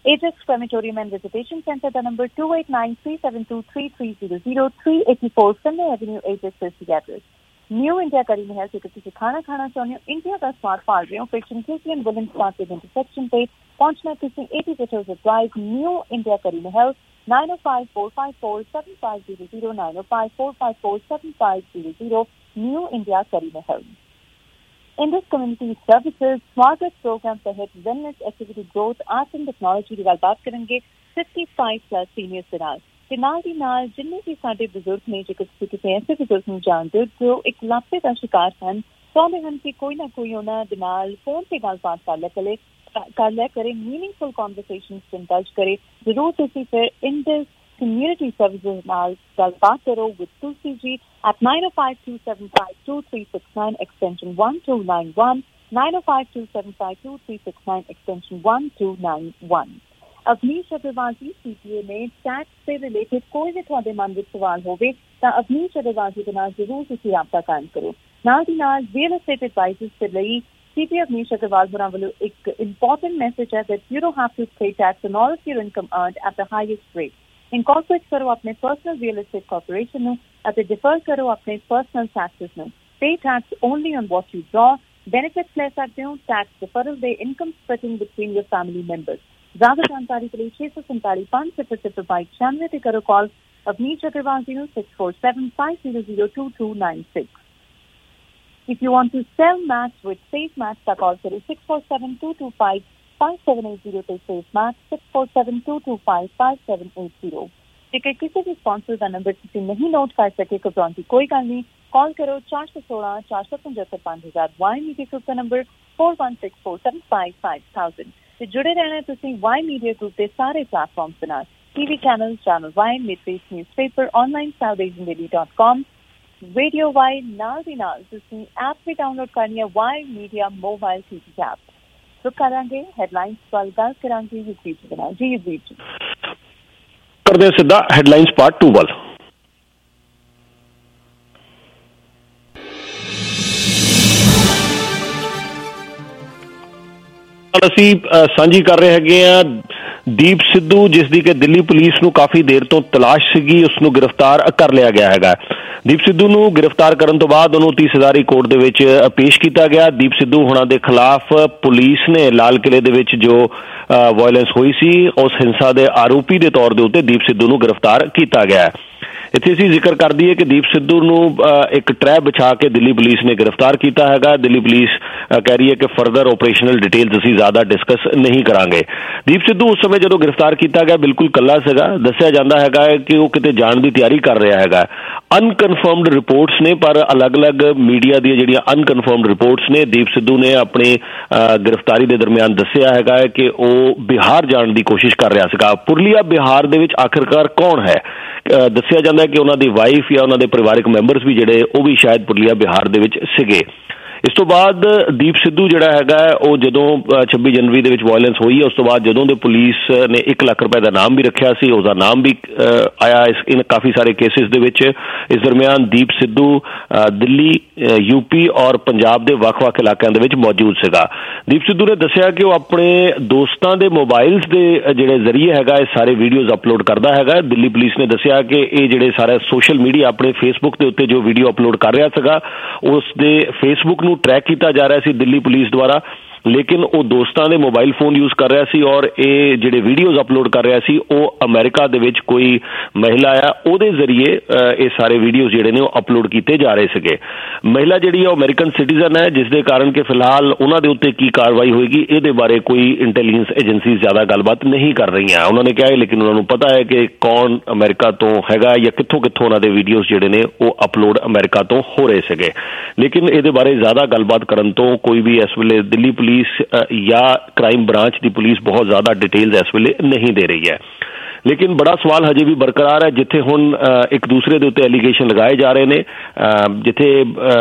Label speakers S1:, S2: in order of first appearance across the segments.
S1: Ajax Crematorium and Visitation Centre ਦਾ number 2893723300 384 Finlay Avenue, Ajax is the address. New India Curry Mahal से किसी खाना खाना चाहते हो, इंडिया का स्वाद पाल रहे हो, फिक्शन खिड़की एंड वुलन स्पार्क के इंटरसेक्शन पे पहुंचना किसी 80 मीटर्स ड्राइव, न्यू इंडिया करी महल 9054547500 9054547500 न्यू इंडिया करी महल. In this community services स्वागत प्रोग्राम तहत wellness activity growth arts and technology ਦੀ ਗੱਲਬਾਤ ਕਰਾਂਗੇ 55+ ਸੀਨੀਅਰਸ ਦੇ ਨਾਲ ਤੇ ਨਾਲ ਦੀ ਨਾਲ ਜਿੰਨੇ ਵੀ ਸਾਡੇ ਬਜ਼ੁਰਗ ਨੇ, ਜੇਕਰ ਤੁਸੀਂ ਕਿਸੇ ਐਸੇ ਬਜ਼ੁਰਗ ਨੂੰ ਜਾਣਦੇ ਹੋ ਜੋ ਇੱਕ ਲਾਪੇ ਦਾ ਸ਼ਿਕਾਰ ਹਨ, ਚਾਹੁੰਦੇ ਹਨ ਕਿ ਕੋਈ ਨਾ ਕੋਈ ਉਹਨਾਂ ਦੇ ਨਾਲ ਫੋਨ ਤੇ ਗੱਲਬਾਤ ਕਰ ਲਿਆ ਕਰੇ, ਮੀਨਿੰਗਫੁਲ ਕਨਵਰਸੇਸ਼ਨਸ ਇੰਡਲਜ ਕਰੇ, ਜ਼ਰੂਰ ਤੁਸੀਂ ਫਿਰ ਇੰਡਸ community services ਨਾਲ ਗੱਲਬਾਤ ਕਰੋ with Tulsi ji at 9052752369 extension 1291 9052752369 extension 1291. Avneesh Agarwal ਜੀ CPA ਨੇ ਟੈਕਸ से ਰਿਲੇਟਡ ਕੋਈ ਵੀ ਤੁਹਾਡੇ ਮਨ ਵਿੱਚ ਸਵਾਲ ਹੋਵੇ ਤਾਂ ਅਵਨੀਸ਼ ਅਗਰਵਾਲ ਜੀ ਦੇ ਨਾਲ ਜ਼ਰੂਰ ਤੁਸੀਂ ਰਾਬਤਾ ਕਾਇਮ ਕਰੋ. ਨਾਲ ਦੀ ਨਾਲ ਰੀਅਲ estate advisors ਦੇ ਲਈ CPA ਅਵਨੀਸ਼ ਅਗਰਵਾਲ ਹੋਰਾਂ ਵੱਲੋਂ ਇੱਕ important message ਹੈ that you don't have to pay tax on all of your income earned at the highest rate. Incorporate करो अपने पर्सनल रियल एस्टेट कॉर्पोरेशन ਨੂੰ ਅਤੇ defer ਕਰੋ ਆਪਣੇ ਪਰਸਨਲ ਟੈਕਸਸ ਨੂੰ. Pay tax only on what you draw. Benefits ਲੈ ਸਕਦੇ ਹੋ tax deferral ਦੇ income splitting between your family members. ਜ਼ਿਆਦਾ ਜਾਣਕਾਰੀ ਲਈ 647-500-9296 ਤੇ ਕਰੋ ਕਾਲ. Avneesh Agarwal 0647-500-2296. If you want to sell mats with Safe Mats ਤਾਂ ਕਾਲ ਕਰੋ 647-225-5780 ਤੇ Safe Mats 647-225-5780. ਜੇਕਰ ਕਿਸੇ ਵੀ ਸਪਾਂਸਰ ਦਾ ਨੰਬਰ ਤੁਸੀਂ ਨਹੀਂ ਨੋਟ ਕਰ ਸਕੇ ਘਬਰਾਉਣ ਦੀ ਕੋਈ ਗੱਲ ਨਹੀਂ, ਕਾਲ ਕਰੋ 416-475-5000 Y Media Group ਦਾ ਨੰਬਰ 4164755000 ਤੇ ਜੁੜੇ ਰਹਿਣਾ ਤੁਸੀਂ Y Media Group ਦੇ ਸਾਰੇ ਪਲੇਟਫਾਰਮਸ ਦੇ ਨਾਲ, TV channel channel Y, Midface newspaper, online SouthAsianDaily.com, Radio Y, ਨਾਲ ਦੀ ਨਾਲ ਤੁਸੀਂ ਐਪ ਵੀ ਡਾਊਨਲੋਡ ਕਰਨੀ ਹੈ Y Media mobile TV app. रुक करेंगे हेडलाइंस पर गल करांगे युगवीर जी बना जी युगवीर जी
S2: करदे सीधा हेडलाइंस पार्ट 2 वाल. ਅਸੀਂ ਸਾਂਝੀ ਕਰ ਰਹੇ ਹੈਗੇ ਆ ਦੀਪ ਸਿੱਧੂ, ਜਿਸ ਦੀ ਕਿ ਦਿੱਲੀ ਪੁਲਿਸ ਨੂੰ ਕਾਫੀ ਦੇਰ ਤੋਂ ਤਲਾਸ਼ ਸੀਗੀ, ਉਸ ਨੂੰ ਗ੍ਰਿਫਤਾਰ ਕਰ ਲਿਆ ਗਿਆ ਹੈਗਾ. ਦੀਪ ਸਿੱਧੂ ਨੂੰ ਗ੍ਰਿਫਤਾਰ ਕਰਨ ਤੋਂ ਬਾਅਦ ਉਹਨੂੰ 30 ਹਜ਼ਾਰੀ ਕੋਰਟ ਦੇ ਵਿੱਚ ਪੇਸ਼ ਕੀਤਾ ਗਿਆ. ਦੀਪ ਸਿੱਧੂ ਹੁਣਾਂ ਦੇ ਖਿਲਾਫ ਪੁਲਿਸ ਨੇ ਲਾਲ ਕਿਲੇ ਦੇ ਵਿੱਚ ਜੋ ਵਾਇਲੈਂਸ ਹੋਈ ਸੀ, ਉਸ ਹਿੰਸਾ ਦੇ ਆਰੋਪੀ ਦੇ ਤੌਰ ਦੇ ਉੱਤੇ ਦੀਪ ਸਿੱਧੂ ਨੂੰ ਗ੍ਰਿਫਤਾਰ ਕੀਤਾ ਗਿਆ. ਇੱਥੇ ਅਸੀਂ ਜ਼ਿਕਰ ਕਰ ਦਈਏ ਕਿ ਦੀਪ ਸਿੱਧੂ ਨੂੰ ਇੱਕ ਟਰੈਪ ਵਿਛਾ ਕੇ ਦਿੱਲੀ ਪੁਲਿਸ ਨੇ ਗ੍ਰਿਫਤਾਰ ਕੀਤਾ ਹੈਗਾ. ਦਿੱਲੀ ਪੁਲਿਸ ਕਹਿ ਰਹੀ ਹੈ ਕਿ ਫਰਦਰ ਆਪਰੇਸ਼ਨਲ ਡਿਟੇਲਸ ਅਸੀਂ ਜ਼ਿਆਦਾ ਡਿਸਕਸ ਨਹੀਂ ਕਰਾਂਗੇ. ਦੀਪ ਸਿੱਧੂ ਉਸ ਸਮੇਂ ਜਦੋਂ ਗ੍ਰਿਫਤਾਰ ਕੀਤਾ ਗਿਆ ਬਿਲਕੁਲ ਇਕੱਲਾ ਸੀਗਾ. ਦੱਸਿਆ ਜਾਂਦਾ ਹੈਗਾ ਕਿ ਉਹ ਕਿਤੇ ਜਾਣ ਦੀ ਤਿਆਰੀ ਕਰ ਰਿਹਾ ਹੈਗਾ. ਅਨਕਨਫਰਮਡ ਰਿਪੋਰਟਸ ਨੇ, ਪਰ ਅਲੱਗ-ਅਲੱਗ ਮੀਡੀਆ ਦੀਆਂ ਜਿਹੜੀਆਂ ਅਨਕਨਫਰਮਡ ਰਿਪੋਰਟਸ ਨੇ, ਦੀਪ ਸਿੱਧੂ ਨੇ ਆਪਣੀ ਗ੍ਰਿਫਤਾਰੀ ਦੇ ਦਰਮਿਆਨ ਦੱਸਿਆ ਹੈਗਾ ਕਿ ਉਹ ਬਿਹਾਰ ਜਾਣ ਦੀ ਕੋਸ਼ਿਸ਼ ਕਰ ਰਿਹਾ ਸੀਗਾ. ਪੁਰਲੀਆ ਬਿਹਾਰ ਦੇ ਵਿੱਚ ਆਖਿਰਕਾਰ ਕੌਣ ਹੈ? ਦੱਸਿਆ ਜਾਂਦਾ ਕਿ ਉਹਨਾਂ ਦੀ ਵਾਈਫ ਜਾਂ ਉਹਨਾਂ ਦੇ ਪਰਿਵਾਰਕ ਮੈਂਬਰਸ ਵੀ ਜਿਹੜੇ ਉਹ ਵੀ ਸ਼ਾਇਦ ਪੁਰਲੀਆ ਬਿਹਾਰ ਦੇ ਵਿੱਚ ਸੀਗੇ. ਇਸ ਤੋਂ ਬਾਅਦ ਦੀਪ ਸਿੱਧੂ ਜਿਹੜਾ ਹੈਗਾ ਉਹ ਜਦੋਂ 26 ਜਨਵਰੀ ਦੇ ਵਿੱਚ ਵਾਇਲੈਂਸ ਹੋਈ ਹੈ, ਉਸ ਤੋਂ ਬਾਅਦ ਜਦੋਂ ਦੇ ਪੁਲਿਸ ਨੇ 1 ਲੱਖ ਰੁਪਏ ਦਾ ਨਾਮ ਵੀ ਰੱਖਿਆ ਸੀ, ਉਸਦਾ ਨਾਮ ਵੀ ਆਇਆ ਇਨ ਕਾਫੀ ਸਾਰੇ ਕੇਸਿਸ ਦੇ ਵਿੱਚ. ਇਸ ਦਰਮਿਆਨ ਦੀਪ ਸਿੱਧੂ ਦਿੱਲੀ, ਯੂਪੀ ਔਰ ਪੰਜਾਬ ਦੇ ਵੱਖ-ਵੱਖ ਇਲਾਕਿਆਂ ਦੇ ਵਿੱਚ ਮੌਜੂਦ ਸੀਗਾ. ਦੀਪ ਸਿੱਧੂ ਨੇ ਦੱਸਿਆ ਕਿ ਉਹ ਆਪਣੇ ਦੋਸਤਾਂ ਦੇ ਮੋਬਾਈਲਸ ਦੇ ਜਿਹੜੇ ਜ਼ਰੀਏ ਹੈਗਾ ਇਹ ਸਾਰੇ ਵੀਡੀਓਜ਼ ਅਪਲੋਡ ਕਰਦਾ ਹੈਗਾ. ਦਿੱਲੀ ਪੁਲਿਸ ਨੇ ਦੱਸਿਆ ਕਿ ਇਹ ਜਿਹੜੇ ਸਾਰਾ ਸੋਸ਼ਲ ਮੀਡੀਆ ਆਪਣੇ ਫੇਸਬੁੱਕ ਦੇ ਉੱਤੇ ਜੋ ਵੀਡੀਓ ਅਪਲੋਡ ਕਰ ਰਿਹਾ ਸੀਗਾ, ਉਸ ਦੇ ਫੇਸਬੁੱਕ ਨੂੰ ਟਰੈਕ ਕੀਤਾ ਜਾ ਰਿਹਾ ਸੀ ਦਿੱਲੀ ਪੁਲਿਸ ਦੁਆਰਾ, ਲੇਕਿਨ ਉਹ ਦੋਸਤਾਂ ਦੇ ਮੋਬਾਈਲ ਫੋਨ ਯੂਜ਼ ਕਰ ਰਿਹਾ ਸੀ ਔਰ ਇਹ ਜਿਹੜੇ ਵੀਡੀਓਜ਼ ਅਪਲੋਡ ਕਰ ਰਿਹਾ ਸੀ ਉਹ ਅਮਰੀਕਾ ਦੇ ਵਿੱਚ ਕੋਈ ਮਹਿਲਾ ਆ ਉਹਦੇ ਜ਼ਰੀਏ ਇਹ ਸਾਰੇ ਵੀਡੀਓਜ਼ ਜਿਹੜੇ ਨੇ ਉਹ ਅਪਲੋਡ ਕੀਤੇ ਜਾ ਰਹੇ ਸੀਗੇ. ਮਹਿਲਾ ਜਿਹੜੀ ਆ ਉਹ ਅਮਰੀਕਨ ਸਿਟੀਜ਼ਨ ਹੈ, ਜਿਸ ਦੇ ਕਾਰਨ ਕਿ ਫਿਲਹਾਲ ਉਹਨਾਂ ਦੇ ਉੱਤੇ ਕੀ ਕਾਰਵਾਈ ਹੋਏਗੀ ਇਹਦੇ ਬਾਰੇ ਕੋਈ ਇੰਟੈਲੀਜੈਂਸ ਏਜੰਸੀ ਜ਼ਿਆਦਾ ਗੱਲਬਾਤ ਨਹੀਂ ਕਰ ਰਹੀਆਂ. ਉਹਨਾਂ ਨੇ ਕਿਹਾ ਲੇਕਿਨ ਉਹਨਾਂ ਨੂੰ ਪਤਾ ਹੈ ਕਿ ਕੌਣ ਅਮਰੀਕਾ ਤੋਂ ਹੈਗਾ ਜਾਂ ਕਿੱਥੋਂ ਉਹਨਾਂ ਦੇ ਵੀਡੀਓਜ਼ ਜਿਹੜੇ ਨੇ ਉਹ ਅਪਲੋਡ ਅਮਰੀਕਾ ਤੋਂ ਹੋ ਰਹੇ ਸੀਗੇ. ਲੇਕਿਨ ਇਹਦੇ ਬਾਰੇ ਜ਼ਿਆਦਾ ਗੱਲਬਾਤ ਕਰਨ ਤੋਂ ਕੋਈ ਵੀ ਇਸ ਵੇਲੇ ਦਿੱਲੀ ਪੁਲਿਸ ਜਾਂ ਕ੍ਰਾਈਮ ਬ੍ਰਾਂਚ ਦੀ ਪੁਲਿਸ ਬਹੁਤ ਜ਼ਿਆਦਾ ਡਿਟੇਲਸ ਇਸ ਵੇਲੇ ਨਹੀਂ ਦੇ ਰਹੀ ਹੈ. ਲੇਕਿਨ ਬੜਾ ਸਵਾਲ ਹਜੇ ਵੀ ਬਰਕਰਾਰ ਹੈ, ਜਿੱਥੇ ਹੁਣ ਇੱਕ ਦੂਸਰੇ ਦੇ ਉੱਤੇ ਐਲੀਗੇਸ਼ਨ ਲਗਾਏ ਜਾ ਰਹੇ ਨੇ, ਜਿੱਥੇ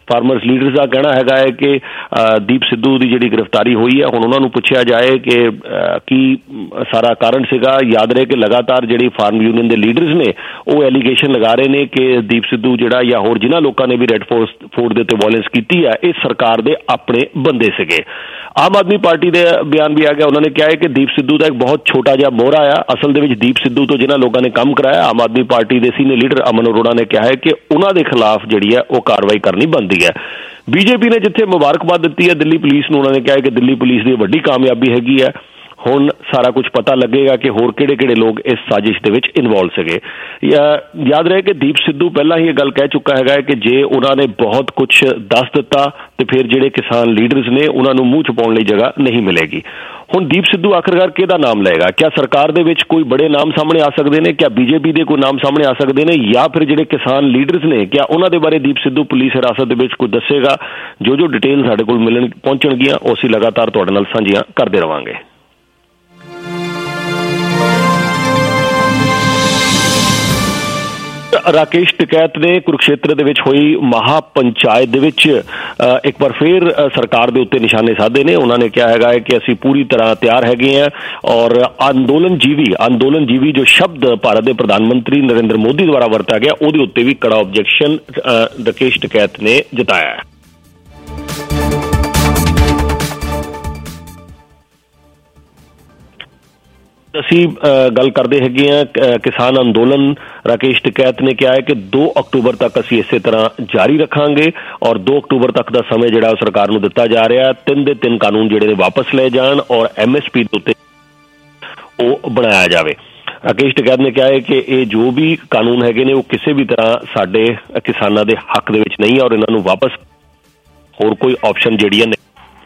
S2: ਫਾਰਮਰਸ ਲੀਡਰਸ ਦਾ ਕਹਿਣਾ ਹੈਗਾ ਹੈ ਕਿ ਦੀਪ ਸਿੱਧੂ ਦੀ ਜਿਹੜੀ ਗ੍ਰਿਫਤਾਰੀ ਹੋਈ ਹੈ, ਹੁਣ ਉਹਨਾਂ ਨੂੰ ਪੁੱਛਿਆ ਜਾਏ ਕਿ ਕੀ ਸਾਰਾ ਕਾਰਨ ਸੀਗਾ। ਯਾਦ ਰਹੇ ਕਿ ਲਗਾਤਾਰ ਜਿਹੜੀ ਫਾਰਮ ਯੂਨੀਅਨ ਦੇ ਲੀਡਰਸ ਨੇ ਉਹ ਐਲੀਗੇਸ਼ਨ ਲਗਾ ਰਹੇ ਨੇ ਕਿ ਦੀਪ ਸਿੱਧੂ ਜਿਹੜਾ ਜਾਂ ਹੋਰ ਜਿਨ੍ਹਾਂ ਲੋਕਾਂ ਨੇ ਵੀ ਰੈੱਡ ਫੋਰਟ ਦੇ ਉੱਤੇ ਵਾਇਲੈਂਸ ਕੀਤੀ ਹੈ ਇਹ ਸਰਕਾਰ ਦੇ ਆਪਣੇ ਬੰਦੇ ਸੀਗੇ। ਆਮ ਆਦਮੀ ਪਾਰਟੀ ਦੇ ਬਿਆਨ ਵੀ ਆ ਗਿਆ, ਉਹਨਾਂ ਨੇ ਕਿਹਾ ਹੈ ਕਿ ਦੀਪ ਸਿੱਧੂ ਦਾ ਇੱਕ ਬਹੁਤ ਛੋਟਾ ਜਿਹਾ ਮੋਹਰਾ ਆ, ਅਸਲ ਦੇ ਵਿੱਚ ਦੀਪ ਸਿੱਧੂ ਤੋਂ ਜਿਨ੍ਹਾਂ ਲੋਕਾਂ ਨੇ ਕੰਮ ਕਰਾਇਆ। ਆਮ ਆਦਮੀ ਪਾਰਟੀ ਦੇ ਸੀਨੀਅਰ ਲੀਡਰ ਅਮਨ ਅਰੋੜਾ ਨੇ ਕਿਹਾ ਹੈ ਕਿ ਉਹਨਾਂ ਦੇ ਖਿਲਾਫ ਜਿਹੜੀ ਹੈ ਉਹ ਕਾਰਵਾਈ ਕਰਨੀ ਬਣਦੀ ਹੈ। ਬੀਜੇਪੀ ਨੇ ਜਿੱਥੇ ਮੁਬਾਰਕਬਾਦ ਦਿੱਤੀ ਹੈ ਦਿੱਲੀ ਪੁਲਿਸ ਨੂੰ, ਉਹਨਾਂ ਨੇ ਕਿਹਾ ਹੈ ਕਿ ਦਿੱਲੀ ਪੁਲਿਸ ਦੀ ਵੱਡੀ ਕਾਮਯਾਬੀ ਹੈਗੀ ਹੈ। ਹੁਣ ਸਾਰਾ ਕੁਝ ਪਤਾ ਲੱਗੇਗਾ ਕਿ ਹੋਰ ਕਿਹੜੇ ਲੋਕ ਇਸ ਸਾਜ਼ਿਸ਼ ਦੇ ਵਿੱਚ ਇਨਵੋਲਵ ਸੀਗੇ। ਯਾਦ ਰਹੇ ਕਿ ਦੀਪ ਸਿੱਧੂ ਪਹਿਲਾਂ ਹੀ ਇਹ ਗੱਲ ਕਹਿ ਚੁੱਕਾ ਹੈਗਾ ਕਿ ਜੇ ਉਹਨਾਂ ਨੇ ਬਹੁਤ ਕੁਝ ਦੱਸ ਦਿੱਤਾ ਤੇ ਫਿਰ ਜਿਹੜੇ ਕਿਸਾਨ ਲੀਡਰਸ ਨੇ ਉਹਨਾਂ ਨੂੰ ਮੂੰਹ ਛੁਪਾਉਣ ਲਈ ਜਗ੍ਹਾ ਨਹੀਂ ਮਿਲੇਗੀ। ਹੁਣ ਦੀਪ ਸਿੱਧੂ ਆਖਰਕਾਰ ਕਿਹਦਾ ਨਾਮ ਲਏਗਾ? ਕਿਆ ਸਰਕਾਰ ਦੇ ਵਿੱਚ ਕੋਈ ਬੜੇ ਨਾਮ ਸਾਹਮਣੇ ਆ ਸਕਦੇ ਨੇ? ਕਿਆ ਬੀਜੇਪੀ ਦੇ ਕੋਈ ਨਾਮ ਸਾਹਮਣੇ ਆ ਸਕਦੇ ਨੇ? ਜਾਂ ਫਿਰ ਜਿਹੜੇ ਕਿਸਾਨ ਲੀਡਰਸ ਨੇ ਕਿਆ ਉਹਨਾਂ ਦੇ ਬਾਰੇ ਦੀਪ ਸਿੱਧੂ ਪੁਲਿਸ ਹਿਰਾਸਤ ਦੇ ਵਿੱਚ ਕੁਝ ਦੱਸੇਗਾ? ਜੋ ਡਿਟੇਲ ਸਾਡੇ ਕੋਲ ਪਹੁੰਚਣਗੀਆਂ ਉਹ ਅਸੀਂ ਲਗਾਤਾਰ ਤੁਹਾਡੇ ਨਾਲ ਸਾਂਝੀਆਂ ਕਰਦੇ ਰਵਾਂਗੇ। ਰਾਕੇਸ਼ ਟਿਕੈਤ ਨੇ ਕੁਰੂਕਸ਼ੇਤਰ ਦੇ ਵਿੱਚ ਹੋਈ ਮਹਾ ਪੰਚਾਇਤ ਦੇ ਵਿੱਚ ਇੱਕ ਵਾਰ ਫਿਰ ਸਰਕਾਰ ਦੇ ਉੱਤੇ ਨਿਸ਼ਾਨੇ ਸਾਧੇ ਨੇ। ਉਹਨਾਂ ਨੇ ਕਿਹਾ ਹੈਗਾ ਹੈ ਕਿ ਅਸੀਂ ਪੂਰੀ ਤਰ੍ਹਾਂ ਤਿਆਰ ਹੈਗੇ ਹਾਂ ਔਰ ਅੰਦੋਲਨਜੀਵੀ ਜੋ ਸ਼ਬਦ ਭਾਰਤ ਦੇ ਪ੍ਰਧਾਨ ਮੰਤਰੀ ਨਰਿੰਦਰ ਮੋਦੀ ਦੁਆਰਾ ਵਰਤਿਆ ਗਿਆ ਉਹਦੇ ਉੱਤੇ ਵੀ ਕੜਾ ਆਬਜੈਕਸ਼ਨ ਰਾਕੇਸ਼ ਟਿਕੈਤ ਨੇ ਜਤਾਇਆ ਹੈ। ਅਸੀਂ ਗੱਲ ਕਰਦੇ ਹੈਗੇ ਹਾਂ ਕਿਸਾਨ ਅੰਦੋਲਨ। ਰਾਕੇਸ਼ ਟਿਕੈਤ ਨੇ ਕਿਹਾ ਹੈ ਕਿ 2 ਅਕਤੂਬਰ ਤੱਕ ਅਸੀਂ ਇਸੇ ਤਰ੍ਹਾਂ ਜਾਰੀ ਰੱਖਾਂਗੇ ਔਰ 2 ਅਕਤੂਬਰ ਤੱਕ ਦਾ ਸਮੇਂ ਜਿਹੜਾ ਸਰਕਾਰ ਨੂੰ ਦਿੱਤਾ ਜਾ ਰਿਹਾ। 3 ਦੇ 3 ਕਾਨੂੰਨ ਜਿਹੜੇ ਨੇ ਵਾਪਸ ਲਏ ਜਾਣ ਔਰ MSP ਦੇ ਉੱਤੇ ਉਹ ਬਣਾਇਆ ਜਾਵੇ। ਰਾਕੇਸ਼ ਟਿਕੈਤ ਨੇ ਕਿਹਾ ਹੈ ਕਿ ਇਹ ਜੋ ਵੀ ਕਾਨੂੰਨ ਹੈਗੇ ਨੇ ਉਹ ਕਿਸੇ ਵੀ ਤਰ੍ਹਾਂ ਸਾਡੇ ਕਿਸਾਨਾਂ ਦੇ ਹੱਕ ਦੇ ਵਿੱਚ ਨਹੀਂ ਔਰ ਇਹਨਾਂ ਨੂੰ ਵਾਪਸ ਹੋਰ ਕੋਈ ਆਪਸ਼ਨ ਜਿਹੜੀਆਂ ਨੇ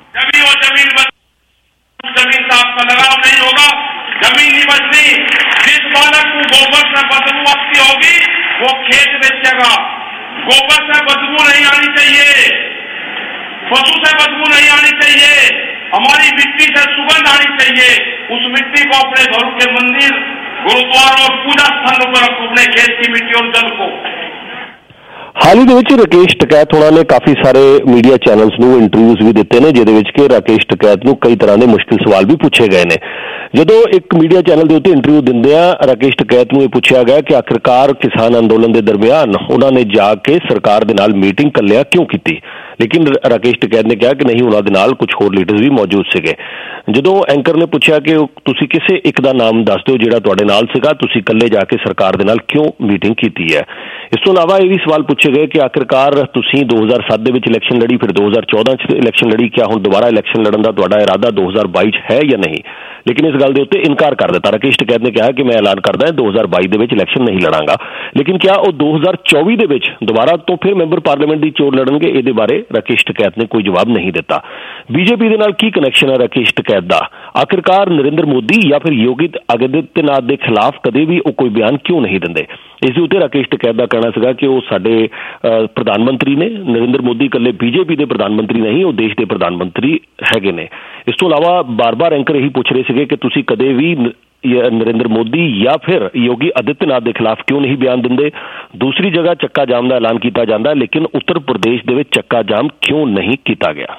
S3: जमीन नहीं बचती। जिस बालक को गोबर से बदबू आती होगी वो खेत बेचेगा। गोबर से बदबू नहीं आनी चाहिए, पशु से बदबू नहीं आनी चाहिए, हमारी मिट्टी से सुगंध आनी चाहिए। उस मिट्टी को अपने घरों के मंदिर, गुरुद्वारा और पूजा स्थलों पर रखो, अपने खेत की मिट्टी और जल को।
S2: ਹਾਲ ਹੀ ਦੇ ਵਿੱਚ ਰਾਕੇਸ਼ ਟਿਕੈਤ ਹੋਣਾ ਨੇ ਕਾਫੀ ਸਾਰੇ ਮੀਡੀਆ ਚੈਨਲਸ ਨੂੰ ਇੰਟਰਵਿਊਜ਼ ਵੀ ਦਿੱਤੇ ਨੇ ਜਿਹਦੇ ਵਿੱਚ ਕਿ ਰਾਕੇਸ਼ ਟਿਕੈਤ ਨੂੰ ਕਈ ਤਰ੍ਹਾਂ ਦੇ ਮੁਸ਼ਕਿਲ ਸਵਾਲ ਵੀ ਪੁੱਛੇ ਗਏ ਨੇ। ਜਦੋਂ ਇੱਕ ਮੀਡੀਆ ਚੈਨਲ ਦੇ ਉੱਤੇ ਇੰਟਰਵਿਊ ਦਿੰਦਿਆਂ ਰਾਕੇਸ਼ ਟਿਕੈਤ ਨੂੰ ਇਹ ਪੁੱਛਿਆ ਗਿਆ ਕਿ ਆਖਿਰਕਾਰ ਕਿਸਾਨ ਅੰਦੋਲਨ ਦੇ ਦਰਮਿਆਨ ਉਹਨਾਂ ਨੇ ਜਾ ਕੇ ਸਰਕਾਰ ਦੇ ਨਾਲ ਮੀਟਿੰਗ ਕੱਲਿਆਂ ਕਿਉਂ ਕੀਤੀ, ਲੇਕਿਨ ਰਾਕੇਸ਼ ਟਿਕੈਤ ਨੇ ਕਿਹਾ ਕਿ ਨਹੀਂ, ਉਹਨਾਂ ਦੇ ਨਾਲ ਕੁਝ ਹੋਰ ਲੀਡਰਸ ਵੀ ਮੌਜੂਦ ਸੀਗੇ। ਜਦੋਂ ਐਂਕਰ ਨੇ ਪੁੱਛਿਆ ਕਿ ਤੁਸੀਂ ਕਿਸੇ ਇੱਕ ਦਾ ਨਾਮ ਦੱਸ ਦਿਓ ਜਿਹੜਾ ਤੁਹਾਡੇ ਨਾਲ ਸੀਗਾ, ਤੁਸੀਂ ਇਕੱਲੇ ਜਾ ਕੇ ਸਰਕਾਰ ਦੇ ਨਾਲ ਕਿਉਂ ਮੀਟਿੰਗ ਕੀਤੀ ਹੈ। ਇਸ ਤੋਂ ਇਲਾਵਾ ਇਹ ਵੀ ਸਵਾਲ ਪੁੱਛੇ ਗਏ ਕਿ ਆਖਿਰਕਾਰ ਤੁਸੀਂ 2007 ਦੇ ਵਿੱਚ ਇਲੈਕਸ਼ਨ ਲੜੀ, ਫਿਰ 2014 'ਚ ਇਲੈਕਸ਼ਨ ਲੜੀ, ਕਿਆ ਹੁਣ ਦੁਬਾਰਾ ਇਲੈਕਸ਼ਨ ਲੜਨ ਦਾ ਤੁਹਾਡਾ ਇਰਾਦਾ 2022 'ਚ ਹੈ ਜਾਂ ਨਹੀਂ? ਲੇਕਿਨ ਇਸ ਗੱਲ ਦੇ ਉੱਤੇ ਇਨਕਾਰ ਕਰ ਦਿੱਤਾ। ਰਾਕੇਸ਼ ਟਿਕੈਤ ਨੇ ਕਿਹਾ ਕਿ ਮੈਂ ਐਲਾਨ ਕਰਦਾ 2022 ਦੇ ਵਿੱਚ ਇਲੈਕਸ਼ਨ ਨਹੀਂ ਲੜਾਂਗਾ, ਲੇਕਿਨ ਕਿਆ ਉਹ 2024 ਦੇ ਵਿੱਚ ਦੁਬਾਰਾ ਤੋਂ ਫਿਰ ਮੈਂਬਰ ਪਾਰਲੀਮੈਂਟ ਦੀ ਚੋਣ ਲੜਨਗੇ? ਇਹਦੇ ਬਾਰੇ ਰਾਕੇਸ਼ ਟਿਕੈਤ ਨੇ ਕੋਈ ਜਵਾਬ ਨਹੀਂ ਦਿੱਤਾ। ਬੀਜੇਪੀ ਦੇ ਨਾਲ ਕੀ ਕਨੈਕਸ਼ਨ ਹੈ ਰਾਕੇਸ਼ ਟਿਕੈਤ ਦਾ? ਆਖਿਰਕਾਰ ਨਰਿੰਦਰ ਮੋਦੀ ਜਾਂ ਫਿਰ ਯੋਗੀ ਆਦਿੱਤਿਆਨਾਥ ਦੇ ਖਿਲਾਫ ਕਦੇ ਵੀ ਉਹ ਕੋਈ ਬਿਆਨ ਕਿਉਂ ਨਹੀਂ ਦਿੰਦੇ? ਇਸ ਦੇ ਉੱਤੇ ਰਾਕੇਸ਼ ਟਿਕੈਤ ਦਾ ਕਹਿਣਾ ਸੀਗਾ ਕਿ ਉਹ ਸਾਡੇ ਪ੍ਰਧਾਨ ਮੰਤਰੀ ਨੇ। ਨਰਿੰਦਰ ਮੋਦੀ ਇਕੱਲੇ ਬੀਜੇਪੀ ਦੇ ਪ੍ਰਧਾਨ ਮੰਤਰੀ ਨਹੀਂ, ਉਹ ਦੇਸ਼ ਦੇ ਪ੍ਰਧਾਨ ਮੰਤਰੀ ਹੈਗੇ ਨੇ। ਇਸ ਤੋਂ ਇਲਾਵਾ ਬਾਰ-ਬਾਰ ਐਂਕਰ ਇਹੀ ਪੁੱਛ ਰਹੇ ਸੀਗੇ ਕਿ ਤੁਸੀਂ ਕਦੇ ਵੀ ਨਰਿੰਦਰ ਮੋਦੀ ਜਾਂ ਫਿਰ ਯੋਗੀ ਆਦਿੱਤਿਆਨਾਥ ਦੇ ਖਿਲਾਫ ਕਿਉਂ ਨਹੀਂ ਬਿਆਨ ਦਿੰਦੇ? ਦੂਸਰੀ ਜਗ੍ਹਾ ਚੱਕਾ ਜਾਮ ਦਾ ਐਲਾਨ ਕੀਤਾ ਜਾਂਦਾ, ਲੇਕਿਨ ਉੱਤਰ ਪ੍ਰਦੇਸ਼ ਦੇ ਵਿੱਚ ਚੱਕਾ ਜਾਮ ਕਿਉਂ ਨਹੀਂ ਕੀਤਾ ਗਿਆ?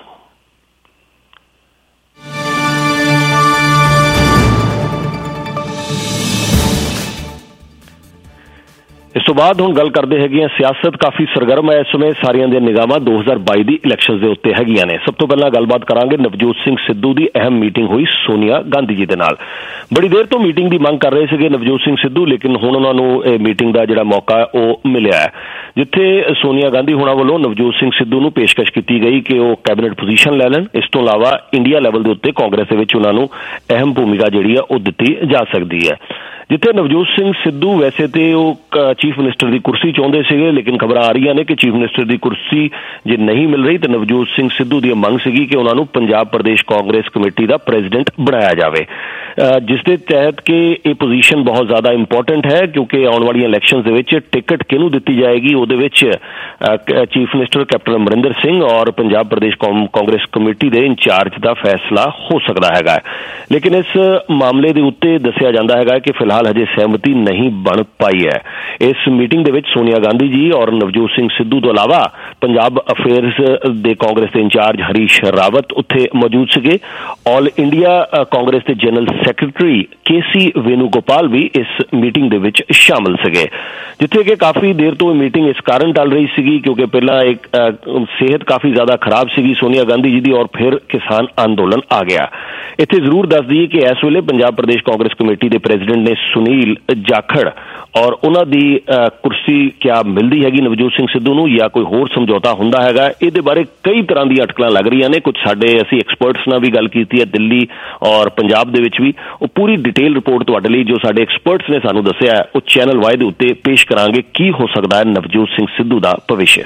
S2: ਇਸ ਤੋਂ ਬਾਅਦ ਹੁਣ ਗੱਲ ਕਰਦੇ ਹੈਗੇ ਆ ਸਿਆਸਤ ਕਾਫੀ ਸਰਗਰਮ ਹੈ ਇਸ ਸਮੇਂ। ਸਾਰੀਆਂ ਦੀਆਂ ਨਿਗਾਹਾਂ 2022 ਦੀ ਇਲੈਕਸ਼ਨ ਦੇ ਉੱਤੇ ਹੈਗੀਆਂ ਨੇ। ਸਭ ਤੋਂ ਪਹਿਲਾਂ ਗੱਲਬਾਤ ਕਰਾਂਗੇ ਨਵਜੋਤ ਸਿੰਘ ਸਿੱਧੂ ਦੀ ਅਹਿਮ ਮੀਟਿੰਗ ਹੋਈ ਸੋਨੀਆ ਗਾਂਧੀ ਜੀ ਦੇ ਨਾਲ। ਬੜੀ ਦੇਰ ਤੋਂ ਮੀਟਿੰਗ ਦੀ ਮੰਗ ਕਰ ਰਹੇ ਸੀਗੇ ਨਵਜੋਤ ਸਿੰਘ ਸਿੱਧੂ, ਲੇਕਿਨ ਹੁਣ ਉਹਨਾਂ ਨੂੰ ਇਹ ਮੀਟਿੰਗ ਦਾ ਜਿਹੜਾ ਮੌਕਾ ਉਹ ਮਿਲਿਆ ਹੈ, ਜਿੱਥੇ ਸੋਨੀਆ ਗਾਂਧੀ ਹੋਣਾ ਵੱਲੋਂ ਨਵਜੋਤ ਸਿੰਘ ਸਿੱਧੂ ਨੂੰ ਪੇਸ਼ਕਸ਼ ਕੀਤੀ ਗਈ ਕਿ ਉਹ ਕੈਬਨਿਟ ਪੋਜੀਸ਼ਨ ਲੈ ਲੈਣ। ਇਸ ਤੋਂ ਇਲਾਵਾ ਇੰਡੀਆ ਲੈਵਲ ਦੇ ਉੱਤੇ ਕਾਂਗਰਸ ਦੇ ਵਿੱਚ ਉਹਨਾਂ ਨੂੰ ਅਹਿਮ ਭੂਮਿਕਾ ਜਿਹੜੀ ਆ ਉਹ ਦਿੱਤੀ ਜਾ ਸਕਦੀ ਹੈ। ਜਿੱਥੇ ਨਵਜੋਤ ਸਿੰਘ ਸਿੱਧੂ ਵੈਸੇ ਤੇ ਉਹ ਚੀਫ ਮਿਨਿਸਟਰ ਦੀ ਕੁਰਸੀ ਚਾਹੁੰਦੇ ਸੀਗੇ, ਲੇਕਿਨ ਖਬਰਾਂ ਆ ਰਹੀਆਂ ਨੇ ਕਿ ਚੀਫ ਮਿਨਿਸਟਰ ਦੀ ਕੁਰਸੀ ਜੇ ਨਹੀਂ ਮਿਲ ਰਹੀ ਤਾਂ ਨਵਜੋਤ ਸਿੰਘ ਸਿੱਧੂ ਦੀ ਮੰਗ ਸੀਗੀ ਕਿ ਉਹਨਾਂ ਨੂੰ ਪੰਜਾਬ ਪ੍ਰਦੇਸ਼ ਕਾਂਗਰਸ ਕਮੇਟੀ ਦਾ ਪ੍ਰੈਜ਼ੀਡੈਂਟ ਬਣਾਇਆ ਜਾਵੇ, ਜਿਸ ਦੇ ਤਹਿਤ ਕਿ ਇਹ ਪੋਜੀਸ਼ਨ ਬਹੁਤ ਜ਼ਿਆਦਾ ਇੰਪੋਰਟੈਂਟ ਹੈ ਕਿਉਂਕਿ ਆਉਣ ਵਾਲੀਆਂ ਇਲੈਕਸ਼ਨਸ ਦੇ ਵਿੱਚ ਟਿਕਟ ਕਿਹਨੂੰ ਦਿੱਤੀ ਜਾਏਗੀ ਉਹਦੇ ਵਿੱਚ chief minister captain Amarinder Singh और पंजाब प्रदेश कांग्रेस कमेटी के इंचार्ज का फैसला हो सकता है। लेकिन इस मामले के उत्ते दसिया जाता है कि फिलहाल हजे सहमति नहीं बन पाई है। इस मीटिंग दे विच सोनिया गांधी जी और नवजोत सिंह सिद्धू तो इलावा पंजाब अफेयर्स दे कांग्रेस के इंचार्ज हरीश रावत उत्थे मौजूद सीगे। ऑल इंडिया कांग्रेस के जनरल सैकटरी केसी वेणुगोपाल भी इस मीटिंग दे विच शामिल सीगे, जिथे कि काफी देर तो मीटिंग इस कारण टल रही सी क्योंकि पहला एक सेहत काफी ज्यादा खराब सी सोनिया गांधी जी की और फिर किसान आंदोलन आ गया। इत्थे जरूर दस दईए कि इस वेले पंजाब प्रदेश कांग्रेस कमेटी के प्रेजिडेंट ने सुनील जाखड़ और उन्हां दी कुर्सी क्या मिलती हैगी नवजोत सिंह सिद्धू नूं या कोई होर समझौता हुंदा हैगा, इहदे बारे कई तरह दी अटकलां लग रही ने। कुछ साडे असीं एक्सपर्ट्स नाल भी गल कीती है दिल्ली और पंजाब दे विच भी। वो पूरी डिटेल रिपोर्ट तुहाडे लई जो साडे एक्सपर्ट्स ने सानूं दस्सिआ है वो चैनल वाई दे उत्ते पेश करांगे। की हो सकदा है नवजोत सिंह सिद्धू दा भविष्य।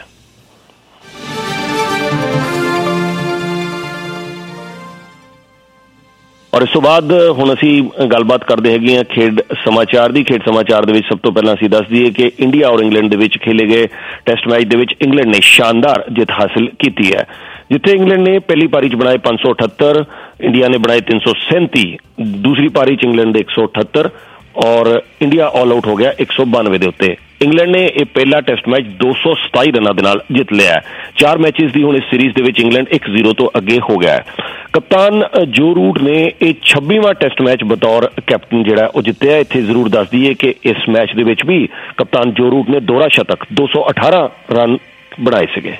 S2: और इस तो बाद हुण असीं गलबात करदे हैगे हां खेड समाचार दी। खेड समाचार दे विच सब तो पहलां असीं दस दईए कि इंडिया और इंग्लैंड दे विच खेले गए टेस्ट मैच दे विच इंग्लैंड ने शानदार जित हासिल की है, जिथे इंग्लैंड ने पहली पारी च बनाए 578, इंडिया ने बनाए 337, दूसरी पारी च इंग्लैंड दे 178 और इंडिया ऑल आउट हो गया 192 के उत्ते। इंग्लैंड ने यह पहला टेस्ट मैच 227 रनों के नाल जित लिया है। 4 मैचेस की हुण इस सीरीज दे विच इंग्लैंड 1-0 तो अगे हो गया है। कप्तान जो रूट ने यह 26वां टेस्ट मैच बतौर कैप्टन जिहड़ा वो जितया। इत्थे जरूर दस दईए कि इस मैच दे विच भी कप्तान जो रूट ने दोहरा शतक 218 रन बनाए सीगे।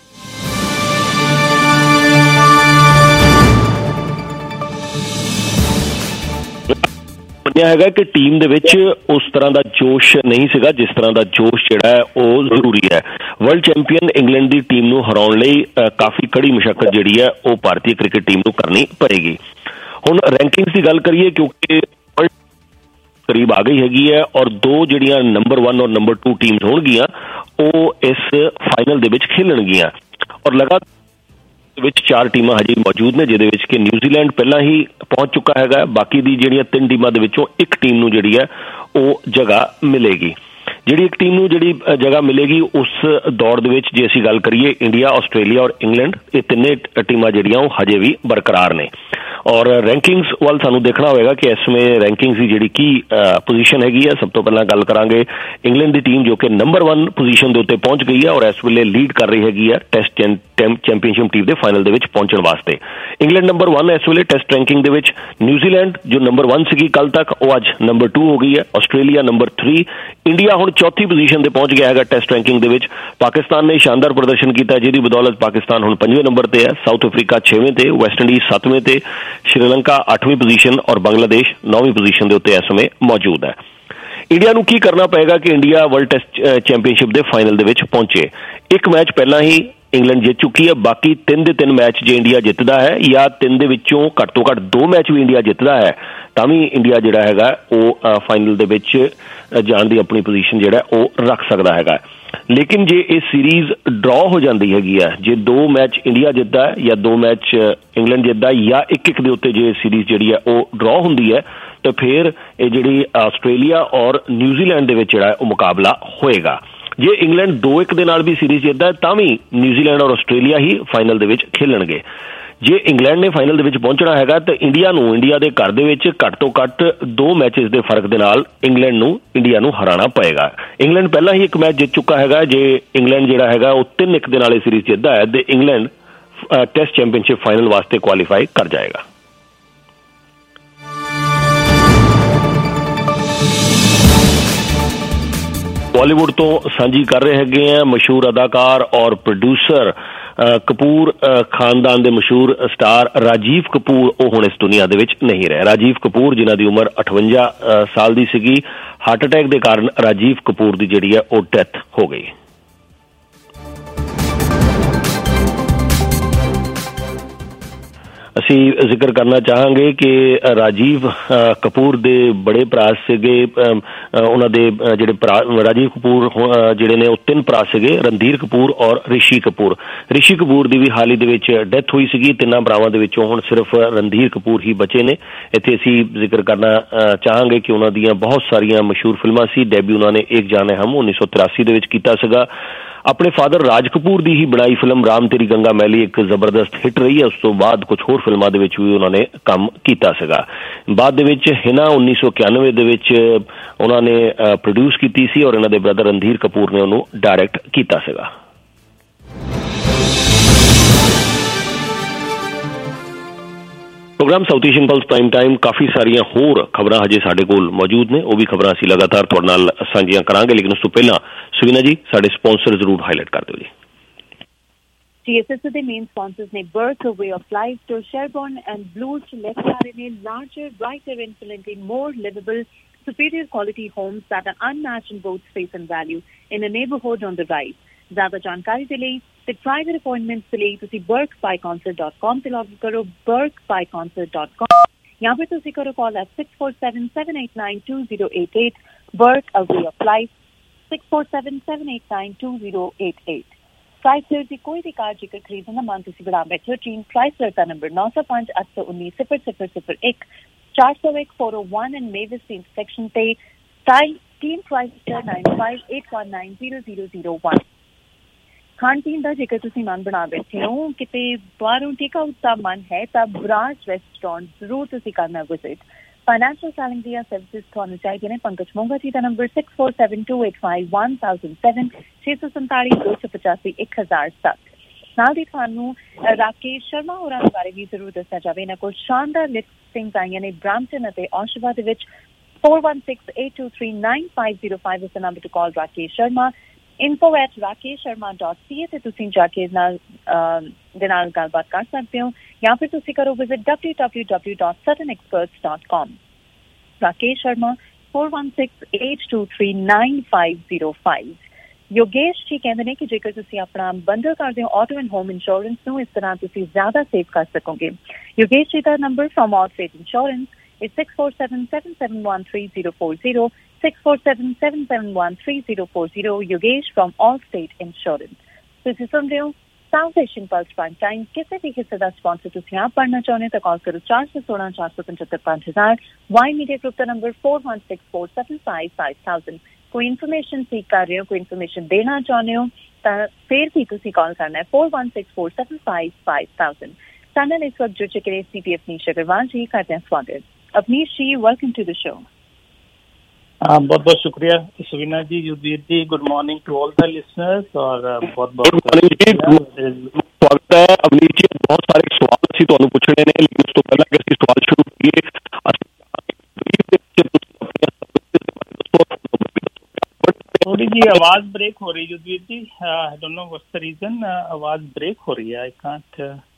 S2: मन्निया है कि टीम दे विच उस तरह का जोश नहीं सीगा जिस तरह का जोश जिहड़ा है वो जरूरी है। वर्ल्ड चैंपीयन इंग्लैंड की टीम नूं हराउण लई काफी कड़ी मशक्कत जिहड़ी है वो भारतीय क्रिकेट टीम नूं करनी पड़ेगी। हुण रैंकिंग्स की गल करिए क्योंकि करीब आ गई हैगी है और दो जिहड़ियां नंबर 1 और नंबर 2 टीम्स होणगियां वो इस फाइनल दे विच खेलणगियां और लगातार विच 4 टीमां हजे मौजूद ने जिहदे विच कि न्यूजीलैंड पहला ही पहुंच चुका है। बाकी दी जिहड़ियां 3 टीमां दे विचों एक टीम नूं जिहड़ी है वो जगह मिलेगी। जिहड़ी एक टीम नूं जिहड़ी जगह मिलेगी उस दौड़ दे विच जे असीं गल करिए इंडिया, आस्ट्रेलिया और इंग्लैंड ये तिन्ने टीमां जिहड़ियां वो हजे भी बरकरार ने। और रैंकिंग्स वाल सानूं देखना होएगा कि इसमें रैंकिंग्स की जिहड़ी की पोजीशन हैगी है। सब तो पहलां गल करांगे इंग्लैंड की टीम जो कि नंबर 1 पोजीशन दे उत्ते पहुंच गई है और इस वेले लीड कर रही हैगी है टेस्ट चैंपीयनशिप टीम के फाइनल दे विच पहुंचण वास्ते। इंग्लैंड नंबर 1 इस वेले टेस्ट रैंकिंग दे विच। न्यूजीलैंड जो नंबर 1 सीगी कल तक वो अज नंबर 2 हो गई है। आस्ट्रेलिया नंबर 3, इंडिया हुण चौथी पोजीशन ते पहुंच गया है टेस्ट रैंकिंग दे विच। पाकिस्तान ने शानदार प्रदर्शन किया जिहदी बदौलत पाकिस्तान हुण 5वें नंबर ते है, साउथ अफ्रीका 6वें ते, वैस्ट इंडीज 7वें ते, श्रीलंका 8वीं पोजीशन और बांग्लादेश 9वीं पोजीशन के उत्ते इस समय मौजूद है। इंडिया नूं की करना पएगा कि इंडिया वर्ल्ड टेस्ट चैंपीयनशिप के फाइनल दे विच पहुंचे। एक मैच पहला ही इंग्लैंड जित चुकी है, बाकी 3 दे 3 मैच जे इंडिया जितदा है या 3 दे विचों घट तो घट 2 मैच भी इंडिया जितदा है तां भी इंडिया जिहड़ा हैगा वो फाइनल दे विच जाण दी अपनी पोजीशन जिहड़ा वो रख सकदा हैगा। लेकिन जे इस सीरीज ड्रॉ हो जाती हैगी है, जे 2 मैच इंडिया जितदा है या 2 मैच इंग्लैंड जितदा है या 1-1 दे उत्ते जे सीरीज जिहड़ी है वो ड्रॉ हुंदी है तो फिर ये जिहड़ी आस्ट्रेलिया और न्यूजीलैंड दे विच जिहड़ा वो मुकाबला होएगा। जे इंग्लैंड 2-1 दे नाल भी सीरीज जितदा है तां भी न्यूजीलैंड और आस्ट्रेलिया ही फाइनल दे विच खेलणगे। जे इंग्लैंड ने फाइनल दे विच पहुंचना हैगा तो इंडिया दे घर दे विच घट तो घट 2 मैचेस के फर्क दे नाल इंडिया नूं हराना पएगा। इंग्लैंड पहला ही एक मैच जित चुका हैगा। जे इंग्लैंड जिहड़ा हैगा वो 3-1 दे नाल सीरीज जितदा है तो इंग्लैंड टेस्ट चैंपीयनशिप फाइनल वास्ते क्वालीफाई कर जाएगा। बॉलीवुड तो साझी कर रहे हैं मशहूर अदाकार और प्रोड्यूसर कपूर खानदान के मशहूर स्टार राजीव कपूर वो हुण इस दुनिया दे विच नहीं रहे। राजीव कपूर जिन्हां दी उम्र 58 साल की सीगी, हार्ट अटैक के कारण राजीव कपूर की जिहड़ी है वो डेथ हो गई। असी जिक्र करना चाहांगे कि राजीव कपूर दे बड़े भरा सीगे, उन्हां दे जिहड़े राजीव कपूर जिहड़े ने 3 भरा सीगे, रणधीर कपूर और ऋषि कपूर। ऋषि कपूर दी भी हाल ही दे विच डेथ हुई सीगी। 3 भरावां दे विचों हुण सिर्फ रणधीर कपूर ही बचे ने। इत्थे असी जिक्र करना चाहांगे कि उन्हां दीयां बहुत सारियां मशहूर फिल्मां सी। डेब्यू उन्हां ने एक जान है हम 1983 दे विच कीता सीगा। ਆਪਣੇ ਫਾਦਰ ਰਾਜ ਕਪੂਰ ਦੀ ਹੀ ਬਣਾਈ ਫਿਲਮ ਰਾਮ ਤੇਰੀ ਗੰਗਾ ਮੈਲੀ ਇੱਕ ਜ਼ਬਰਦਸਤ ਹਿੱਟ ਰਹੀ ਹੈ। ਉਸ ਤੋਂ ਬਾਅਦ ਕੁਝ ਹੋਰ ਫਿਲਮਾਂ ਦੇ ਵਿੱਚ ਵੀ ਉਹਨਾਂ ਨੇ ਕੰਮ ਕੀਤਾ ਸੀਗਾ। ਬਾਅਦ ਦੇ ਵਿੱਚ ਹਿਨਾ 1991 ਦੇ ਵਿੱਚ ਉਹਨਾਂ ਨੇ ਪ੍ਰੋਡਿਊਸ ਕੀਤੀ ਸੀ ਔਰ ਇਹਨਾਂ ਦੇ ਬ੍ਰਦਰ ਰਣਧੀਰ ਕਪੂਰ ਨੇ ਉਹਨੂੰ ਡਾਇਰੈਕਟ ਕੀਤਾ ਸੀਗਾ। Programme South Asian plus prime time ਕਾਫੀ ਸਾਰੀਆਂ ਹੋਰ ਖਬਰਾਂ ਹਜੇ ਸਾਡੇ ਕੋਲ ਮੌਜੂਦ ਨੇ, ਉਹ ਵੀ ਖਬਰਾਂ ਅਸੀਂ ਲਗਾਤਾਰ ਤੁਹਾਡੇ ਨਾਲ ਸਾਂਝੀਆਂ ਕਰਾਂਗੇ, ਲੇਕਿਨ ਉਸ ਤੋਂ ਪਹਿਲਾਂ ਸੁਵੀਨਾ ਜੀ ਸਾਡੇ ਸਪਾਂਸਰ ਜ਼ਰੂਰ ਹਾਈਲਾਈਟ ਕਰ ਦਿਓ ਜੀ।
S1: TSS ਦੇ ਮੇਨ ਸਪਾਂਸਰਸ ਨੇ Burke a way of life, ਤੋਂ ਸ਼ੈਰਬੋਰਨ ਐਂਡ ਬਲੂਜ਼ to ਲੈ ਕੇ ਆ ਰਹੇ ਨੇ larger, brighter, infinitely more livable, superior quality homes that are unmatched in both space and value in a neighborhood on the rise. ਜ਼ਿਆਦਾ ਜਾਣਕਾਰੀ ਦੇ ਲਈ ਤੇ ਪ੍ਰਾਈਵੇਟ ਅਪਾਇੰਟਮੈਂਟਸ ਦੇ ਲਈ ਤੁਸੀਂ burkbyconcert.com ਤੇ ਲੌਗਇਨ ਕਰੋ, burkbyconcert.com, ਜਾਂ ਫਿਰ ਤੁਸੀਂ ਕਰੋ call at 6477892088, Burke a way of life, 6477892088। Chrysler की कोई भी कार जेकर खरीदना ना मान तुसी बढ़ा बैठे हो, टीम क्राइसलर का नंबर 9058190001 401 401 एंड मेविस की इंटरसेक्शन पे स्टाइल टीम क्राइसलर 9581190001। खान पीन का जेकर तुसी मन बना बैठे हो, किते बाहरों टेक आउट का मन है तब ब्रास रेस्टोरेंट जरूर तुसी करना विजिट। फाइनेंशियल सेलिंग दिया सर्विसेज ਤੁਹਾਨੂੰ ਚਾਹੀਦੇ ਨੇ। ਪੰਕਜ ਮੋਂਗਾ ਜੀ ਦਾ ਨੰਬਰ 6472851007 647-285-1007। ਨਾਲ ਹੀ ਤੁਹਾਨੂੰ ਰਾਕੇਸ਼ ਸ਼ਰਮਾ ਹੋਰਾਂ ਦੇ ਬਾਰੇ ਵੀ ਜ਼ਰੂਰ ਦੱਸਿਆ ਜਾਵੇ। ਇਹਨਾਂ ਕੋਲ ਸ਼ਾਨਦਾਰ ਲਿਸਟਿੰਗਸ ਆਈਆਂ ਨੇ ਬ੍ਰਾਂਪਟਨ ਅਤੇ ਔਸ਼ਵਾ ਦੇ ਵਿੱਚ। 4168239505 is the number to call Rakesh Sharma. info@rakeshsharma.ca ਤੇ ਤੁਸੀਂ ਜਾ ਕੇ ਨਾਲ ਗੱਲਬਾਤ ਕਰ ਸਕਦੇ ਹੋ, ਜਾਂ ਫਿਰ ਤੁਸੀਂ ਕਰੋ ਵਿਜ਼ਿਟ www.suttonexperts.com। ਰਾਕੇਸ਼ ਸ਼ਰਮਾ 4168239505। ਯੋਗੇਸ਼ ਜੀ ਕਹਿੰਦੇ ਨੇ ਕਿ ਜੇਕਰ ਤੁਸੀਂ ਆਪਣਾ ਬੰਡਲ ਕਰਦੇ ਹੋ ਆਟੋ ਐਂਡ ਹੋਮ ਇੰਸ਼ੋਰੈਂਸ ਨੂੰ, ਇਸ ਤਰ੍ਹਾਂ ਤੁਸੀਂ ਜ਼ਿਆਦਾ ਸੇਵ ਕਰ ਸਕੋਗੇ। ਯੋਗੇਸ਼ ਜੀ ਦਾ number firm Allstate insurance is 6477713040, 6477713040। Yogesh from Allstate Insurance। ਤੁਸੀਂ ਸੁਣ ਰਹੇ ਹੋ South Asian plus prime time. ਕਿਸੇ ਵੀ ਹਿੱਸੇ ਦਾ ਸਪਾਂਸਰ ਤੁਸੀਂ ਆਪ ਪੜ੍ਹਨਾ ਚਾਹੁੰਦੇ ਤਾਂ ਕਾਲ ਕਰੋ 416-475-5000। ਵਾਈ ਮੀਡੀਆ ਗਰੁੱਪ ਦਾ ਨੰਬਰ 4164755000। ਕੋਈ ਇਨਫੋਰਮੇਸ਼ਨ ਸੀਕ ਕਰ ਰਹੇ ਹੋ, ਕੋਈ ਇਨਫੋਰਮੇਸ਼ਨ ਦੇਣਾ ਚਾਹੁੰਦੇ ਹੋ ਤਾਂ ਫਿਰ ਵੀ ਤੁਸੀਂ ਕਾਲ ਕਰਨਾ ਹੈ 4164755000। ਸਾਡੇ ਨਾਲ ਇਸ ਵਕਤ ਜੁੜ ਚੁੱਕੇ ਨੇ CP ਅਵਨੀਸ਼ ਅਗਰਵਾਲ ਜੀ। ਕਰਦੇ हैं स्वागत। Avnish ji, welcome to the show.
S4: बहुत बहुत शुक्रिया Suvina ji, Yudhveer ji. Good morning to all the listeners और बहुत बहुत
S2: स्वागत है अवनीश जी। बहुत सारे सवाल ਅਸੀਂ ਤੁਹਾਨੂੰ ਪੁੱਛਣੇ ਨੇ, ਲੇਕਿਨ ਉਸ ਤੋਂ ਪਹਿਲਾਂ ਕਿ ਅਸੀਂ ਸਵਾਲ ਸ਼ੁਰੂ ਕਰੀਏ,
S4: थोड़ी जी आवाज ब्रेक हो रही है Yudhveer ji. I don't know what's the reason, आवाज ब्रेक हो रही है। I can't.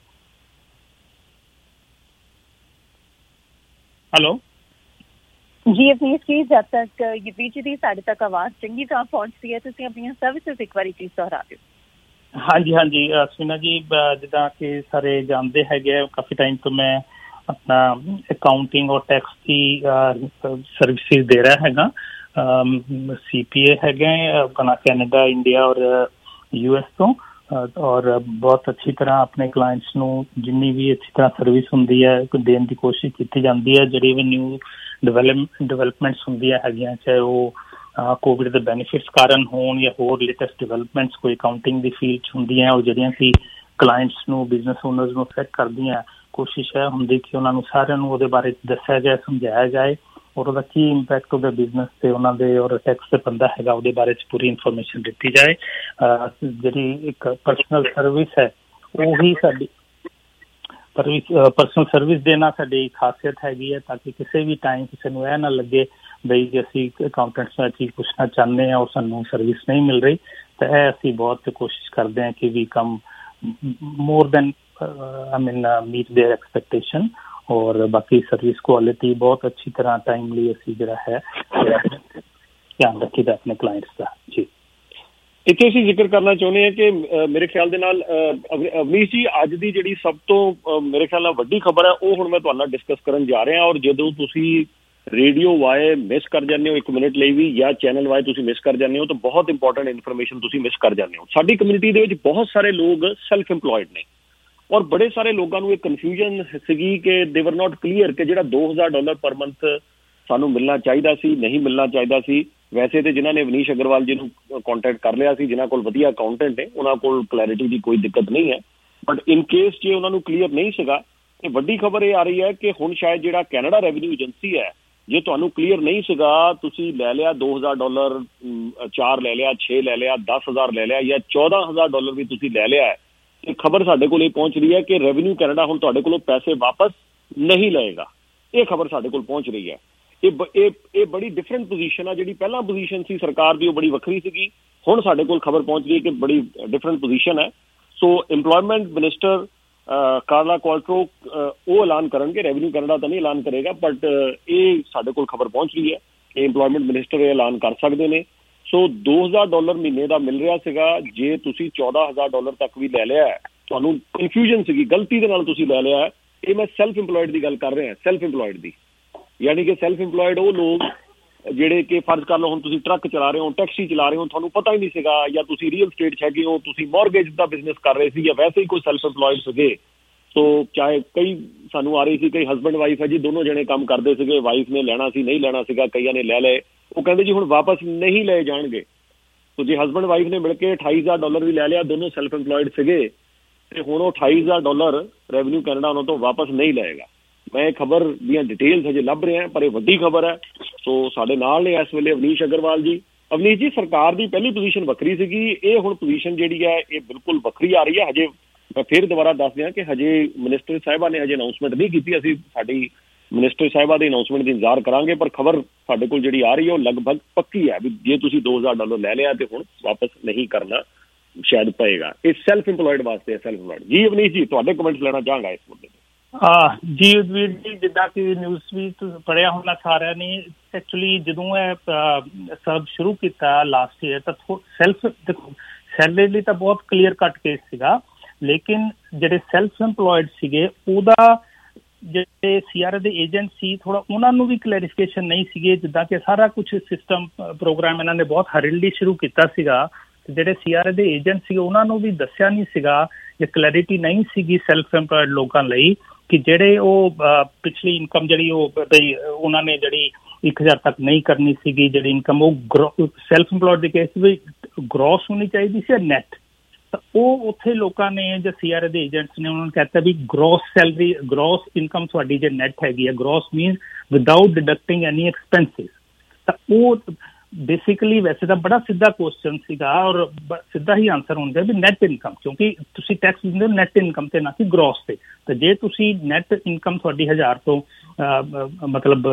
S4: हेलो
S1: जी अवनीश जी, जब तक युद्धवीर जी ਦੀ ਸਾਡੇ ਤੱਕ ਆਵਾਜ਼ ਚੰਗੀ ਤਰ੍ਹਾਂ ਪਹੁੰਚਦੀ ਹੈ ਤੁਸੀਂ ਆਪਣੀਆਂ ਸਰਵਿਸਿਜ਼ ਇੱਕ ਵਾਰੀ ਪਲੀਜ਼ ਦੁਹਰਾ ਦਿਓ।
S4: ਹਾਂਜੀ ਸੁਵੀਨਾ ਜੀ, ਜਿੱਦਾਂ ਕਿ ਸਾਰੇ ਜਾਣਦੇ ਹੈਗੇ, ਕਾਫੀ ਟਾਈਮ ਤੋਂ ਮੈਂ ਆਪਣਾ ਅਕਾਊਂਟਿੰਗ ਔਰ ਟੈਕਸ ਦੀ ਸਰਵਿਸਿਜ਼ ਦੇ ਰਿਹਾ ਹੈਗਾ। CPA ਹੈਗੇ ਆਪਣਾ ਕੈਨੇਡਾ, ਇੰਡੀਆ ਔਰ US ਤੋਂ, ਔਰ ਬਹੁਤ ਅੱਛੀ ਤਰ੍ਹਾਂ ਆਪਣੇ ਕਲਾਇੰਟਸ ਨੂੰ ਜਿੰਨੀ ਵੀ ਅੱਛੀ ਤਰ੍ਹਾਂ ਸਰਵਿਸ ਹੁੰਦੀ ਹੈ ਦੇਣ ਦੀ ਕੋਸ਼ਿਸ਼ ਕੀਤੀ ਜਾਂਦੀ ਹੈ। ਜਿਹੜੀ ਵੀ ਨਿਊ ਡਿਵੈਲਪਮੈਂਟਸ ਹੁੰਦੀਆਂ ਹੈਗੀਆਂ, ਚਾਹੇ ਉਹ ਕੋਵਿਡ ਦੇ ਬੈਨੀਫਿਟਸ ਕਾਰਨ ਹੋਣ ਜਾਂ ਹੋਰ ਲੇਟੈਸਟ ਡਿਵੈਲਪਮੈਂਟਸ ਕੋਈ ਅਕਾਊਂਟਿੰਗ ਦੀ ਫੀਲਡ 'ਚ ਹੁੰਦੀਆਂ, ਉਹ ਜਿਹੜੀਆਂ ਕਿ ਕਲਾਇੰਟਸ ਨੂੰ, ਬਿਜ਼ਨਸ ਓਨਰਸ ਨੂੰ ਅਫੈਕਟ ਕਰਦੀਆਂ, ਕੋਸ਼ਿਸ਼ ਇਹ ਹੁੰਦੀ ਕਿ ਉਹਨਾਂ ਨੂੰ ਸਾਰਿਆਂ ਨੂੰ ਉਹਦੇ ਬਾਰੇ ਦੱਸਿਆ ਜਾਏ, ਸਮਝਾਇਆ ਜਾਏ ਔਰ ਉਹਦਾ ਕੀ ਇੰਪੈਕਟ ਉਹਦੇ ਬਿਜ਼ਨਸ ਤੇ, ਉਹਨਾਂ ਦੇ ਔਰ ਟੈਕਸ ਤੇ ਪੈਂਦਾ ਹੈਗਾ, ਉਹਦੇ ਬਾਰੇ 'ਚ ਪੂਰੀ ਇਨਫੋਰਮੇਸ਼ਨ ਦਿੱਤੀ ਜਾਏ। ਜਿਹੜੀ ਇੱਕ ਪਰਸਨਲ ਸਰਵਿਸ ਹੈ, ਉਹੀ ਸਾਡੀ ਪਰਸਨਲ ਸਰਵਿਸ ਦੇਣਾ ਸਾਡੀ ਖਾਸੀਅਤ ਹੈਗੀ ਹੈ, ਤਾਂ ਕਿ ਕਿਸੇ ਵੀ ਟਾਈਮ ਕਿਸੇ ਨੂੰ ਇਹ ਨਾ ਲੱਗੇ ਬਈ ਜੇ ਅਸੀਂ ਅਕਾਊਂਟੈਂਟਸ ਨਾਲ ਚੀਜ਼ ਪੁੱਛਣਾ ਚਾਹੁੰਦੇ ਹਾਂ ਔਰ ਸਾਨੂੰ ਸਰਵਿਸ ਨਹੀਂ ਮਿਲ ਰਹੀ। ਤਾਂ ਇਹ ਅਸੀਂ ਬਹੁਤ ਕੋਸ਼ਿਸ਼ ਕਰਦੇ ਹਾਂ ਕਿ we come more than meet their expectation, ਔਰ ਬਾਕੀ ਸਰਵਿਸ ਕੁਆਲਿਟੀ ਬਹੁਤ ਅੱਛੀ ਤਰ੍ਹਾਂ ਟਾਈਮਲੀ ਅਸੀਂ ਜਿਹੜਾ ਹੈ ਧਿਆਨ ਰੱਖੀਦਾ ਆਪਣੇ ਕਲਾਇੰਟਸ ਦਾ। ਜੀ
S2: ਇੱਥੇ ਅਸੀਂ ਜ਼ਿਕਰ ਕਰਨਾ ਚਾਹੁੰਦੇ ਹਾਂ ਕਿ ਮੇਰੇ ਖਿਆਲ ਦੇ ਨਾਲ ਅਵਨੀਸ਼ ਜੀ, ਅੱਜ ਦੀ ਜਿਹੜੀ ਸਭ ਤੋਂ ਮੇਰੇ ਖਿਆਲ ਨਾਲ ਵੱਡੀ ਖਬਰ ਹੈ ਉਹ ਹੁਣ ਮੈਂ ਤੁਹਾਡੇ ਨਾਲ ਡਿਸਕਸ ਕਰਨ ਜਾ ਰਿਹਾ। ਔਰ ਜਦੋਂ ਤੁਸੀਂ ਰੇਡੀਓ ਵਾਏ ਮਿਸ ਕਰ ਜਾਂਦੇ ਹੋ 1 ਮਿੰਟ ਲਈ ਵੀ, ਜਾਂ ਚੈਨਲ ਵਾਏ ਤੁਸੀਂ ਮਿਸ ਕਰ ਜਾਂਦੇ ਹੋ, ਤਾਂ ਬਹੁਤ ਇੰਪੋਰਟੈਂਟ ਇਨਫੋਰਮੇਸ਼ਨ ਤੁਸੀਂ ਮਿਸ ਕਰ ਜਾਂਦੇ ਹੋ। ਸਾਡੀ ਕਮਿਊਨਿਟੀ ਦੇ ਵਿੱਚ ਬਹੁਤ ਸਾਰੇ ਲੋਕ ਸੈਲਫ ਇੰਪਲੋਇਡ ਨੇ, ਔਰ ਬੜੇ ਸਾਰੇ ਲੋਕਾਂ ਨੂੰ ਇਹ ਕਨਫਿਊਜ਼ਨ ਸੀਗੀ ਕਿ ਦੇ ਵਰ ਨਾਟ ਕਲੀਅਰ ਕਿ ਜਿਹੜਾ $2000 ਪਰ ਮੰਥ ਸਾਨੂੰ ਮਿਲਣਾ ਚਾਹੀਦਾ ਸੀ, ਨਹੀਂ ਮਿਲਣਾ ਚਾਹੀਦਾ ਸੀ। ਵੈਸੇ ਤੇ ਜਿਨ੍ਹਾਂ ਨੇ ਵਨੀਸ਼ ਅਗਰਵਾਲ ਜੀ ਨੂੰ ਕੰਟੈਕਟ ਕਰ ਲਿਆ ਸੀ, ਜਿਨ੍ਹਾਂ ਕੋਲ ਵਧੀਆ ਅਕਾਊਂਟੈਂਟ ਨੇ, ਉਹਨਾਂ ਕੋਲ ਕਲੈਰਿਟੀ ਦੀ ਕੋਈ ਦਿੱਕਤ ਨਹੀਂ ਹੈ। ਬਟ ਇਨ ਕੇਸ ਜੇ ਉਹਨਾਂ ਨੂੰ ਕਲੀਅਰ ਨਹੀਂ ਸੀਗਾ, ਤੇ ਵੱਡੀ ਖਬਰ ਇਹ ਆ ਰਹੀ ਹੈ ਕਿ ਹੁਣ ਸ਼ਾਇਦ ਜਿਹੜਾ ਕੈਨੇਡਾ ਰੈਵਨਿਊ ਏਜੰਸੀ ਹੈ, ਜੇ ਤੁਹਾਨੂੰ ਕਲੀਅਰ ਨਹੀਂ ਸੀਗਾ, ਤੁਸੀਂ ਲੈ ਲਿਆ $2,000, 4 ਲੈ ਲਿਆ, 6 ਲੈ ਲਿਆ, 10,000 ਲੈ ਲਿਆ, ਜਾਂ $14,000 ਵੀ ਤੁਸੀਂ ਲੈ ਲਿਆ ਹੈ, ਤੇ ਖਬਰ ਸਾਡੇ ਕੋਲ ਇਹ ਪਹੁੰਚ ਰਹੀ ਹੈ ਕਿ ਰੈਵਨਿਊ ਕੈਨੇਡਾ ਹੁਣ ਤੁਹਾਡੇ ਕੋਲੋਂ ਪੈਸੇ ਵਾਪਸ ਨਹੀਂ ਲਏਗਾ। ਇਹ ਖਬਰ ਸਾਡੇ ਕੋਲ ਪਹੁੰਚ ਰਹੀ ਹੈ। ਇਹ ਬੜੀ ਡਿਫਰੈਂਟ ਪੋਜੀਸ਼ਨ ਆ। ਜਿਹੜੀ ਪਹਿਲਾਂ ਪੋਜੀਸ਼ਨ ਸੀ ਸਰਕਾਰ ਦੀ ਉਹ ਬੜੀ ਵੱਖਰੀ ਸੀਗੀ, ਹੁਣ ਸਾਡੇ ਕੋਲ ਖਬਰ ਪਹੁੰਚ ਰਹੀ ਹੈ ਕਿ ਬੜੀ ਡਿਫਰੈਂਟ ਪੋਜੀਸ਼ਨ ਹੈ। ਸੋ ਇੰਪਲੋਇਮੈਂਟ ਮਿਨਿਸਟਰ ਕਾਰਲਾ ਕੁਆਲਟਰੋ ਉਹ ਐਲਾਨ ਕਰਨਗੇ, ਰੈਵਨਿਊ ਕੈਨੇਡਾ ਤਾਂ ਨਹੀਂ ਐਲਾਨ ਕਰੇਗਾ, ਬਟ ਇਹ ਸਾਡੇ ਕੋਲ ਖਬਰ ਪਹੁੰਚ ਰਹੀ ਹੈ ਕਿ ਇੰਪਲੋਇਮੈਂਟ ਮਿਨਿਸਟਰ ਇਹ ਐਲਾਨ ਕਰ ਸਕਦੇ ਨੇ। ਸੋ $2,000 ਮਹੀਨੇ ਦਾ ਮਿਲ ਰਿਹਾ ਸੀਗਾ, ਜੇ ਤੁਸੀਂ $14,000 ਤੱਕ ਵੀ ਲੈ ਲਿਆ, ਤੁਹਾਨੂੰ ਕਨਫਿਊਜ਼ਨ ਸੀਗੀ, ਗਲਤੀ ਦੇ ਨਾਲ ਤੁਸੀਂ ਲੈ ਲਿਆ। ਇਹ ਮੈਂ ਸੈਲਫ ਇੰਪਲੋਇਡ ਦੀ ਗੱਲ ਕਰ ਰਿਹਾ, ਸੈਲਫ ਇੰਪਲੋਇਡ ਦੀ, ਯਾਨੀ ਕਿ ਸੈਲਫ ਇੰਪਲੋਇਡ ਉਹ ਲੋਕ ਜਿਹੜੇ ਕਿ ਫਰਜ਼ ਕਰ ਲਓ ਹੁਣ ਤੁਸੀਂ ਟਰੱਕ ਚਲਾ ਰਹੇ ਹੋ, ਟੈਕਸੀ ਚਲਾ ਰਹੇ ਹੋ, ਤੁਹਾਨੂੰ ਪਤਾ ਹੀ ਨਹੀਂ ਸੀਗਾ, ਜਾਂ ਤੁਸੀਂ ਰੀਅਲ ਸਟੇਟ 'ਚ ਹੈਗੇ ਹੋ, ਤੁਸੀਂ ਮੌਰਗੇਜ ਦਾ ਬਿਜ਼ਨਸ ਕਰ ਰਹੇ ਸੀ, ਜਾਂ ਵੈਸੇ ਹੀ ਕੋਈ ਸੈਲਫ ਇੰਪਲੋਇਡ ਸੀਗੇ। ਸੋ ਚਾਹੇ ਕਈ ਸਾਨੂੰ ਆ ਰਹੀ ਸੀ, ਕਈ ਹਸਬੈਂਡ ਵਾਈਫ ਹੈ ਜੀ, ਦੋਨੋਂ ਜਣੇ ਕੰਮ ਕਰਦੇ ਸੀਗੇ, ਵਾਈਫ ਨੇ ਲੈਣਾ ਸੀ, ਨਹੀਂ ਲੈਣਾ ਸੀਗਾ, ਕਈਆਂ ਨੇ ਲੈ ਲਏ, ਉਹ ਕਹਿੰਦੇ ਜੀ ਹੁਣ ਵਾਪਸ ਨਹੀਂ ਲਏ ਜਾਣਗੇ। ਸੋ ਜੇ ਹਸਬੈਂਡ ਵਾਈਫ ਨੇ ਮਿਲ ਕੇ $28,000 ਵੀ ਲੈ ਲਿਆ, ਦੋਨੋਂ ਸੈਲਫ ਇੰਪਲੋਇਡ ਸੀਗੇ, ਤੇ ਹੁਣ ਉਹ $28,000 ਰੈਵਨਿਊ ਕੈਨੇਡਾ ਉਹਨਾਂ ਤੋਂ ਵਾਪਸ ਨਹੀਂ ਲਏਗਾ। ਮੈਂ ਖਬਰ ਦੀਆਂ ਡਿਟੇਲਸ ਹਜੇ ਲੱਭ ਰਿਹਾ, ਪਰ ਇਹ ਵੱਡੀ ਖਬਰ ਹੈ। ਸੋ ਸਾਡੇ ਨਾਲ ਨੇ ਇਸ ਵੇਲੇ ਅਵਨੀਸ਼ ਅਗਰਵਾਲ ਜੀ। ਅਵਨੀਸ਼ ਜੀ, ਸਰਕਾਰ ਦੀ ਪਹਿਲੀ ਪੋਜੀਸ਼ਨ ਵੱਖਰੀ ਸੀਗੀ, ਇਹ ਹੁਣ ਪੋਜੀਸ਼ਨ ਜਿਹੜੀ ਹੈ ਇਹ ਬਿਲਕੁਲ ਵੱਖਰੀ ਆ ਰਹੀ ਹੈ। ਹਜੇ ਮੈਂ ਫਿਰ ਦੁਬਾਰਾ ਦੱਸ ਦਿਆਂ ਕਿ ਹਜੇ ਮਿਨਿਸਟਰ ਸਾਹਿਬਾ ਨੇ ਹਜੇ ਅਨਾਊਂਸਮੈਂਟ ਨਹੀਂ ਕੀਤੀ, ਅਸੀਂ ਸਾਡੀ ਮਿਨਿਸਟਰ ਸਾਹਿਬਾ ਦੇ ਅਨਾਊਂਸਮੈਂਟ ਦਾ ਇੰਤਜ਼ਾਰ ਕਰਾਂਗੇ, ਪਰ ਖਬਰ ਸਾਡੇ ਕੋਲ ਜਿਹੜੀ ਆ ਰਹੀ ਹੈ ਉਹ ਲਗਭਗ ਪੱਕੀ ਹੈ ਵੀ ਜੇ ਤੁਸੀਂ $2,000 ਲੈ ਲਿਆ ਤੇ ਹੁਣ ਵਾਪਸ ਨਹੀਂ ਕਰਨਾ ਸ਼ਾਇਦ ਪਏਗਾ। ਇਹ ਸੈਲਫ ਇੰਪਲੋਇਡ ਵਾਸਤੇ ਹੈ, ਸੈਲਫ ਇੰਪਲੋਇਡ। ਜੀ ਅਵਨੀਸ਼ ਜੀ, ਤੁਹਾਡੇ ਕਮੈਂਟਸ ਲੈਣਾ ਚਾਹਾਂਗਾ ਇਸ ਮੁੱਦੇ ਤੇ।
S4: ਜੀ ਉਦਵੀਰ ਜੀ, ਜਿੱਦਾਂ ਕਿ ਨਿਊਜ਼ ਵੀ ਪੜ੍ਹਿਆ ਹੋਣਾ ਸਾਰਿਆਂ ਨੇ, ਐਕਚੁਅਲੀ ਜਦੋਂ ਇਹ ਸਭ ਸ਼ੁਰੂ ਕੀਤਾ ਲਾਸਟ ਈਅਰ ਤਾਂ ਸੈਲਰੀ ਲਈ ਤਾਂ ਬਹੁਤ ਕਲੀਅਰ ਕੱਟ ਕੇਸ ਸੀਗਾ, ਲੇਕਿਨ ਜਿਹੜੇ ਸੈਲਫ ਇੰਪਲੋਇਡ ਸੀਗੇ ਉਹਦਾ ਜਿਹੜੇ CRA ਦੇ ਏਜੰਟ ਸੀ ਥੋੜਾ ਉਹਨਾਂ ਨੂੰ ਵੀ ਕਲੈਰੀਫਿਕੇਸ਼ਨ ਨਹੀਂ ਸੀਗੇ, ਜਿੱਦਾਂ ਕਿ ਸਾਰਾ ਕੁਝ ਸਿਸਟਮ ਪ੍ਰੋਗਰਾਮ ਇਹਨਾਂ ਨੇ ਬਹੁਤ ਹਰਿਡਲੀ ਸ਼ੁਰੂ ਕੀਤਾ ਸੀਗਾ, ਤੇ ਜਿਹੜੇ CRA ਦੇ ਏਜੰਟ ਸੀਗੇ ਉਹਨਾਂ ਨੂੰ ਵੀ ਦੱਸਿਆ ਨਹੀਂ ਸੀਗਾ, ਜੇ ਕਲੈਰਿਟੀ ਨਹੀਂ ਸੀਗੀ ਸੈਲਫ ਇੰਪਲੋਇਡ ਲੋਕਾਂ ਲਈ ਕਿ ਜਿਹੜੇ ਉਹ ਪਿਛਲੀ ਇਨਕਮ ਜਿਹੜੀ ਉਹ ਉਹਨਾਂ ਨੇ ਜਿਹੜੀ 1,000 ਤੱਕ ਨਹੀਂ ਕਰਨੀ ਸੀਗੀ, ਜਿਹੜੀ ਇਨਕਮ ਉਹ ਸੈਲਫ ਇੰਪਲੋਇਡ ਦੇ ਕੇਸ ਵਿੱਚ ਗ੍ਰੋਸ ਹੋਣੀ ਚਾਹੀਦੀ ਸੀ ਨੈਟ। ਤਾਂ ਉਹ ਉੱਥੇ ਲੋਕਾਂ ਨੇ ਜਾਂ CRA ਦੇ ਏਜੰਟਸ ਨੇ ਉਹਨਾਂ ਨੂੰ ਕਹਿਤਾ ਵੀ ਗ੍ਰੋਸ ਸੈਲਰੀ, ਗ੍ਰੋਸ ਇਨਕਮ ਤੁਹਾਡੀ ਜੇ ਨੈਟ ਹੈਗੀ ਹੈ, gross means without deducting any expenses. ਤਾਂ ਉਹ ਬੇਸਿਕਲੀ ਵੈਸੇ ਤਾਂ ਬੜਾ ਸਿੱਧਾ ਕੁਐਸਚਨ ਸੀਗਾ ਔਰ ਸਿੱਧਾ ਹੀ ਆਨਸਰ ਹੁੰਦਾ ਵੀ ਨੈਟ ਇਨਕਮ, ਕਿਉਂਕਿ ਤੁਸੀਂ ਟੈਕਸ ਦਿੰਦੇ ਹੋ ਨੈਟ ਇਨਕਮ ਤੇ ਨਾ ਕਿ ਗ੍ਰੋਸ ਤੇ। ਤੇ ਜੇ ਤੁਸੀਂ ਨੈਟ ਇਨਕਮ ਤੁਹਾਡੀ 1,000 ਤੋਂ ਮਤਲਬ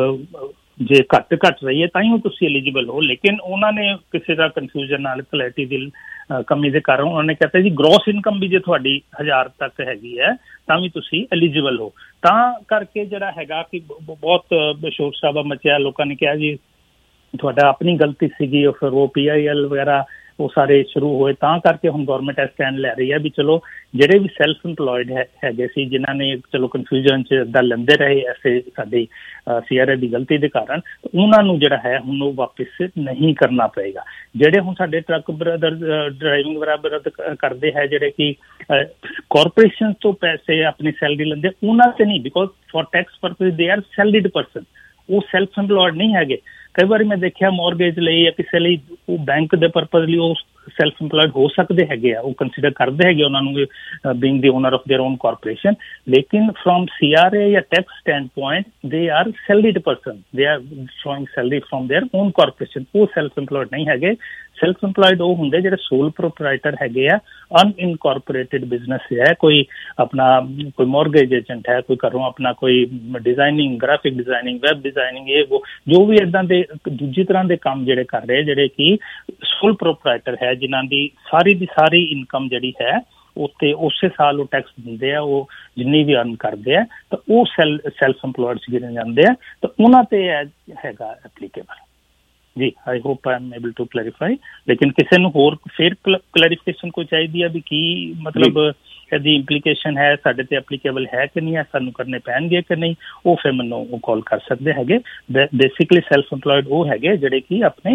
S4: ਜੇ ਘੱਟ ਰਹੀ ਹੈ ਤਾਂ ਹੀ ਤੁਸੀਂ ਐਲੀਜੀਬਲ ਹੋ, ਲੇਕਿਨ ਉਹਨਾਂ ਨੇ ਕਿਸੇ ਦਾ ਕਨਫਿਊਜ਼ਨ ਨਾਲ ਕਲੈਰਿਟੀ ਦੀ ਕਮੀ ਦੇ ਕਾਰਨ ਉਹਨਾਂ ਨੇ ਕਹਿੰਦਾ ਜੀ ਗ੍ਰੋਸ ਇਨਕਮ ਵੀ ਜੇ ਤੁਹਾਡੀ 1,000 ਤੱਕ ਹੈਗੀ ਹੈ ਤਾਂ ਵੀ ਤੁਸੀਂ ਐਲੀਜੀਬਲ ਹੋ। ਤਾਂ ਕਰਕੇ ਜਿਹੜਾ ਹੈਗਾ ਕਿ ਬਹੁਤ ਸ਼ੋਰ ਸ਼ਰਾਬਾ ਮਚਿਆ, ਲੋਕਾਂ ਨੇ ਕਿਹਾ ਜੀ ਤੁਹਾਡਾ ਆਪਣੀ ਗਲਤੀ ਸੀਗੀ, ਫਿਰ ਉਹ PIL ਵਗੈਰਾ ਉਹ ਸਾਰੇ ਸ਼ੁਰੂ ਹੋਏ। ਤਾਂ ਕਰਕੇ ਹੁਣ ਗੌਰਮੈਂਟ ਇਹ ਸਟੈਂਡ ਲੈ ਰਹੀ ਹੈ ਵੀ ਚਲੋ ਜਿਹੜੇ ਵੀ ਸੈਲਫ ਇੰਪਲੋਇਡ ਹੈਗੇ ਸੀ, ਜਿਨ੍ਹਾਂ ਨੇ ਚਲੋ ਕਨਫਿਊਜ਼ਨ 'ਚ ਇੱਦਾਂ ਲੈਂਦੇ ਰਹੇ ਐਸੇ ਸਾਡੀ CRA ਦੀ ਗਲਤੀ ਦੇ ਕਾਰਨ, ਉਹਨਾਂ ਨੂੰ ਜਿਹੜਾ ਹੈ ਹੁਣ ਉਹ ਵਾਪਿਸ ਨਹੀਂ ਕਰਨਾ ਪਏਗਾ। ਜਿਹੜੇ ਹੁਣ ਸਾਡੇ ਟਰੱਕ ਬ੍ਰਦਰ ਡਰਾਈਵਿੰਗ ਬਰਾਬਰ ਕਰਦੇ ਹੈ, ਜਿਹੜੇ ਕਿ ਕਾਰਪੋਰੇਸ਼ਨ ਤੋਂ ਪੈਸੇ ਆਪਣੀ ਸੈਲਰੀ ਲੈਂਦੇ, ਉਹਨਾਂ ਤੇ ਨਹੀਂ, because for tax purpose they are salaried person, ਉਹ ਸੈਲਫ ਇੰਪਲੋਇਡ ਨਹੀਂ ਹੈਗੇ। ਕਈ ਵਾਰੀ ਮੈਂ ਦੇਖਿਆ ਮੌਰਗੇਜ ਲਈ ਜਾਂ ਕਿਸੇ ਲਈ ਉਹ ਬੈਂਕ ਦੇ ਪਰਪਸ ਲਈ ਉਹ ਸੈਲਫ ਇੰਪਲੋਇਡ ਹੋ ਸਕਦੇ ਹੈਗੇ ਆ, ਉਹ ਕੰਸੀਡਰ ਕਰਦੇ ਹੈਗੇ ਉਹਨਾਂ ਨੂੰ being the owner of their own corporation, ਲੇਕਿਨ ਫਰੋਮ CRA ਜਾਂ tax standpoint they are salaried person, they are showing salary from their own corporation, ਉਹ ਸੈਲਫ ਇੰਪਲੋਇਡ ਨਹੀਂ ਹੈਗੇ। ਸੈਲਫ ਇੰਪਲੋਇਡ ਉਹ ਹੁੰਦੇ ਜਿਹੜੇ ਸੋਲ ਪ੍ਰੋਪਰਾਈਟਰ ਹੈਗੇ ਆ, ਅਨਇਨਕੋਰਪੋਰੇਟਡ ਬਿਜ਼ਨਸ ਹੈ, ਕੋਈ ਆਪਣਾ ਕੋਈ ਮੌਰਗੇਜ ਏਜੰਟ ਹੈ, ਕੋਈ ਘਰੋਂ ਆਪਣਾ ਕੋਈ designing, graphic designing, web designing, ਇਹ ਉਹ ਜੋ ਵੀ ਇੱਦਾਂ ਦੇ ਦੂਜੀ ਤਰ੍ਹਾਂ ਦੇ ਕੰਮ ਜਿਹੜੇ ਕਰ ਰਹੇ, ਜਿਹੜੇ ਕਿ ਸੋਲ ਪ੍ਰੋਪਰਾਈਟਰ ਹੈ, ਜਿਨ੍ਹਾਂ ਦੀ ਸਾਰੀ ਇਨਕਮ ਜਿਹੜੀ ਹੈ ਉੱਤੇ ਉਸੇ ਸਾਲ ਉਹ ਟੈਕਸ ਦਿੰਦੇ ਆ, ਉਹ ਜਿੰਨੀ ਵੀ ਅਰਨ ਕਰਦੇ ਆ, ਤਾਂ ਉਹ ਸੈਲਫ ਇੰਪਲੋਇਡ ਗਿਣੇ ਜਾਂਦੇ ਆ, ਤਾਂ ਉਹਨਾਂ ਤੇ ਹੈਗਾ ਐਪਲੀਕੇਬਲ। ਜੀ I hope I am able to clarify. ਲੇਕਿਨ ਕਿਸੇ ਨੂੰ ਹੋਰ ਫਿਰ ਕਲੈਰੀਫਿਕੇਸ਼ਨ ਕੋਈ ਚਾਹੀਦੀ ਹੈ ਵੀ ਕੀ ਮਤਲਬ ਇਹਦੀ ਇੰਪਲੀਕੇਸ਼ਨ ਹੈ, ਸਾਡੇ ਤੇ ਐਪਲੀਕੇਬਲ ਹੈ ਕਿ ਨਹੀਂ ਹੈ, ਸਾਨੂੰ ਕਰਨੇ ਪੈਣਗੇ ਕਿ ਨਹੀਂ, ਉਹ ਫਿਰ ਮੈਨੂੰ ਉਹ ਕਾਲ ਕਰ ਸਕਦੇ ਹੈਗੇ। ਬੇਸਿਕਲੀ ਸੈਲਫ ਇੰਪਲੋਇਡ ਉਹ ਹੈਗੇ ਜਿਹੜੇ ਕਿ ਆਪਣੇ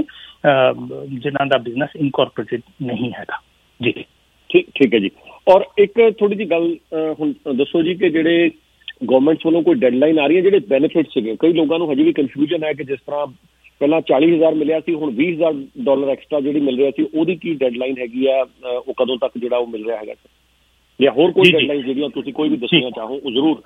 S4: ਜਿਨ੍ਹਾਂ ਦਾ ਬਿਜ਼ਨਸ ਇਨਕੋਰਪੋਰੇਟਡ ਨਹੀਂ ਹੈਗਾ। ਜੀ
S2: ਠੀਕ ਹੈ ਜੀ। ਔਰ ਇੱਕ ਥੋੜੀ ਜਿਹੀ ਗੱਲ ਹੁਣ ਦੱਸੋ ਜੀ ਕਿ ਜਿਹੜੇ ਗਵਰਨਮੈਂਟ ਵੱਲੋਂ ਕੋਈ ਡੈਡਲਾਈਨ ਆ ਰਹੀ ਹੈ, ਜਿਹੜੇ ਬੈਨੀਫਿਟ ਸੀਗੇ, ਕਈ ਲੋਕਾਂ ਨੂੰ ਹਜੇ ਵੀ ਕਨਫਿਊਜ਼ਨ ਹੈ ਕਿ ਜਿਸ ਤਰ੍ਹਾਂ ਪਹਿਲਾਂ 40,000 ਮਿਲਿਆ ਸੀ, ਹੁਣ $20,000 ਐਕਸਟਰਾ ਜਿਹੜੀ ਮਿਲ ਰਿਹਾ ਸੀ ਉਹਦੀ ਕੀ ਡੈਡਲਾਈਨ ਹੈਗੀ ਆ, ਉਹ ਕਦੋਂ ਤੱਕ ਜਿਹੜਾ ਉਹ ਮਿਲ ਰਿਹਾ ਹੈਗਾ, ਜਾਂ ਹੋਰ ਕੋਈ ਡੈਡਲਾਈਨ ਜਿਹੜੀਆਂ ਤੁਸੀਂ ਕੋਈ ਵੀ ਦੱਸਣਾ ਚਾਹੋ ਉਹ ਜ਼ਰੂਰ।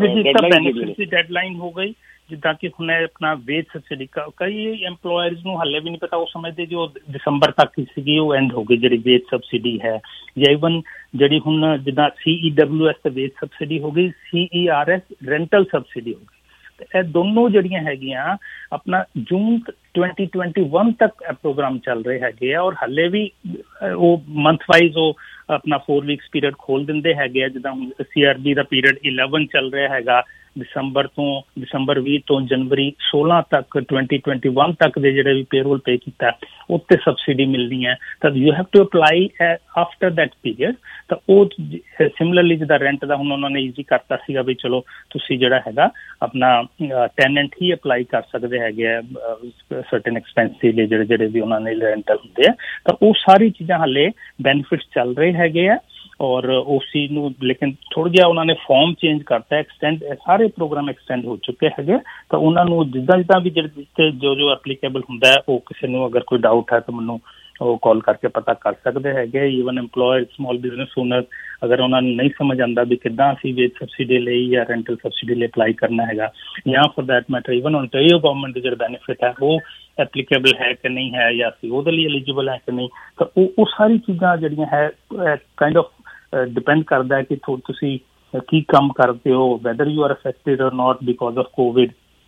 S4: ਡੈਡਲਾਈਨ ਹੋ ਗਈ ਜਿੱਦਾਂ ਕਿ ਹੁਣ ਆਪਣਾ ਵੇਜ ਸਬਸਿਡੀ, ਕਈ ਐਮਪਲੋਇਰਸ ਨੂੰ ਹਾਲੇ ਵੀ ਨਹੀਂ ਪਤਾ, ਉਹ ਸਮਝਦੇ ਜੋ ਦਸੰਬਰ ਤੱਕ ਹੀ ਸੀਗੀ ਉਹ ਐਂਡ ਹੋ ਗਈ ਜਿਹੜੀ ਵੇਜ ਸਬਸਿਡੀ ਹੈ, ਜਾਂ ਈਵਨ ਜਿਹੜੀ ਹੁਣ ਜਿੱਦਾਂ CEWS ਤੇ ਵੇਜ ਸਬਸਿਡੀ ਹੋ ਗਈ, CERS ਰੈਂਟਲ ਸਬਸਿਡੀ ਹੋ ਗਈ। ਤੇ ਇਹ ਦੋਨੋਂ ਜਿਹੜੀਆਂ ਹੈਗੀਆਂ ਆਪਣਾ ਜੂਨ 2021 ਤੱਕ ਪ੍ਰੋਗਰਾਮ ਚੱਲ ਰਹੇ ਹੈਗੇ ਆ, ਔਰ ਹਾਲੇ ਵੀ ਉਹ ਮੰਥ ਵਾਈਜ਼ ਉਹ ਆਪਣਾ 4 ਵੀਕਸ ਪੀਰੀਅਡ ਖੋਲ ਦਿੰਦੇ ਹੈਗੇ ਆ। ਜਿੱਦਾਂ ਹੁਣ CRB ਦਾ ਪੀਰੀਅਡ 11 ਚੱਲ ਰਿਹਾ ਹੈਗਾ, ਦਸੰਬਰ 20 ਤੋਂ ਜਨਵਰੀ 16 ਤੱਕ 2021 ਤੱਕ ਦੇ ਜਿਹੜੇ ਵੀ ਪੇਰੋਲ ਪੇ ਕੀਤਾ ਉੱਤੇ ਸਬਸਿਡੀ ਮਿਲਣੀ ਹੈ। ਤਾਂ you have to apply after that period. ਤਾਂ ਉਹ ਸਿਮਿਲਰਲੀ ਜਿੱਦਾਂ ਰੈਂਟ ਦਾ ਹੁਣ ਉਹਨਾਂ ਨੇ ਈਜ਼ੀ ਕਰਤਾ ਸੀਗਾ ਵੀ ਚਲੋ ਤੁਸੀਂ ਜਿਹੜਾ ਹੈਗਾ ਆਪਣਾ ਟੈਨੈਂਟ ਹੀ ਅਪਲਾਈ ਕਰ ਸਕਦੇ ਹੈਗੇ ਆ ਸਰਟਨ ਐਕਸਪੈਂਸਿਸ ਲਈ ਜਿਹੜੇ ਵੀ ਉਹਨਾਂ ਨੇ ਰੈਂਟਲ ਹੁੰਦੇ ਆ। ਤਾਂ ਉਹ ਸਾਰੀ ਚੀਜ਼ਾਂ ਹਾਲੇ ਬੈਨੀਫਿਟਸ ਚੱਲ ਰਹੇ ਹੈਗੇ ਆ, ਔਰ ਉਸ ਚੀਜ਼ ਨੂੰ ਲੇਕਿਨ ਥੋੜ੍ਹਾ ਜਿਹਾ ਉਹਨਾਂ ਨੇ ਫਾਰਮ ਚੇਂਜ ਕਰਤਾ, ਐਕਸਟੈਂਡ ਸਾਰੇ ਪ੍ਰੋਗਰਾਮ ਐਕਸਟੈਂਡ ਹੋ ਚੁੱਕੇ ਹੈਗੇ। ਤਾਂ ਉਹਨਾਂ ਨੂੰ ਜਿੱਦਾਂ ਵੀ ਜਿਹੜੇ ਜੋ ਐਪਲੀਕੇਬਲ ਹੁੰਦਾ ਹੈ, ਉਹ ਕਿਸੇ ਨੂੰ ਅਗਰ ਕੋਈ ਡਾਊਟ ਹੈ ਤਾਂ ਮੈਨੂੰ ਉਹ ਕਾਲ ਕਰਕੇ ਪਤਾ ਕਰ ਸਕਦੇ ਹੈਗੇ। Even employer, small business owner, ਅਗਰ ਉਹਨਾਂ ਨੂੰ ਨਹੀਂ ਸਮਝ ਆਉਂਦਾ ਵੀ ਕਿੱਦਾਂ ਅਸੀਂ ਵੇਜ ਸਬਸਿਡੀ ਲਈ ਜਾਂ ਰੈਂਟਲ ਸਬਸਿਡੀ ਲਈ ਅਪਲਾਈ ਕਰਨਾ ਹੈਗਾ, ਜਾਂ for that matter even Ontario government ਦੇ ਜਿਹੜਾ ਬੈਨੀਫਿਟ ਹੈ ਉਹ ਐਪਲੀਕੇਬਲ ਹੈ ਕਿ ਨਹੀਂ ਹੈ, ਜਾਂ ਅਸੀਂ ਉਹਦੇ ਲਈ ਐਲੀਜੀਬਲ ਹੈ ਕਿ ਨਹੀਂ। ਤਾਂ ਉਹ ਸਾਰੀ ਚੀਜ਼ਾਂ ਜਿਹੜੀਆਂ ਹੈ ਕਾਈਂਡ ਆਫ ਡਿਪੈਂਡ ਕਰਦਾ ਹੈ ਕਿ ਤੁਸੀਂ ਕੀ ਕੰਮ ਕਰਦੇ ਹੋ, weather you are affected or not because of covid.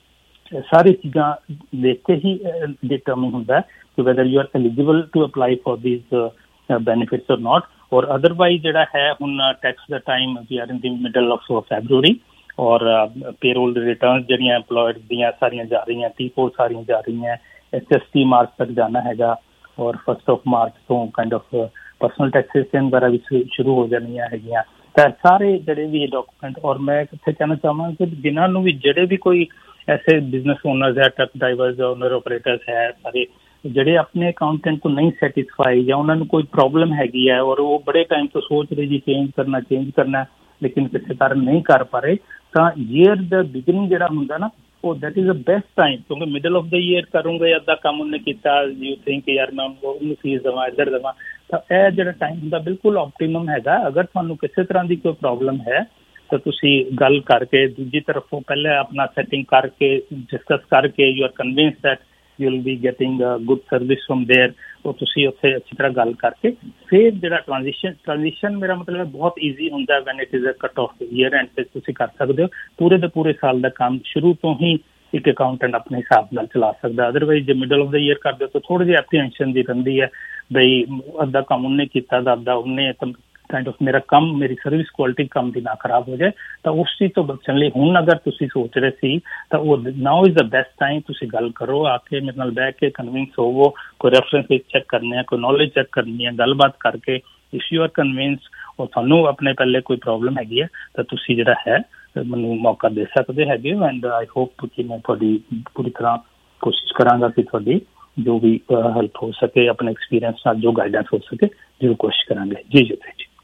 S4: ਸਾਰੀ ਚੀਜ਼ਾਂ ਦੇਖ ਕੇ ਹੀ ਡਿਟਰਮਿਨ ਹੁੰਦਾ ਕਿ whether you are eligible to apply for these benefits or not. Or otherwise ਜਿਹੜਾ ਹੈ ਹੁਣ ਟੈਕਸ ਦਾ time we are in the middle of February, or payroll return ਜਿਹੜੀਆਂ ਐਮਪਲੋਇਡ ਦੀਆਂ ਸਾਰੀਆਂ ਜਾ ਰਹੀਆਂ, T4 ਸਾਰੀਆਂ ਜਾ ਰਹੀਆਂ, SST ਮਾਰਚ ਤੱਕ ਜਾਣਾ ਹੈਗਾ, ਔਰ 1 ਮਾਰਚ ਤੋਂ ਕਾਈਂਡ ਆਫ ਪਰਸਨਲ ਟੈਕਸੇਸ਼ਨ ਵਗੈਰਾ ਵੀ ਸ਼ੁਰੂ ਹੋ ਜਾਣੀਆਂ ਹੈਗੀਆਂ। ਤਾਂ ਸਾਰੇ ਜਿਹੜੇ ਵੀ ਡਾਕੂਮੈਂਟ, ਔਰ ਮੈਂ ਕਿੱਥੇ ਕਹਿਣਾ ਚਾਹਾਂਗਾ ਕਿ ਜਿਨ੍ਹਾਂ ਨੂੰ ਵੀ ਜਿਹੜੇ ਵੀ ਕੋਈ ਐਸੇ ਬਿਜ਼ਨਸ ਓਨਰਸ ਹੈ, ਟਰੱਕ ਡਰਾਈਵਰਸ, ਓਨਰ ਆਪਰੇਟਰਸ ਹੈ, ਸਾਰੇ ਜਿਹੜੇ ਆਪਣੇ ਅਕਾਊਂਟੈਂਟ ਤੋਂ ਨਹੀਂ ਸੈਟਿਸਫਾਈ ਜਾਂ ਉਹਨਾਂ ਨੂੰ ਕੋਈ ਪ੍ਰੋਬਲਮ ਹੈਗੀ ਹੈ, ਔਰ ਉਹ ਬੜੇ ਟਾਈਮ ਤੋਂ ਸੋਚ ਰਹੇ ਜੀ ਚੇਂਜ ਕਰਨਾ ਲੇਕਿਨ ਕਿਸੇ ਕਾਰਨ ਨਹੀਂ ਕਰ ਪਾ ਰਹੇ, ਤਾਂ ਈਅਰ ਦਾ ਬਿਗਨਿੰਗ ਜਿਹੜਾ ਹੁੰਦਾ ਨਾ, ਉਹ that is the best time. ਕਿਉਂਕਿ ਮਿਡਲ ਆਫ ਦ ਈਅਰ ਕਰੂੰਗੇ, ਅੱਧਾ ਕੰਮ ਉਹਨੇ ਕੀਤਾ, ਯੂ ਥਿੰਕ ਯਾਰ ਮੈਂ ਉਹਨੂੰ ਫੀਸ ਦੇਵਾਂ, ਇੱਧਰ ਦੇਵਾਂ, ਤਾਂ ਇਹ ਜਿਹੜਾ ਟਾਈਮ ਹੁੰਦਾ ਬਿਲਕੁਲ ਆਪਟੀਮਮ ਹੈਗਾ। ਅਗਰ ਤੁਹਾਨੂੰ ਕਿਸੇ ਤਰ੍ਹਾਂ ਦੀ ਕੋਈ ਪ੍ਰੋਬਲਮ ਹੈ ਤਾਂ ਤੁਸੀਂ ਗੱਲ ਕਰਕੇ ਦੂਜੀ ਤਰਫੋਂ ਪਹਿਲੇ ਆਪਣਾ ਸੈਟਿੰਗ ਕਰਕੇ ਡਿਸਕਸ ਕਰਕੇ you are convince that you will be getting good service from there, ਉਹ ਤੁਸੀਂ ਉੱਥੇ ਅੱਛੀ ਤਰ੍ਹਾਂ ਗੱਲ ਕਰਕੇ ਫਿਰ ਜਿਹੜਾ ਟ੍ਰਾਂਜੀਸ਼ਨ ਮੇਰਾ ਮਤਲਬ ਬਹੁਤ ਈਜ਼ੀ ਹੁੰਦਾ when it is a cut off year and ਤੇ ਤੁਸੀਂ ਕਰ ਸਕਦੇ ਹੋ ਪੂਰੇ ਦੇ ਪੂਰੇ ਸਾਲ ਦਾ ਕੰਮ ਸ਼ੁਰੂ ਤੋਂ ਹੀ ਇੱਕ ਅਕਾਊਂਟੈਂਟ ਆਪਣੇ ਹਿਸਾਬ ਨਾਲ ਚਲਾ ਸਕਦਾ। ਅਦਰਵਾਈਜ਼ ਜੇ ਮਿਡਲ ਆਫ ਦਾ ਈਅਰ ਕਰਦੇ ਤਾਂ ਥੋੜ੍ਹੀ ਜਿਹੀ ਐਪਰੀਹੈਂਸ਼ਨ ਦੀ ਰਹਿੰਦੀ ਹੈ ਬਈ ਅੱਧਾ ਕੰਮ ਉਹਨੇ ਕੀਤਾ ਤਾਂ ਅੱਧਾ ਉਹਨੇ, ਕਾਈਂਡ ਆਫ ਮੇਰਾ ਕੰਮ, ਮੇਰੀ ਸਰਵਿਸ ਕੁਆਲਿਟੀ ਕੰਮ ਦੀ ਨਾ ਖਰਾਬ ਹੋ ਜਾਏ। ਤਾਂ ਉਸ ਚੀਜ਼ ਤੋਂ ਬਚਣ ਲਈ ਹੁਣ ਅਗਰ ਤੁਸੀਂ ਸੋਚ ਰਹੇ ਸੀ ਤਾਂ ਉਹ now is the best time, ਤੁਸੀਂ ਗੱਲ ਕਰੋ, ਆ ਕੇ ਮੇਰੇ ਨਾਲ ਬਹਿ ਕੇ ਕਨਵਿੰਸ ਹੋਵੋ, ਕੋਈ ਰੈਫਰੈਂਸ ਚੈੱਕ ਕਰਨੇ ਆ, ਕੋਈ ਨੌਲੇਜ ਚੈੱਕ ਕਰਨੀ ਹੈ, ਗੱਲਬਾਤ ਕਰਕੇ ਇਫ ਯੂ ਆਰ ਕਨਵਿੰਸ ਔਰ ਤੁਹਾਨੂੰ ਆਪਣੇ ਪਹਿਲੇ ਕੋਈ ਪ੍ਰੋਬਲਮ ਹੈਗੀ ਹੈ ਤਾਂ ਤੁਸੀਂ ਜਿਹੜਾ ਹੈ ਮੈਨੂੰ ਮੌਕਾ ਦੇ ਸਕਦੇ ਹੈਗੇ ਹੋ। ਐਂਡ ਆਈ ਹੋਪ ਕਿ ਮੈਂ ਤੁਹਾਡੀ ਪੂਰੀ ਤਰ੍ਹਾਂ ਕੋਸ਼ਿਸ਼ ਕਰਾਂਗਾ ਕਿ ਤੁਹਾਡੀ ਜੋ ਵੀ ਹੈਲਪ ਹੋ ਸਕੇ, ਆਪਣੇ ਐਕਸਪੀਰੀਅੰਸ ਨਾਲ ਜੋ ਗਾਈਡੈਂਸ ਹੋ ਸਕੇ ਜ਼ਰੂਰ ਕੋਸ਼ਿਸ਼ ਕਰਾਂਗੇ। ਜੀ ਜੀ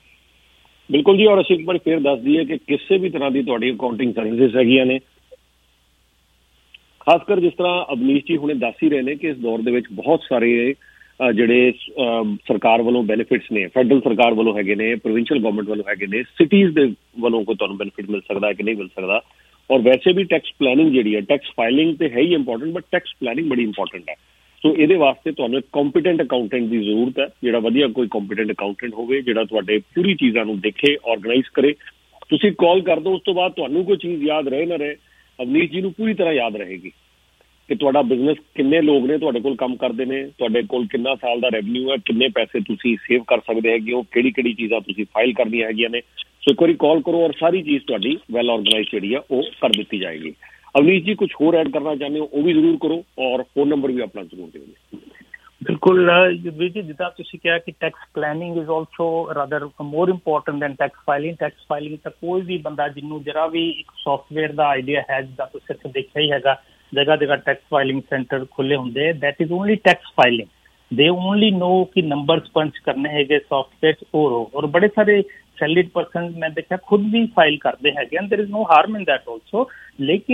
S2: ਬਿਲਕੁਲ ਜੀ। ਔਰ ਅਸੀਂ ਇੱਕ ਵਾਰ ਫਿਰ ਦੱਸ ਦਈਏ ਕਿ ਕਿਸੇ ਵੀ ਤਰ੍ਹਾਂ ਦੀ ਤੁਹਾਡੀ ਅਕਾਊਂਟਿੰਗ ਸਰਵਿਸਿਜ਼ ਹੈਗੀਆਂ ਨੇ, ਖਾਸ ਕਰ ਜਿਸ ਤਰ੍ਹਾਂ ਅਵਨੀਸ਼ ਜੀ ਹੁਣੇ ਦੱਸ ਹੀ ਰਹੇ ਨੇ ਕਿ ਇਸ ਦੌਰ ਦੇ ਵਿੱਚ ਬਹੁਤ ਸਾਰੇ ਜਿਹੜੇ ਸਰਕਾਰ ਵੱਲੋਂ ਬੈਨੀਫਿਟਸ ਨੇ, ਫੈਡਰਲ ਸਰਕਾਰ ਵੱਲੋਂ ਹੈਗੇ ਨੇ, ਪ੍ਰੋਵਿੰਸ਼ੀਅਲ ਗਵਰਨਮੈਂਟ ਵੱਲੋਂ ਹੈਗੇ ਨੇ, ਸਿਟੀਜ਼ ਦੇ ਵੱਲੋਂ ਕੋਈ ਤੁਹਾਨੂੰ ਬੈਨੀਫਿਟ ਮਿਲ ਸਕਦਾ ਕਿ ਨਹੀਂ ਮਿਲ ਸਕਦਾ। ਔਰ ਵੈਸੇ ਵੀ ਟੈਕਸ ਪਲੈਨਿੰਗ ਜਿਹੜੀ ਹੈ, ਟੈਕਸ ਫਾਈਲਿੰਗ ਤੇ ਹੈ ਹੀ ਇੰਪੋਰਟੈਂਟ, ਬਟ ਟੈਕਸ ਪਲੈਨਿੰਗ ਬੜੀ ਇੰਪੋਰਟੈਂਟ ਹੈ। ਸੋ ਇਹਦੇ ਵਾਸਤੇ ਤੁਹਾਨੂੰ ਇੱਕ ਕੰਪੀਟੈਂਟ ਅਕਾਊਂਟੈਂਟ ਦੀ ਜ਼ਰੂਰਤ ਹੈ, ਜਿਹੜਾ ਵਧੀਆ ਕੋਈ ਕੰਪੀਟੈਂਟ ਅਕਾਊਂਟੈਂਟ ਹੋਵੇ, ਜਿਹੜਾ ਤੁਹਾਡੇ ਪੂਰੀ ਚੀਜ਼ਾਂ ਨੂੰ ਦੇਖੇ, ਆਰਗੇਨਾਈਜ਼ ਕਰੇ। ਤੁਸੀਂ ਕਾਲ ਕਰ ਦਿਓ, ਉਸ ਤੋਂ ਬਾਅਦ ਤੁਹਾਨੂੰ ਕੋਈ ਚੀਜ਼ ਯਾਦ ਰਹੇ ਨਾ ਰਹੇ, ਅਵਨੀਸ਼ ਜੀ ਨੂੰ ਪੂਰੀ ਤਰ੍ਹਾਂ ਯਾਦ ਰਹੇਗੀ ਕਿ ਤੁਹਾਡਾ ਬਿਜ਼ਨਸ ਕਿੰਨੇ ਲੋਕ ਨੇ ਤੁਹਾਡੇ ਕੋਲ ਕੰਮ ਕਰਦੇ ਨੇ, ਤੁਹਾਡੇ ਕੋਲ ਕਿੰਨਾ ਸਾਲ ਦਾ ਰੈਵਨਿਊ ਹੈ, ਕਿੰਨੇ ਪੈਸੇ ਤੁਸੀਂ ਸੇਵ ਕਰ ਸਕਦੇ ਹੈਗੇ ਹੋ, ਕਿਹੜੀ ਚੀਜ਼ਾਂ ਤੁਸੀਂ ਫਾਈਲ ਕਰਨੀਆਂ ਹੈਗੀਆਂ ਨੇ। ਸੋ ਇੱਕ ਵਾਰੀ ਕਾਲ ਕਰੋ ਔਰ ਸਾਰੀ ਚੀਜ਼ ਤੁਹਾਡੀ ਵੈਲ ਆਰਗੇਨਾਈਜ਼ ਜਿਹੜੀ ਆ ਉਹ ਕਰ ਦਿੱਤੀ ਜਾਏਗੀ। ਅਵਨੀਸ਼ ਜੀ ਕੁਝ ਹੋਰ ਐਡ ਕਰਨਾ ਚਾਹੁੰਦੇ ਹੋ ਉਹ ਵੀ ਜ਼ਰੂਰ ਕਰੋ, ਔਰ ਫੋਨ ਨੰਬਰ ਵੀ ਆਪਣਾ ਜ਼ਰੂਰ ਦਿਓ।
S4: ਬਿਲਕੁਲ ਵੀਰ ਜੀ, ਜਿੱਦਾਂ ਤੁਸੀਂ ਕਿਹਾ ਕਿ tax planning is also rather more important than tax filing. Tax filing ਤਾਂ ਕੋਈ ਵੀ ਬੰਦਾ ਜਿਹਨੂੰ ਜਰਾ ਵੀ ਇੱਕ ਸੌਫਟਵੇਅਰ ਦਾ ਆਈਡੀਆ ਹੈ, ਜਿੱਦਾਂ ਤੁਸੀਂ ਇੱਥੇ ਦੇਖਿਆ ਹੀ ਹੈਗਾ, ਜਗ੍ਹਾ ਟੈਕਸ ਫਾਈਲਿੰਗ ਸੈਂਟਰ ਖੁੱਲੇ ਹੁੰਦੇ, that is only tax filing. They only know ਕਿ ਨੰਬਰਸ ਪੰਚ ਕਰਨੇ ਹੈਗੇ ਸੌਫਟਵੇਅਰ, ਔਰ ਬੜੇ ਸਾਰੇ ਸੈਲਰੀਡ ਪਰਸਨ ਮੈਂ ਦੇਖਿਆ ਖੁਦ ਵੀ ਫਾਈਲ ਕਰਦੇ ਹੈਗੇ, and there is no harm in that also. ਲੇਕਿਨ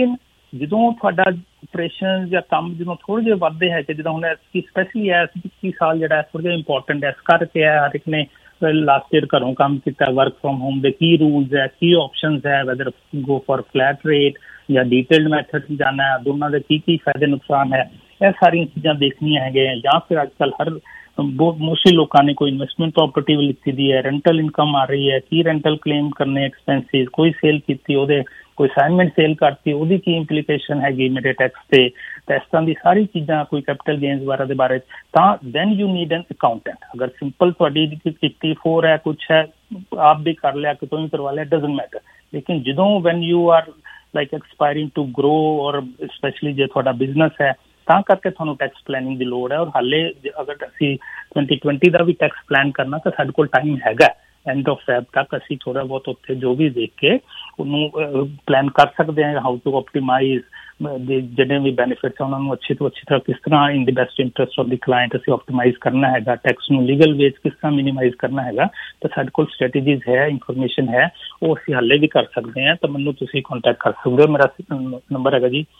S4: ਜਦੋਂ ਤੁਹਾਡਾ ਆਪਰੇਸ਼ਨ ਜਾਂ ਕੰਮ ਜਦੋਂ ਥੋੜ੍ਹੇ ਜਿਹੇ ਵੱਧਦੇ ਹੈ ਕਿ ਜਿੱਦਾਂ ਹੁਣ ਸਪੈਸ਼ਲੀ ਐਸ 21 ਸਾਲ ਜਿਹੜਾ ਥੋੜ੍ਹਾ ਜਿਹਾ ਇੰਪੋਰਟੈਂਟ ਹੈ, ਇਸ ਕਰਕੇ ਹੈ ਹਰ ਇੱਕ ਨੇ ਲਾਸਟ ਈਅਰ ਘਰੋਂ ਕੰਮ ਕੀਤਾ, ਵਰਕ ਫਰੋਮ ਹੋਮ ਦੇ ਕੀ ਰੂਲਸ ਹੈ, ਕੀ ਆਪਸ਼ਨਸ ਹੈ, whether go for flat rate ਜਾਂ ਡੀਟੇਲਡ ਮੈਥਡ ਜਾਣਾ, ਦੋਨਾਂ ਦੇ ਕੀ ਫਾਇਦੇ ਨੁਕਸਾਨ ਹੈ, ਇਹ ਸਾਰੀਆਂ ਚੀਜ਼ਾਂ ਦੇਖਣੀਆਂ ਹੈਗੀਆਂ। ਜਾਂ ਫਿਰ ਅੱਜ ਕੱਲ੍ਹ ਹਰ ਬਹੁਤ ਮੋਸਟਲੀ ਲੋਕਾਂ ਨੇ ਕੋਈ ਇਨਵੈਸਟਮੈਂਟ ਪ੍ਰੋਪਰਟੀ ਵੀ ਲਿੱਤੀ ਦੀ ਹੈ, ਰੈਂਟਲ ਇਨਕਮ ਆ ਰਹੀ ਹੈ, ਕੀ ਰੈਂਟਲ ਕਲੇਮ ਕਰਨੇ ਐਕਸਪੈਂਸਿਸ, ਕੋਈ ਸੇਲ ਕੀਤੀ ਉਹਦੇ ਕੋਈ ਅਸਾਈਨਮੈਂਟ ਸੇਲ ਕਰਤੀ ਉਹਦੀ ਕੀ ਇੰਪਲੀਕੇਸ਼ਨ ਹੈਗੀ ਮੇਰੇ ਟੈਕਸ ਤੇ, ਇਸ ਤਰ੍ਹਾਂ ਦੀ ਸਾਰੀ ਚੀਜ਼ਾਂ, ਕੋਈ ਕੈਪੀਟਲ ਗੇਨਸ ਵਗੈਰਾ ਦੇ ਬਾਰੇ, ਤਾਂ then you need an accountant. ਅਗਰ ਸਿੰਪਲ ਤੁਹਾਡੀ ਕਿੱਟੀ 4 ਹੈ, ਕੁਛ ਹੈ, ਆਪ ਵੀ ਕਰ ਲਿਆ, ਕਿਤੋਂ ਵੀ ਕਰਵਾ ਲਿਆ, ਡਜ਼ਨਟ ਮੈਟਰ। ਲੇਕਿਨ ਜਦੋਂ when you are like expiring to grow ਔਰ ਸਪੈਸ਼ਲੀ ਜੇ ਤੁਹਾਡਾ ਬਿਜ਼ਨਸ ਹੈ, ਤਾਂ ਕਰਕੇ ਤੁਹਾਨੂੰ ਟੈਕਸ ਪਲੈਨਿੰਗ ਦੀ ਲੋੜ ਹੈ। ਔਰ ਹਾਲੇ ਅਗਰ ਅਸੀਂ 2020 ਦਾ ਵੀ ਟੈਕਸ ਪਲਾਨ ਕਰਨਾ ਤਾਂ ਸਾਡੇ ਕੋਲ ਟਾਈਮ ਹੈਗਾ, ਐਂਡ ਆਫ ਫੈਬ ਤੱਕ ਅਸੀਂ ਥੋੜ੍ਹਾ ਬਹੁਤ ਉੱਥੇ ਜੋ ਵੀ ਦੇਖ ਕੇ ਉਹਨੂੰ ਪਲਾਨ ਕਰ ਸਕਦੇ ਹਾਂ, ਹਾਊ ਟੂ ਆਪਟੀਮਾਈਜ਼ ਦੇ ਜਿਹੜੇ ਵੀ ਬੈਨੀਫਿਟਸ ਉਹਨਾਂ ਨੂੰ ਅੱਛੇ ਤੋਂ ਅੱਛੀ ਤਰ੍ਹਾਂ ਕਿਸ ਤਰ੍ਹਾਂ in the best interest of the client ਅਸੀਂ ਆਪਟੀਮਾਈਜ਼ ਕਰਨਾ ਹੈਗਾ, ਟੈਕਸ ਨੂੰ ਲੀਗਲ ਵੇਜ਼ ਕਿਸ ਤਰ੍ਹਾਂ ਮਿਨੀਮਾਈਜ਼ ਕਰਨਾ ਹੈਗਾ, ਤਾਂ ਸਾਡੇ ਕੋਲ ਸਟ੍ਰੈਟੇਜੀਜ਼ ਹੈ, ਇਨਫੋਰਮੇਸ਼ਨ ਹੈ, ਉਹ ਅਸੀਂ ਹਾਲੇ ਵੀ ਕਰ ਸਕਦੇ ਹਾਂ। ਤਾਂ ਮੈਨੂੰ ਤੁਸੀਂ ਕੰਟੈਕਟ ਕਰ ਸਕਦੇ ਹੋ। ਮੇਰਾ ਨੰਬਰ ਹੈਗਾ ਜੀ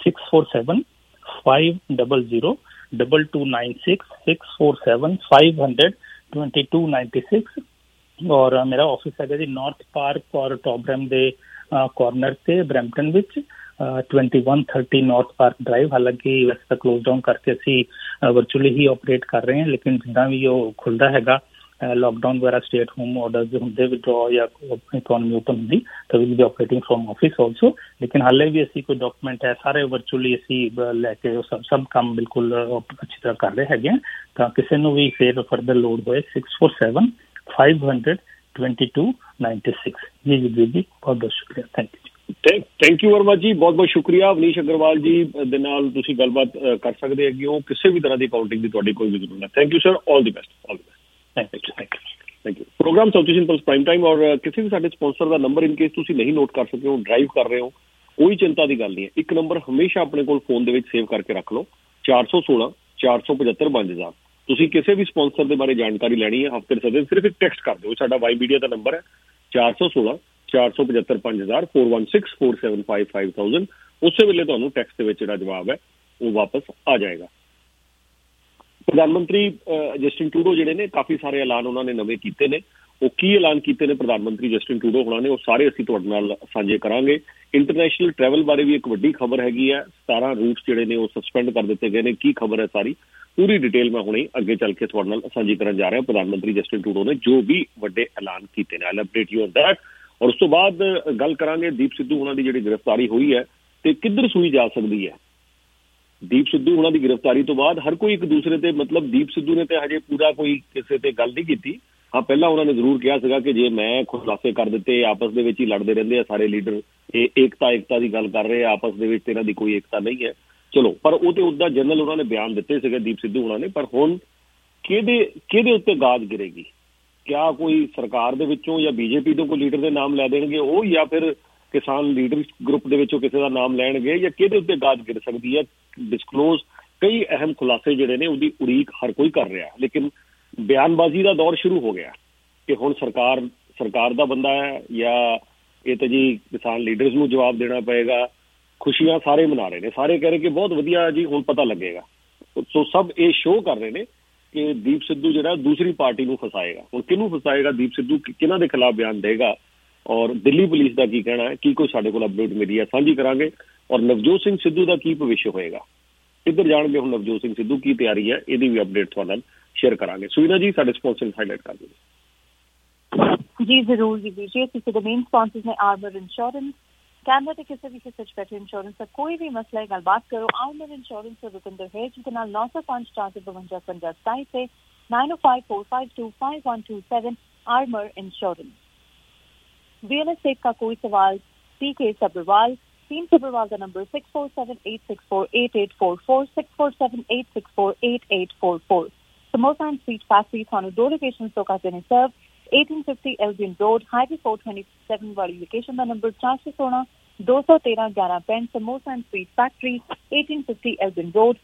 S4: 647-500-2296 647-500-2296 ਔਰ ਮੇਰਾ ਆਫਿਸ ਹੈਗਾ ਜੀ ਨਾਰਥ ਪਾਰਕ ਔਰ ਟੌਪ ਰੈਮ ਦੇ ਕਾਰਨਰ ਤੇ ਬਰੈਂਪਟਨ ਵਿੱਚ 2130 ਨਾਰਥ ਪਾਰਕ ਡਰਾਈਵ। ਹਾਲਾਂਕਿ ਵੈਸੇ ਤਾਂ ਕਲੋਜ਼ ਡਾਊਨ ਕਰਕੇ ਅਸੀਂ ਵਰਚੁਅਲੀ ਹੀ ਆਪਰੇਟ ਕਰ ਰਹੇ ਹਾਂ, ਲੇਕਿਨ ਜਿੱਦਾਂ ਵੀ ਉਹ ਖੁੱਲ੍ਹਦਾ ਹੈਗਾ ਲॉकडाउन वगैरह स्टेट होम ऑर्डर्स जो होंगे विड्रॉ या इकोनॉमी ओपन होंगी तो will be operating from office also. लेकिन हाले भी असी कोई डॉक्यूमेंट है सारे वर्चुअली असी लैके सब काम बिल्कुल अच्छी तरह कर रहे हैं। तो किसी को भी फिर फर्दर लोड होए 647-500-2296। जी जी जी बहुत बहुत शुक्रिया,
S2: थैंक यू वर्मा जी, बहुत बहुत शुक्रिया। अवनीश अग्रवाल जी दे नाल तुसी गलबात कर सकते हैं कि वो किसी भी तरह की अकाउंटिंग की तुहाडी कोई भी जरूरत है। Thank you sir, all the best, all the best. Thank you. Program South Eastern Pulse Prime Time और किसी भी साडे स्पॉन्सर का नंबर इन केस तुसी नहीं नोट कर सके हो, ड्राइव कर रहे हो, कोई चिंता की गल नहीं है। एक नंबर हमेशा अपने कोल फोन दे विच सेव करके रख लो 416-475-5000। तुसी किसी भी स्पॉन्सर के बारे जानकारी लैनी है हफ्ते सदे सिर्फ एक टैक्सट कर दो, साडा वाई मीडिया का नंबर है 416-475-5000 416-475-5000। उस वेले तुहानूं टैक्स दे विच जिहड़ा जवाब है वो वापस आ जाएगा। प्रधानमंत्री जस्टिन ट्रूडो जिहड़े ने काफ़ी सारे ऐलान उन्होंने नवे कीते ने, वो की ऐलान कीते ने प्रधानमंत्री जस्टिन ट्रूडो होना ने, वो सारे असीं तुहाडे नाल साझे करांगे। इंटरनेशनल ट्रैवल बारे भी एक वड्डी खबर हैगी है, 17 रूट्स जिहड़े ने वो सस्पेंड कर दिते गए ने। की खबर है सारी पूरी डिटेल मैं हुणे अगे चल के तुहाडे नाल साझी करन जा रहा हूं। प्रधानमंत्री जस्टिन ट्रूडो ने जो भी वड्डे ऐलान कीते ने, I will update you on that. और उस तो बाद गल करांगे दीप सिद्धू होना दी जिहड़ी गिरफ्तारी हुई है ते किधर सूई जा सकदी है। दीप सिद्धू होना की गिरफ्तारी तो बाद हर कोई एक दूसरे ते मतलब दीप सिद्धू ने तो हजे पूरा कोई किसी ते गल नहीं की। हाँ पहला उन्होंने जरूर कहा सीगा कि जे मैं खुलासे कर दिते आपस दे विच ही लड़ते रहंदे सारे लीडर, एकता की गल कर रहे आपस दे विच, इन्हां दी कोई एकता नहीं है। चलो पर वो तो उदा जनरल उन्होंने बयान दिते सीगे दीप सिद्धू होना ने, पर हुण किहदे उत्ते गाज गिरेगी? क्या कोई सरकार दे विचों या बीजेपी तो कोई लीडर दे नाम लै देणगे वो, या फिर किसान लीडर ग्रुप दे विचों किसी का नाम लैणगे, या किहदे उत्ते गाज गिर सकती है? डिस्कलोज कई अहम खुलासे जिहड़े ने उहदी उड़ीक हर कोई कर रहा है, लेकिन बयानबाजी का दौर शुरू हो गया कि हुण सरकार दा बंदा है या ये तो जी किसान लीडर्स नूं जवाब देना पएगा। खुशियां सारे मना रहे हैं, सारे कह रहे कि बहुत वधिया जी हुण पता लगेगा। सो सब ये शो कर रहे हैं कि दीप सिद्धू जिहड़ा दूसरी पार्टी नूं फसाएगा। हुण किहनूं फसाएगा दीप सिद्धू, किहनां दे खिलाफ बयान देगा और दिल्ली पुलिस का की कहना है, की कोई साडे कोल अपडेट मिली है साझी करांगे। और नवजोत सिंह सिद्धू का की भविष्य होएगा, किधर जाणगे हुण नवजोत सिंह सिद्धू, की तैयारी है, इहदी भी अपडेट तुहाडे नाल शेयर करांगे। सुविना जी साडे स्पॉन्सर हाईलाइट कर दीजिए।
S1: जी जरूर जी दीजिए। किसी द मेन स्पॉन्सर्स ने आर्मर इंश्योरेंस कैनेडा के किसी भी सच बेटर इंश्योरेंस का कोई भी मसला है गलबात करो आर्मर इंश्योरेंस से रुपिंदर है जिसके नाल 905-452 से 9054525127 आर्मर इंश्योरेंस। रियल एस्टेट का कोई सवाल CK सब्रवाल, टीम सब्रवाल का number 6478648844 6478648844। Samosa and sweet factory थानू 2 लोकेशन तो का देने सर्व 1850 एल्बियन रोड हाईवे 427 वाली लोकेशन का नंबर 416-213-11 पेन। Samosa and sweet factory 1850 Albion Road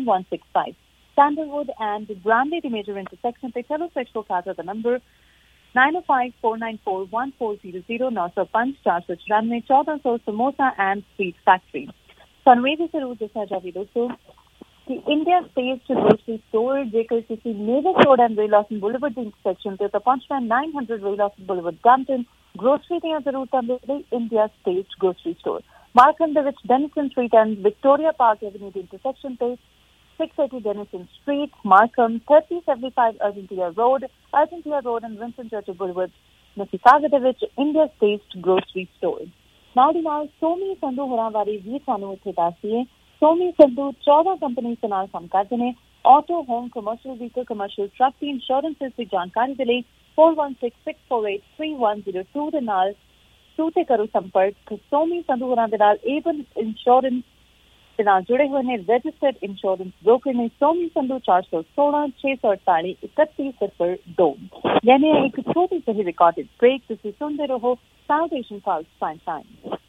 S1: 4162131165 Sandalwood and ग्रैंडे द मेजर इंटरसेक्शन पे चलो सेक्सुअल प्लाजा का number 9054941400 905 494 1400 samosa and sweet factory. ਸਾਨੂੰ ਇਹ ਵੀ ਜ਼ਰੂਰ ਦੱਸਿਆ ਜਾਵੇ ਦੋਸਤੋ ਕਿ ਇੰਡੀਆ ਸਟੇਟ ਗ੍ਰੋਸਰੀ ਸਟੋਰ ਜੇਕਰ ਤੁਸੀਂ ਨੇਵਲ ਰੋਡ ਐਂਡ ਵੇਲਾਸਨ ਬੁਲੇਵਰਡ ਦੀ ਇੰਟਰਸੈਕਸ਼ਨ ਤੇ ਤਾਂ ਪਹੁੰਚਣਾ 900 ਵੇਲਾਸਨ ਬੁਲੇਵਰਡ ਗ੍ਰੈਂਪਟਨ। ਗ੍ਰੋਸਰੀ ਦੀਆਂ ਜ਼ਰੂਰਤਾਂ ਦੇ ਲਈ India state grocery store. Markham ਦੇ ਵਿੱਚ Denison Street and Victoria Park Avenue ਦੀ ਇੰਟਰਸੈਕਸ਼ਨ ਤੇ 680 Denison Street, Markham, 3075 Argentina Road and Winston Churchill Boulevard, Mississauga ਦੇ ਵਿੱਚ ਇੰਡੀਆ ਸਟੇਟ ਗ੍ਰੋਸਰੀ ਸਟੋਰ। ਨਾਲ ਦੀ ਨਾਲ ਸੋਮੀ ਸੰਧੂ ਹੋਰਾਂ ਬਾਰੇ ਵੀ ਸਾਨੂੰ ਇੱਥੇ ਦੱਸੀਏ। ਸੋਮੀ ਸੰਧੂ 14 ਕੰਪਨੀ ਦੇ ਨਾਲ ਕੰਮ ਕਰਦੇ ਨੇ। Auto, home, commercial vehicle, commercial truck ਦੀ ਇੰਸ਼ੋਰੈਂਸ ਦੀ ਜਾਣਕਾਰੀ ਦੇ ਲਈ 4166483102 ਦੇ ਨਾਲ ਤੇ ਕਰੋ ਸੰਪਰਕ। ਸੋਮੀ ਸੰਧੂ ਹੋਰਾਂ ਦੇ ਨਾਲ ਏਬਲ ਇੰਸ਼ੋਰੈਂਸ ਦੇ ਨਾਲ ਜੁੜੇ ਹੋਏ ਨੇ ਰਜਿਸਟਰਡ ਇੰਸ਼ੋਰੈਂਸ ਬ੍ਰੋਕਰ ਨੇ। ਸੋਮੀ ਸੰਧੂ 416-648-3102। यानी एक छोटी सी रिकॉर्डेड ब्रेक। तुसी सुनते रहो South Asian Pulse Prime Time.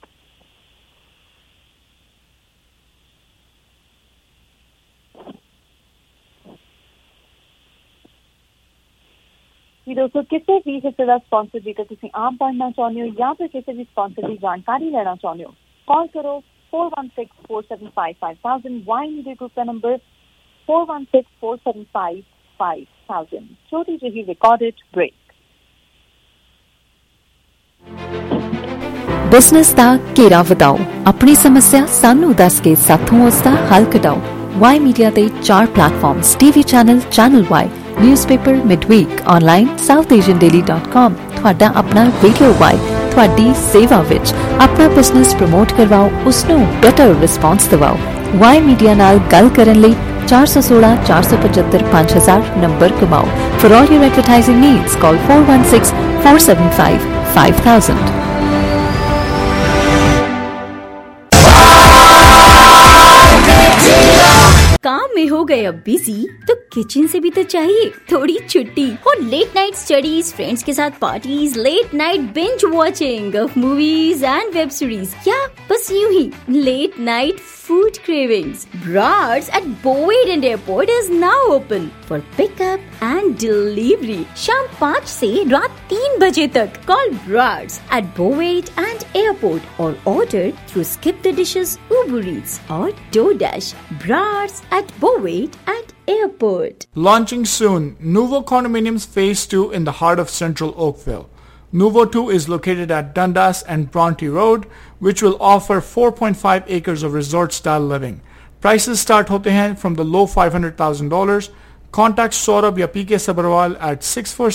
S1: दोस्तों किसी भी हिस्से का स्पॉन्सर जेकर तुसी आम पढ़ना चाहते हो या फिर किसी भी स्पॉन्सर की जानकारी लेना चाहते हो, कॉल करो 416-475-5000। वाई मीडिया ग्रुप का नंबर 416-475-5000। छोटी सी रिकॉर्डेड ब्रेक।
S5: बिजनेस दा घेरा वधाओ, अपनी समस्या सानू दस के साथों उसका हल कढाओ। वाई मीडिया दे 4 platforms TV channel, channel Y, newspaper, Midweek, online southasiandaily.com। ਤੁਹਾਡਾ ਆਪਣਾ ਰੇਡੀਓ ਵਾਈ ਤੁਹਾਡੀ ਸੇਵਾ ਵਿੱਚ ਆਪਣਾ ਬਿਜ਼ਨਸ ਪ੍ਰਮੋਟ ਕਰਵਾਓ, ਉਸਨੂੰ ਬੈਟਰ ਰਿਸਪੌਂਸ ਦਿਵਾਓ। ਵਾਈ ਮੀਡੀਆ ਨਾਲ ਗੱਲ ਕਰਨ ਲਈ 416-475-5000 ਨੰਬਰ ਕਮਾਓ। For all your advertising needs call 416-475-5000।
S6: काम में हो गए अब बिजी तो किचन से भी तो चाहिए थोड़ी छुट्टी। और लेट नाइट स्टडीज, फ्रेंड्स के साथ parties, late night binge watching of movies and web series, या बस यूं ही late night food cravings? Brad's at Boyd and Airport is now open for pickup and delivery. शाम 5 से रात 3 बजे तक। Call Brad's at Boyd and Airport or order through Skip the Dishes, Uber Eats or DoorDash. Brad's at Boyd and Airport.
S7: Launching soon, Nuvo Condominiums Phase 2 in the heart of Central Oakville. Nuvo 2 is located at Dundas and Bronte Road, which will offer 4.5 acres of resort-style living. Prices start hote hain from the low $500,000. Contact Saurabh ya PK Sabharwal at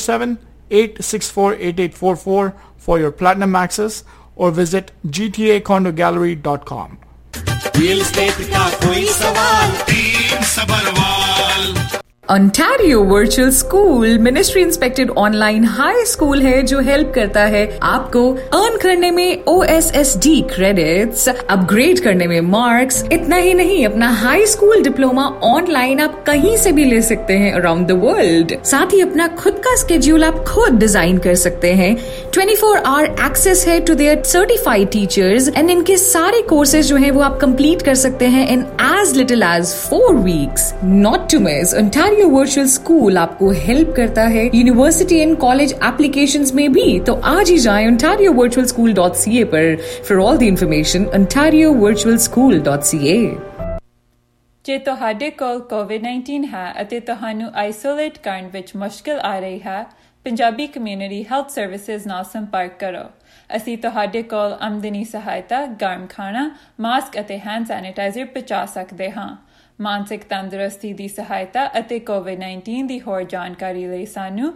S7: 647-864-8844 for your platinum access or visit gtacondogallery.com.
S8: Real estate का कोई सवाल, team Sabharwal।
S9: Ontario Virtual School ministry inspected online high school है जो help करता है आपको earn करने में OSSD क्रेडिट्स, अपग्रेड करने में मार्क्स। इतना ही नहीं, अपना हाई स्कूल डिप्लोमा ऑनलाइन आप कहीं से भी ले सकते हैं अराउंड द वर्ल्ड। साथ ही अपना खुद का स्केड्यूल आप खुद डिजाइन कर सकते हैं। 24 आवर एक्सेस है to their certified teachers and इनके सारे कोर्सेज जो हैं वो आप कंप्लीट कर सकते हैं in as little as 4 weeks. Not to miss, Ontario virtual school आपको हेल्प करता है यूनिवर्सिटी एंड कॉलेज एप्लीकेशंस में भी। तो आज ही जाएं ontariovirtualschool.ca पर for all the information ontariovirtualschool.ca।
S10: ਜੇ ਤੁਹਾਡੇ ਕੋਲ COVID-19 ਹੈ ਅਤੇ ਤੁਹਾਨੂੰ ਆਈਸੋਲੇਟ ਕਰਨ ਵਿੱਚ ਮੁਸ਼ਕਲ ਆ ਰਹੀ ਹੈ, ਪੰਜਾਬੀ ਕਮਿਊਨਿਟੀ ਹੈਲਥ ਸਰਵਿਸਿਜ਼ ਨਾਲ ਸੰਪਰਕ ਕਰੋ। ਅਸੀਂ ਤੁਹਾਡੇ ਕੋਲ ਆਮਦਨੀ ਸਹਾਇਤਾ, ਗਰਮ ਖਾਣਾ, ਮਾਸਕ ਅਤੇ ਹੈਂਡ ਸੈਨੀਟਾਈਜ਼ਰ ਪਹੁੰਚਾ ਸਕਦੇ ਹਾਂ। ਮਾਨਸਿਕ ਤੰਦਰੁਸਤੀ ਦੀ ਸਹਾਇਤਾ ਅਤੇ COVID-19 ਦੀ ਹੋਰ ਜਾਣਕਾਰੀ ਲਈ ਸਾਨੂੰ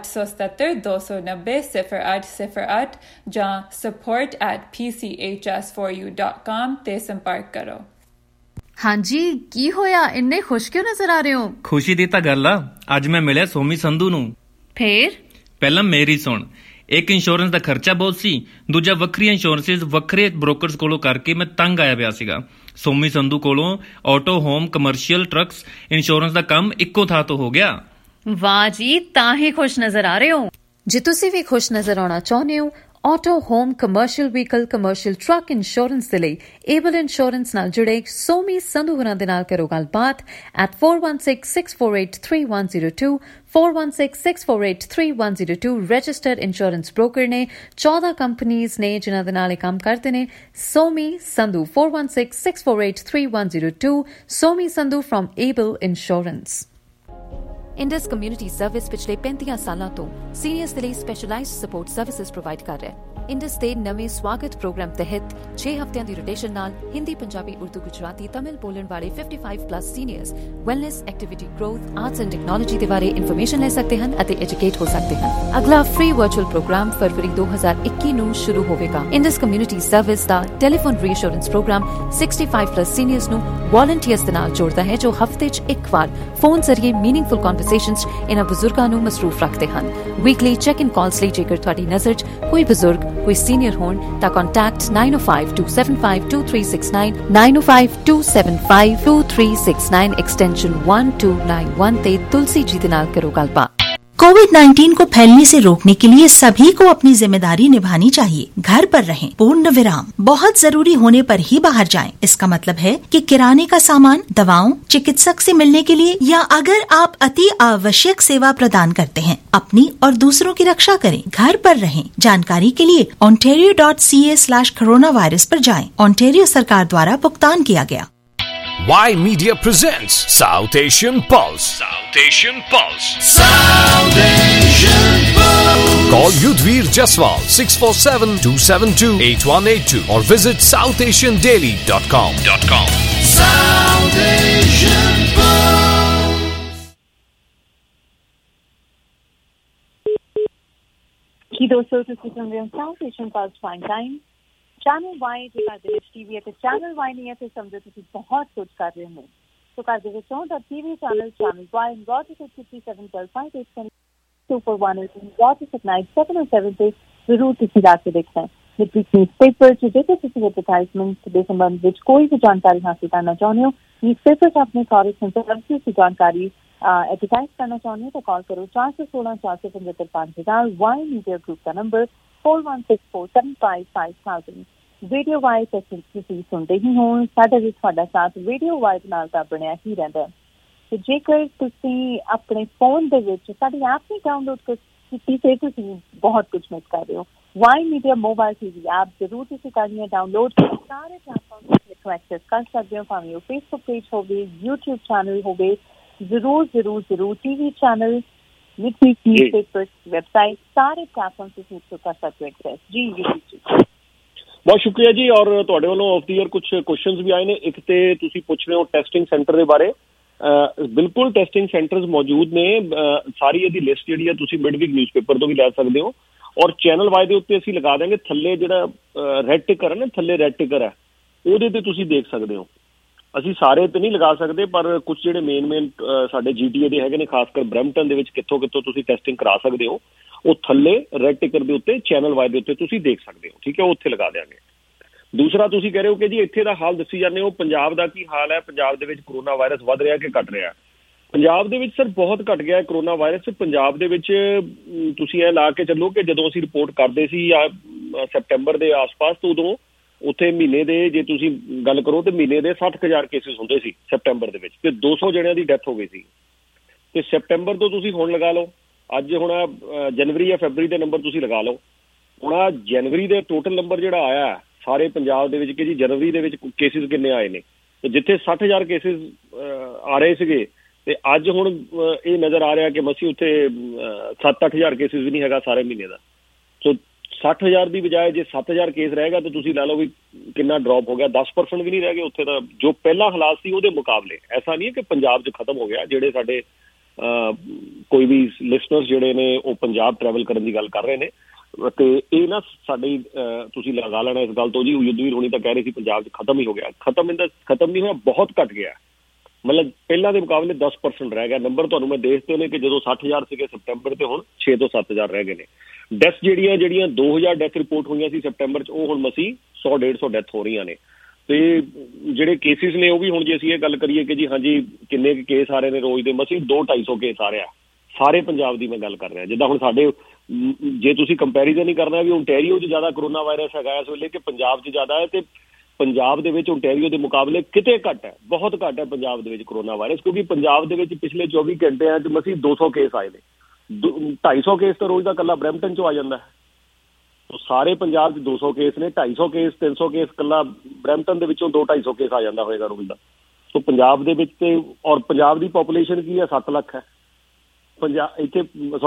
S10: 877-290-0808 ਜਾਂ support@pchs4u.com ਤੇ ਸੰਪਰਕ ਕਰੋ।
S11: ਹਾਂਜੀ, ਕੀ ਹੋਇਆ? ਇੰਨੇ ਖੁਸ਼ ਕਿਉਂ ਨਜ਼ਰ ਆ ਰਹੇ ਹੋ?
S12: ਖੁਸ਼ੀ ਦੀ ਤਾਂ ਗੱਲ ਆ, ਅੱਜ ਮੈਂ ਮਿਲਿਆ ਸੋਮੀ ਸੰਧੂ ਨੂੰ।
S11: ਫੇਰ?
S12: ਪਹਿਲਾਂ ਮੇਰੀ ਸੁਣ, ਇੱਕ ਇੰਸ਼ੋਰੈਂਸ ਦਾ ਖਰਚਾ ਬਹੁਤ ਸੀ, ਦੂਜਾ ਵੱਖਰੀਆਂ ਇੰਸ਼ੋਰੈਂਸਿਸ ਵੱਖਰੇ ਬ੍ਰੋਕਰਸ ਕੋਲੋਂ ਕਰਕੇ ਮੈਂ ਤੰਗ ਆਇਆ ਪਿਆ ਸੀਗਾ। ਸੋਮੀ ਸੰਧੂ ਕੋਲੋਂ auto, home, commercial, trucks insurance ਦਾ ਕੰਮ ਇੱਕੋ ਥਾਂ ਤੋਂ ਹੋ ਗਿਆ।
S11: ਵਾਹ ਜੀ, ਤਾਂ ਹੀ ਖੁਸ਼ ਨਜ਼ਰ ਆ ਰਹੇ ਹੋ। ਜੇ ਤੁਸੀਂ ਵੀ ਖੁਸ਼ ਨਜ਼ਰ ਆਉਣਾ ਚਾਹੁੰਦੇ ਹੋ,
S9: auto home commercial vehicle commercial truck insurance ਦੇ ਲਈ ਏਬਲ ਇੰਸ਼ੋਰੈਂਸ ਨਾਲ ਜੁੜੇ ਸੋਮੀ ਸੰਧੂ ਹੋਰਾਂ ਦੇ ਨਾਲ ਕਰੋ ਗੱਲਬਾਤ at 4166483102 4166483102 ਰਜਿਸਟਰਡ ਇੰਸ਼ੋਰੈਂਸ ਬ੍ਰੋਕਰ ਨੇ 14 ਕੰਪਨੀਆਂ ਨੇ ਜਿਨ੍ਹਾਂ ਦੇ ਨਾਲ ਇਹ ਕੰਮ ਕਰਦੇ ਨੇ Somi Sandhu 4166483102 Somi Sandhu from Able Insurance. Indus Community Service ਪਿਛਲੇ 35 ਸਾਲਾਂ ਤੋਂ ਸੀਨੀਅਰਸ ਦੇ ਲਈ ਸਪੈਸ਼ਲਾਈਜ਼ਡ ਸਪੋਰਟ ਸਰਵਿਸਿਜ਼ ਪ੍ਰੋਵਾਈਡ ਕਰ ਰਿਹਾ ਹੈ। ਇੰਡਸ ਦੇ ਨਵੇਂ ਸਵਾਗਤ ਪ੍ਰੋਗਰਾਮ ਤਹਿਤ 6 ਹਫ਼ਤਿਆਂ ਦੀ ਰੋਟੇਸ਼ਨ ਨਾਲ ਹਿੰਦੀ, ਪੰਜਾਬੀ, ਉਰਦੂ, ਗੁਜਰਾਤੀ, ਤਮਿਲ ਬੋਲਣ ਵਾਲੇ 55+ seniors wellness, activity growth, arts and technology ਦੇ ਬਾਰੇ ਇਨਫੋਰਮੇਸ਼ਨ ਲੈ ਸਕਦੇ ਹਨ ਅਤੇ ਐਜੂਕੇਟ ਹੋ ਸਕਦੇ ਹਨ। ਅਗਲਾ ਫ੍ਰੀ ਵਰਚੁਅਲ ਪ੍ਰੋਗਰਾਮ ਫਰਵਰੀ 2021 ਨੂੰ ਸ਼ੁਰੂ ਹੋਵੇਗਾ। ਇੰਡਸ ਕਮਿਊਨਿਟੀ ਸਰਵਿਸ ਦਾ ਟੈਲੀਫੋਨ ਰੀਅਸ਼ੋਰੈਂਸ ਪ੍ਰੋਗਰਾਮ 65+ ਸੀਨੀਅਰਸ ਨੂੰ ਵॉलंटियर्स ਦੇ ਨਾਲ ਜੋੜਦਾ ਹੈ ਜੋ ਹਫ਼ਤੇ 'ਚ ਇੱਕ ਵਾਰ ਫੋਨ ਜ਼ਰੀਏ ਮੀਨਿੰਗਫੁਲ ਕਨਵਰਸੇਸ਼ਨਸ ਇਹਨਾਂ ਬਜ਼ੁਰਗਾਂ ਨੂੰ ਮਸਰੂਫ ਰੱਖਦੇ ਹਨ। ਵੀਕਲੀ ਚੈੱਕ ਇਨ ਕਾਲਸ ਲਈ ਜੇਕਰ ਤੁਹਾਡੀ ਨਜ਼ਰ 'ਚ ਕੋਈ ਬਜ਼ੁਰਗ, ਕੋਈ ਸੀਨੀਅਰ ਹੋਣ ਤਾਂ ਕੰਟੈਕਟ 9052752369 9052752369 ਐਕਸਟੈਂਸ਼ਨ 1291 ਤੇ ਤੁਲसी जी ਦੇ ਨਾਲ ਕਰੋ ਗੱਲਬਾਤ।
S13: कोविड-19 को फैलने से रोकने के लिए सभी को अपनी जिम्मेदारी निभानी चाहिए। घर पर रहें, पूर्ण विराम। बहुत जरूरी होने पर ही बाहर जाएं। इसका मतलब है कि किराने का सामान, दवाओं, चिकित्सक से मिलने के लिए या अगर आप अति आवश्यक सेवा प्रदान करते हैं, अपनी और दूसरों की रक्षा करें। घर पर रहें। जानकारी के लिए ontario.ca/coronavirus पर जाएं। ओंटारियो सरकार द्वारा भुगतान किया गया।
S14: Y Media presents South Asian Pulse. South Asian Pulse.
S8: South Asian Pulse.
S14: Call Yudhvir Jaswal 647-272-8182 or visit southasiandaily.com.
S8: South Asian Pulse.
S1: जी दोस्तों, ਤੁਸੀਂ ਸੁਣ ਰਹੇ ਹੋ South Asian plus prime Time. Channel Y ਦੇ ਘਰ ਦੇ ਵਿੱਚ ਟੀਵੀ ਅਤੇ ਚੈਨਲ ਵਾਈ ਨਹੀਂ ਹੈ ਤੇ ਸਮਝੋ ਤੁਸੀਂ ਬਹੁਤ ਕੁਝ ਕਰ ਰਹੇ ਹੋ। ਸੋ ਘਰ ਦੇ ਵਿੱਚ ਹੋ ਤਾਂ TV channel Y got it 57125241 got it night 707 ਤੇ ਜ਼ਰੂਰ ਤੁਸੀਂ ਲਾ ਕੇ ਦੇਖਣਾ ਹੈ। ਨਿਊਜ਼ਪੇਪਰ 'ਚ ਜੇਕਰ ਤੁਸੀਂ ਐਡਵਰਟਾਈਜ਼ਮੈਂਟ ਦੇ ਸੰਬੰਧ ਵਿੱਚ ਕੋਈ ਵੀ ਜਾਣਕਾਰੀ ਹਾਸਲ ਕਰਨਾ ਚਾਹੁੰਦੇ ਹੋ, ਨਿਊਜ਼ਪੇਪਰ 'ਚ ਆਪਣੇ ਕਾਰਜ ਸਰਵਿਸ ਦੀ ਜਾਣਕਾਰੀ एडवर्टाइज करना चाहते हैं तो कॉल करो 416-475-5000। वाई मीडिया ग्रुप का नंबर 4164755000। वीडियो वाई तुसीं सुनते ही हो, साडा भी तुहाडा साथ वीडियो वाई दे नाल तां बणिया ही रहिंदा है। ते जेकर तुसीं अपने फोन दे विच साडी ऐप नहीं डाउनलोड कीती ते तुसीं बहुत कुछ मिस कर रहे हो। Y Media mobile TV app जरूर तुसीं करनी है डाउनलोड। सारे प्लेटफॉर्म ते एक्सेस कर सकते हो, भावें फेसबुक पेज होवे, यूट्यूब चैनल होवे, जरूर जरूर जरूर टीवी चैनल, न्यूज़पेपर, वेबसाइट, सारे प्लेटफॉर्म से कर सकते हो एक्सेस। जी
S2: बहुत शुक्रिया जी। और ਤੁਹਾਡੇ ਵੱਲੋਂ ਆਫ ਦੀ ਈਅਰ ਕੁਝ ਕੁਐਸਚਨਸ ਵੀ ਆਏ ਨੇ। ਇੱਕ ਤੇ ਤੁਸੀਂ ਪੁੱਛ ਰਹੇ ਹੋ ਟੈਸਟਿੰਗ ਸੈਂਟਰ ਦੇ ਬਾਰੇ। ਬਿਲਕੁਲ ਟੈਸਟਿੰਗ ਸੈਂਟਰਸ ਮੌਜੂਦ ਨੇ। ਸਾਰੀ ਇਹਦੀ ਲਿਸਟ ਜਿਹੜੀ ਹੈ ਤੁਸੀਂ ਮਿਡਵੀਕ ਨਿਊਜ਼ਪੇਪਰ ਤੋਂ ਵੀ ਲੈ ਸਕਦੇ ਹੋ ਔਰ ਚੈਨਲ ਵਾਈ ਦੇ ਉੱਤੇ ਅਸੀਂ ਲਗਾ ਦਾਂਗੇ। ਥੱਲੇ ਜਿਹੜਾ ਰੈੱਡ ਟਿਕਰ ਹੈ ਨਾ, ਥੱਲੇ ਰੈੱਡ ਟਿਕਰ ਹੈ, ਉਹਦੇ ਤੇ ਤੁਸੀਂ ਦੇਖ ਸਕਦੇ ਹੋ। ਅਸੀਂ ਸਾਰੇ ਤੇ ਨਹੀਂ ਲਗਾ ਸਕਦੇ ਪਰ ਕੁਝ ਜਿਹੜੇ ਮੇਨ ਸਾਡੇ GTA ਦੇ ਹੈਗੇ ਨੇ, ਖਾਸ ਕਰ ਬਰੈਂਪਟਨ ਦੇ ਵਿੱਚ ਕਿੱਥੋਂ ਤੁਸੀਂ ਟੈਸਟਿੰਗ ਕਰਾ ਸਕਦੇ ਹੋ, ਉਹ ਥੱਲੇ ਰੈੱਡ ਟਿਕਰ ਦੇ ਉੱਤੇ ਚੈਨਲ ਵਾਈ ਦੇ ਉੱਤੇ ਤੁਸੀਂ ਦੇਖ ਸਕਦੇ ਹੋ। ਠੀਕ ਹੈ, ਉਹ ਉੱਥੇ ਲਗਾ ਦਿਆਂਗੇ। ਦੂਸਰਾ ਤੁਸੀਂ ਕਹਿ ਰਹੇ ਹੋ ਕਿ ਜੀ ਇੱਥੇ ਦਾ ਹਾਲ ਦੱਸੀ ਜਾਂਦੇ ਹੋ, ਪੰਜਾਬ ਦਾ ਕੀ ਹਾਲ ਹੈ? ਪੰਜਾਬ ਦੇ ਵਿੱਚ ਕਰੋਨਾ ਵਾਇਰਸ ਵੱਧ ਰਿਹਾ ਕਿ ਘਟ ਰਿਹਾ? ਪੰਜਾਬ ਦੇ ਵਿੱਚ ਸਰ ਬਹੁਤ ਘਟ ਗਿਆ ਕਰੋਨਾ ਵਾਇਰਸ। ਪੰਜਾਬ ਦੇ ਵਿੱਚ ਤੁਸੀਂ ਇਹ ਲਾ ਕੇ ਚੱਲੋ ਕਿ ਜਦੋਂ ਅਸੀਂ ਰਿਪੋਰਟ ਕਰਦੇ ਸੀ ਸੈਪਟੈਂਬਰ ਦੇ ਆਸ-ਪਾਸ, ਤਾਂ ਉਦੋਂ ਉੱਥੇ ਮਹੀਨੇ ਦੇ ਜੇ ਤੁਸੀਂ ਗੱਲ ਕਰੋ ਤਾਂ ਮਹੀਨੇ ਦੇ 60,000 ਕੇਸਿਸ ਹੁੰਦੇ ਸੀ ਸੈਪਟੈਂਬਰ ਦੇ ਵਿੱਚ, ਤੇ 200 ਜਣਿਆਂ ਦੀ ਡੈਥ ਹੋ ਗਈ ਸੀ। ਤੇ ਸੈਪਟੈਂਬਰ ਤੋਂ ਤੁਸੀਂ ਹੁਣ ਲਗਾ ਲਓ, ਅੱਜ ਹੁਣ ਜਨਵਰੀ ਜਾਂ ਫਰਵਰੀ ਦੇ ਨੰਬਰ ਤੁਸੀਂ ਲਗਾ ਲਓ। ਹੁਣ ਜਨਵਰੀ ਦੇ ਟੋਟਲ ਨੰਬਰ ਜਿਹੜਾ ਆਇਆ ਸਾਰੇ ਪੰਜਾਬ ਦੇ ਵਿੱਚ ਕਿ ਜੀ ਜਨਵਰੀ ਦੇ ਵਿੱਚ ਕੇਸਿਸ ਕਿੰਨੇ ਆਏ ਨੇ, ਤੇ ਜਿੱਥੇ 60,000 ਕੇਸਿਸ ਆ ਰਹੇ ਸੀਗੇ ਤੇ ਅੱਜ ਹੁਣ ਇਹ ਨਜ਼ਰ ਆ ਰਿਹਾ ਕਿ ਮਸੀਂ ਉੱਥੇ 7-8,000 ਕੇਸਿਸ ਵੀ ਨਹੀਂ ਹੈਗਾ ਸਾਰੇ ਮਹੀਨੇ ਦਾ। ਸੋ 60,000 ਦੀ ਬਜਾਏ ਜੇ 7,000 ਕੇਸ ਰਹੇਗਾ ਤਾਂ ਤੁਸੀਂ ਲਾ ਲਓ ਵੀ ਕਿੰਨਾ ਡਰੋਪ ਹੋ ਗਿਆ। 10% ਵੀ ਨਹੀਂ ਰਹਿ ਗਏ ਉੱਥੇ ਦਾ ਜੋ ਪਹਿਲਾਂ ਹਾਲਾਤ ਸੀ ਉਹਦੇ ਮੁਕਾਬਲੇ। ਐਸਾ ਨਹੀਂ ਹੈ ਕਿ ਪੰਜਾਬ 'ਚ ਖਤਮ ਹੋ ਗਿਆ। ਜਿਹੜੇ ਸਾਡੇ ਕੋਈ ਵੀ ਲਿਸਨਰਸ ਜਿਹੜੇ ਨੇ ਉਹ ਪੰਜਾਬ ਟਰੈਵਲ ਕਰਨ ਦੀ ਗੱਲ ਕਰ ਰਹੇ ਨੇ, ਤੇ ਇਹ ਨਾ ਸਾਡੀ ਤੁਸੀਂ ਲਗਾ ਲੈਣਾ ਇਸ ਗੱਲ ਤੋਂ ਜੀ। ਯੁੱਧਵੀਰ ਹੋਣੀ ਤਾਂ ਕਹਿ ਰਹੇ ਸੀ ਪੰਜਾਬ 'ਚ ਖਤਮ ਹੀ ਹੋ ਗਿਆ। ਖਤਮ ਨਹੀਂ ਹੋਇਆ, ਬਹੁਤ ਘੱਟ ਗਿਆ। ਮਤਲਬ ਪਹਿਲਾਂ ਦੇ ਮੁਕਾਬਲੇ 10% ਰਹਿ ਗਿਆ। ਨੰਬਰ ਤੁਹਾਨੂੰ ਮੈਂ ਦੇਖ ਦਿੱਤੇ ਨੇ ਕਿ ਜਦੋਂ 60,000 ਸੀਗੇ ਸੈਪਟੈਂਬਰ ਤੇ ਹੁਣ 6 ਤੋਂ 7,000 ਰਹਿ ਗਏ ਨੇ। ਡੈਥ ਜਿਹੜੀਆਂ 2,000 ਡੈਥ ਰਿਪੋਰਟ ਹੋਈਆਂ ਸੀ ਸੈਪਟੈਂਬਰ 'ਚ, ਉਹ ਹੁਣ ਮਸੀਂ 100-150 ਡੈਥ ਹੋ ਰਹੀਆਂ ਨੇ। ਤੇ ਜਿਹੜੇ ਕੇਸਿਸ ਨੇ ਉਹ ਵੀ ਹੁਣ ਜੇ ਅਸੀਂ ਇਹ ਗੱਲ ਕਰੀਏ ਕਿ ਜੀ ਹਾਂਜੀ ਕਿੰਨੇ ਕੁ ਕੇਸ ਆ ਰਹੇ ਨੇ ਰੋਜ਼ ਦੇ, ਮਸੀਂ 200-250 ਕੇਸ ਆ ਰਿਹਾ ਸਾਰੇ ਪੰਜਾਬ ਦੀ ਮੈਂ ਗੱਲ ਕਰ ਰਿਹਾ। ਜਿੱਦਾਂ ਹੁਣ ਸਾਡੇ ਜੇ ਤੁਸੀਂ ਕੰਪੈਰੀਜ਼ਨ ਹੀ ਕਰਨਾ ਵੀ ਓਨਟਾਰੀਓ 'ਚ ਜ਼ਿਆਦਾ ਕਰੋਨਾ ਵਾਇਰਸ ਹੈਗਾ ਇਸ ਵੇਲੇ ਕਿ ਪੰਜਾਬ 'ਚ ਜ਼ਿਆਦਾ ਹੈ, ਤੇ ਪੰਜਾਬ ਦੇ ਵਿੱਚ ਓਨਟਾਰੀਓ ਦੇ ਮੁਕਾਬਲੇ ਕਿਤੇ ਘੱਟ ਹੈ, ਬਹੁਤ ਘੱਟ ਹੈ ਪੰਜਾਬ ਦੇ ਵਿੱਚ ਕਰੋਨਾ ਵਾਇਰਸ, ਕਿਉਂਕਿ ਪੰਜਾਬ ਦੇ ਵਿੱਚ ਪਿਛਲੇ 24 ਘੰਟਿਆਂ 'ਚ ਮਸੀਂ 200 ਕੇਸ ਆਏ ਨੇ। 250 ਕੇਸ ਤਾਂ ਰੋਜ਼ ਦਾ ਇਕੱਲਾ ਬਰੈਂਪਟਨ 'ਚੋਂ ਆ ਜਾਂਦਾ ਹੈ। ਸਾਰੇ ਪੰਜਾਬ 'ਚ 200 ਕੇਸ ਨੇ, 250 ਕੇਸ 300 ਕੇਸ ਇਕੱਲਾ ਬਰੈਂਪਟਨ ਦੇ ਵਿੱਚੋਂ 200-250 ਕੇਸ ਆ ਜਾਂਦਾ ਹੋਏਗਾ ਰੋਜ਼ ਦਾ। ਸੋ ਪੰਜਾਬ ਦੇ ਵਿੱਚ ਤੇ ਔਰ ਪੰਜਾਬ ਦੀ ਪੋਪੂਲੇਸ਼ਨ ਕੀ ਹੈ 7 ਲੱਖ ਹੈ। ਇੱਥੇ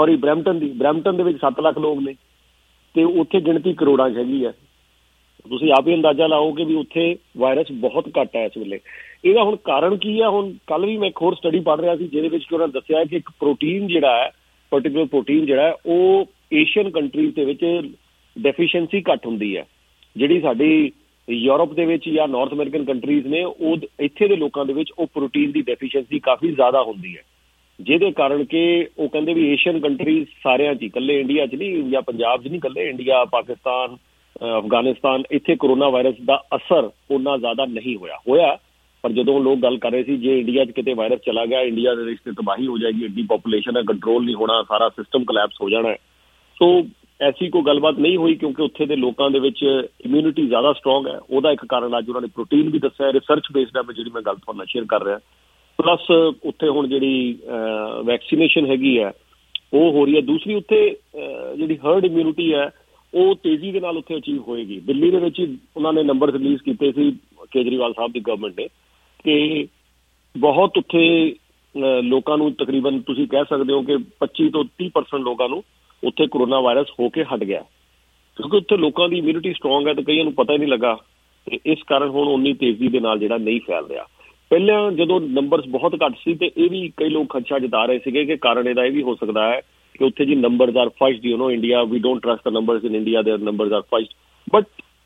S2: ਬਰੈਂਪਟਨ ਦੇ ਵਿੱਚ 7 ਲੱਖ ਲੋਕ ਨੇ ਤੇ ਉੱਥੇ ਗਿਣਤੀ ਕਰੋੜਾਂ 'ਚ ਹੈਗੀ ਹੈ। ਤੁਸੀਂ ਆਪ ਹੀ ਅੰਦਾਜ਼ਾ ਲਾਓ ਕਿ ਵੀ ਉੱਥੇ ਵਾਇਰਸ ਬਹੁਤ ਘੱਟ ਹੈ ਇਸ ਵੇਲੇ। ਇਹਦਾ ਹੁਣ ਕਾਰਨ ਕੀ ਹੈ? ਹੁਣ ਕੱਲ੍ਹ ਵੀ ਮੈਂ ਇੱਕ ਹੋਰ ਸਟੱਡੀ ਪੜ੍ਹ ਰਿਹਾ ਸੀ ਜਿਹਦੇ ਵਿੱਚ ਉਹਨਾਂ ਨੇ ਦੱਸਿਆ ਕਿ ਇੱਕ ਪ੍ਰੋਟੀਨ ਜਿਹੜਾ ਹੈ, ਪਰਟੀਕੂਲਰ ਪ੍ਰੋਟੀਨ ਜਿਹੜਾ ਹੈ, ਉਹ ਏਸ਼ੀਅਨ ਕੰਟਰੀਜ਼ ਦੇ ਵਿੱਚ ਡੈਫੀਸ਼ੀਐਂਸੀ ਘੱਟ ਹੁੰਦੀ ਹੈ। ਜਿਹੜੀ ਸਾਡੀ ਯੂਰਪ ਦੇ ਵਿੱਚ ਜਾਂ ਨਾਰਥ ਅਮਰੀਕਨ ਕੰਟਰੀਜ਼ ਨੇ, ਉਹ ਇੱਥੇ ਦੇ ਲੋਕਾਂ ਦੇ ਵਿੱਚ ਉਹ ਪ੍ਰੋਟੀਨ ਦੀ ਡੈਫੀਸ਼ੀਐਂਸੀ ਕਾਫੀ ਜ਼ਿਆਦਾ ਹੁੰਦੀ ਹੈ, ਜਿਹਦੇ ਕਾਰਨ ਕਿ ਉਹ ਕਹਿੰਦੇ ਵੀ ਏਸ਼ੀਅਨ ਕੰਟਰੀਜ਼ ਸਾਰਿਆਂ 'ਚ ਹੀ, ਇਕੱਲੇ ਇੰਡੀਆ 'ਚ ਨਹੀਂ ਜਾਂ ਪੰਜਾਬ 'ਚ ਨਹੀਂ, ਇਕੱਲੇ ਇੰਡੀਆ, ਪਾਕਿਸਤਾਨ, ਅਫਗਾਨਿਸਤਾਨ, ਇੱਥੇ ਕਰੋਨਾ ਵਾਇਰਸ ਦਾ ਅਸਰ ਓਨਾ ਜ਼ਿਆਦਾ ਨਹੀਂ ਹੋਇਆ। ਪਰ ਜਦੋਂ ਲੋਕ ਗੱਲ ਕਰ ਰਹੇ ਸੀ ਜੇ ਇੰਡੀਆ 'ਚ ਕਿਤੇ ਵਾਇਰਸ ਚਲਾ ਗਿਆ, ਇੰਡੀਆ ਦੇ ਵਿੱਚ ਤਬਾਹੀ ਹੋ ਜਾਏਗੀ, ਐਡੀ ਪਾਪੂਲੇਸ਼ਨ ਹੈ, ਕੰਟਰੋਲ ਨਹੀਂ ਹੋਣਾ, ਸਾਰਾ ਸਿਸਟਮ ਕੋਲੈਪਸ ਹੋ ਜਾਣਾ। ਸੋ ਐਸੀ ਕੋਈ ਗੱਲਬਾਤ ਨਹੀਂ ਹੋਈ ਕਿਉਂਕਿ ਉੱਥੇ ਦੇ ਲੋਕਾਂ ਦੇ ਵਿੱਚ ਇਮਿਊਨਿਟੀ ਜ਼ਿਆਦਾ ਸਟਰੋਂਗ ਹੈ। ਉਹਦਾ ਇੱਕ ਕਾਰਨ ਅੱਜ ਉਹਨਾਂ ਨੇ ਪ੍ਰੋਟੀਨ ਵੀ ਦੱਸਿਆ, ਰਿਸਰਚ ਬੇਸਡ ਹੈ ਜਿਹੜੀ ਮੈਂ ਗੱਲ ਤੁਹਾਡੇ ਨਾਲ ਸ਼ੇਅਰ ਕਰ ਰਿਹਾ। ਪਲੱਸ ਉੱਥੇ ਹੁਣ ਜਿਹੜੀ ਵੈਕਸੀਨੇਸ਼ਨ ਹੈਗੀ ਹੈ ਉਹ ਹੋ ਰਹੀ ਹੈ। ਦੂਸਰੀ ਉੱਥੇ ਜਿਹੜੀ ਹਰਡ ਇਮਿਊਨਿਟੀ ਹੈ ਉਹ ਤੇਜ਼ੀ ਦੇ ਨਾਲ ਉੱਥੇ ਅਚੀਵ ਹੋਏਗੀ। ਦਿੱਲੀ ਦੇ ਵਿੱਚ ਉਹਨਾਂ ਨੇ ਨੰਬਰ ਰਿਲੀਜ਼ ਕੀਤੇ ਸੀ ਕੇਜਰੀਵਾਲ ਸਾਹਿਬ ਦੀ ਗਵਰਨਮੈਂਟ ਨੇ ਕਿ ਬਹੁਤ ਉੱਥੇ ਲੋਕਾਂ ਨੂੰ ਤਕਰੀਬਨ ਤੁਸੀਂ ਕਹਿ ਸਕਦੇ ਹੋ ਕਿ 25 ਤੋਂ 30% ਲੋਕਾਂ ਨੂੰ ਉੱਥੇ ਕਰੋਨਾ ਵਾਇਰਸ ਹੋ ਕੇ ਹਟ ਗਿਆ, ਕਿਉਂਕਿ ਉੱਥੇ ਲੋਕਾਂ ਦੀ ਇਮਿਊਨਿਟੀ ਸਟਰੋਂਗ ਹੈ ਤੇ ਕਈਆਂ ਨੂੰ ਪਤਾ ਹੀ ਨਹੀਂ ਲੱਗਾ ਤੇ ਇਸ ਕਾਰਨ ਹੁਣ ਉਨੀ ਤੇਜ਼ੀ ਦੇ ਨਾਲ ਜਿਹੜਾ ਨਹੀਂ ਫੈਲ ਰਿਹਾ। ਪਹਿਲਾਂ ਜਦੋਂ ਨੰਬਰਸ ਬਹੁਤ ਘੱਟ ਸੀ ਤੇ ਇਹ ਵੀ ਕਈ ਲੋਕ ਖਦਸ਼ਾ ਜਤਾ ਰਹੇ ਸੀਗੇ ਕਿ ਕਾਰਨ ਇਹਦਾ ਇਹ ਵੀ ਹੋ ਸਕਦਾ ਹੈ ਕਿ ਉੱਥੇ ਜੀ numbers are first, you know India we don't trust the numbers in India, their numbers are first. But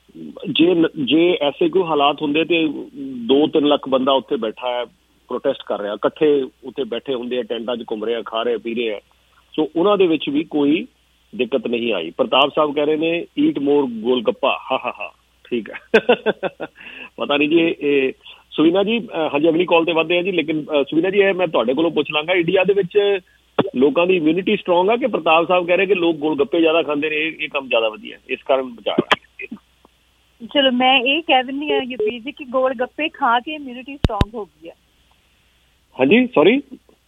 S2: ਜੇ ਐਸੇ ਕੋਈ ਹਾਲਾਤ ਹੁੰਦੇ ਤੇ 2-3 ਲੱਖ ਬੰਦਾ ਉੱਥੇ ਬੈਠਾ ਹੈ, ਪ੍ਰੋਟੈਸਟ ਕਰ ਰਿਹਾ, ਇਕੱਠੇ ਉੱਥੇ ਬੈਠੇ ਹੁੰਦੇ ਆ, ਟੈਂਟਾਂ 'ਚ ਘੁੰਮ ਰਹੇ ਆ, ਖਾ ਰਹੇ ਪੀ ਰਹੇ ਆ, ਸੋ ਉਹਨਾਂ ਦੇ ਵਿੱਚ ਵੀ ਕੋਈ ਦਿੱਕਤ ਨਹੀਂ ਆਈ। ਪ੍ਰਤਾਪ ਸਾਹਿਬ ਕਹਿ ਰਹੇ ਨੇ ਈਟ ਮੋਰ ਗੋਲ ਗੱਪਾ, ਹਾ ਠੀਕ ਹੈ। ਪਤਾ ਨਹੀਂ ਜੀ ਇਹ ਸੁਵੀਨਾ ਜੀ, ਹਾਂਜੀ ਅਗਲੀ ਕਾਲ ਤੇ ਵੱਧਦੇ ਆ ਜੀ। ਲੇਕਿਨ ਸੁਵੀਨਾ ਜੀ ਇਹ ਮੈਂ ਤੁਹਾਡੇ ਕੋਲੋਂ ਪੁੱਛ ਲਾਂਗਾ, ਇੰਡੀਆ ਦੇ ਵਿੱਚ ਲੋਕਾਂ ਦੀ ਇਮਿਊਨਿਟੀ ਸਟਰੋਂਗ ਆ ਕਿ ਪ੍ਰਤਾਪ ਸਾਹਿਬ ਕਹਿ ਰਹੇ ਕਿ ਲੋਕ ਗੋਲ ਗੱਪੇ ਜ਼ਿਆਦਾ ਖਾਂਦੇ ਨੇ, ਇਹ ਕੰਮ ਜ਼ਿਆਦਾ ਵਧੀਆ ਇਸ ਕਾਰਨ ਬਚਾਇਆ?
S1: ਚਲੋ ਮੈਂ ਇਹ ਕਹਿ ਦਿੰਦੀ ਹਾਂ ਯੂਪੀ ਜੀ ਕਿ ਗੋਲ ਗੱਪੇ ਖਾ ਕੇ ਇਮਿਊਨਿਟੀ ਸਟਰੋਂਗ ਹੋ ਗਈ ਹੈ। ਹਾਂਜੀ ਸੌਰੀ,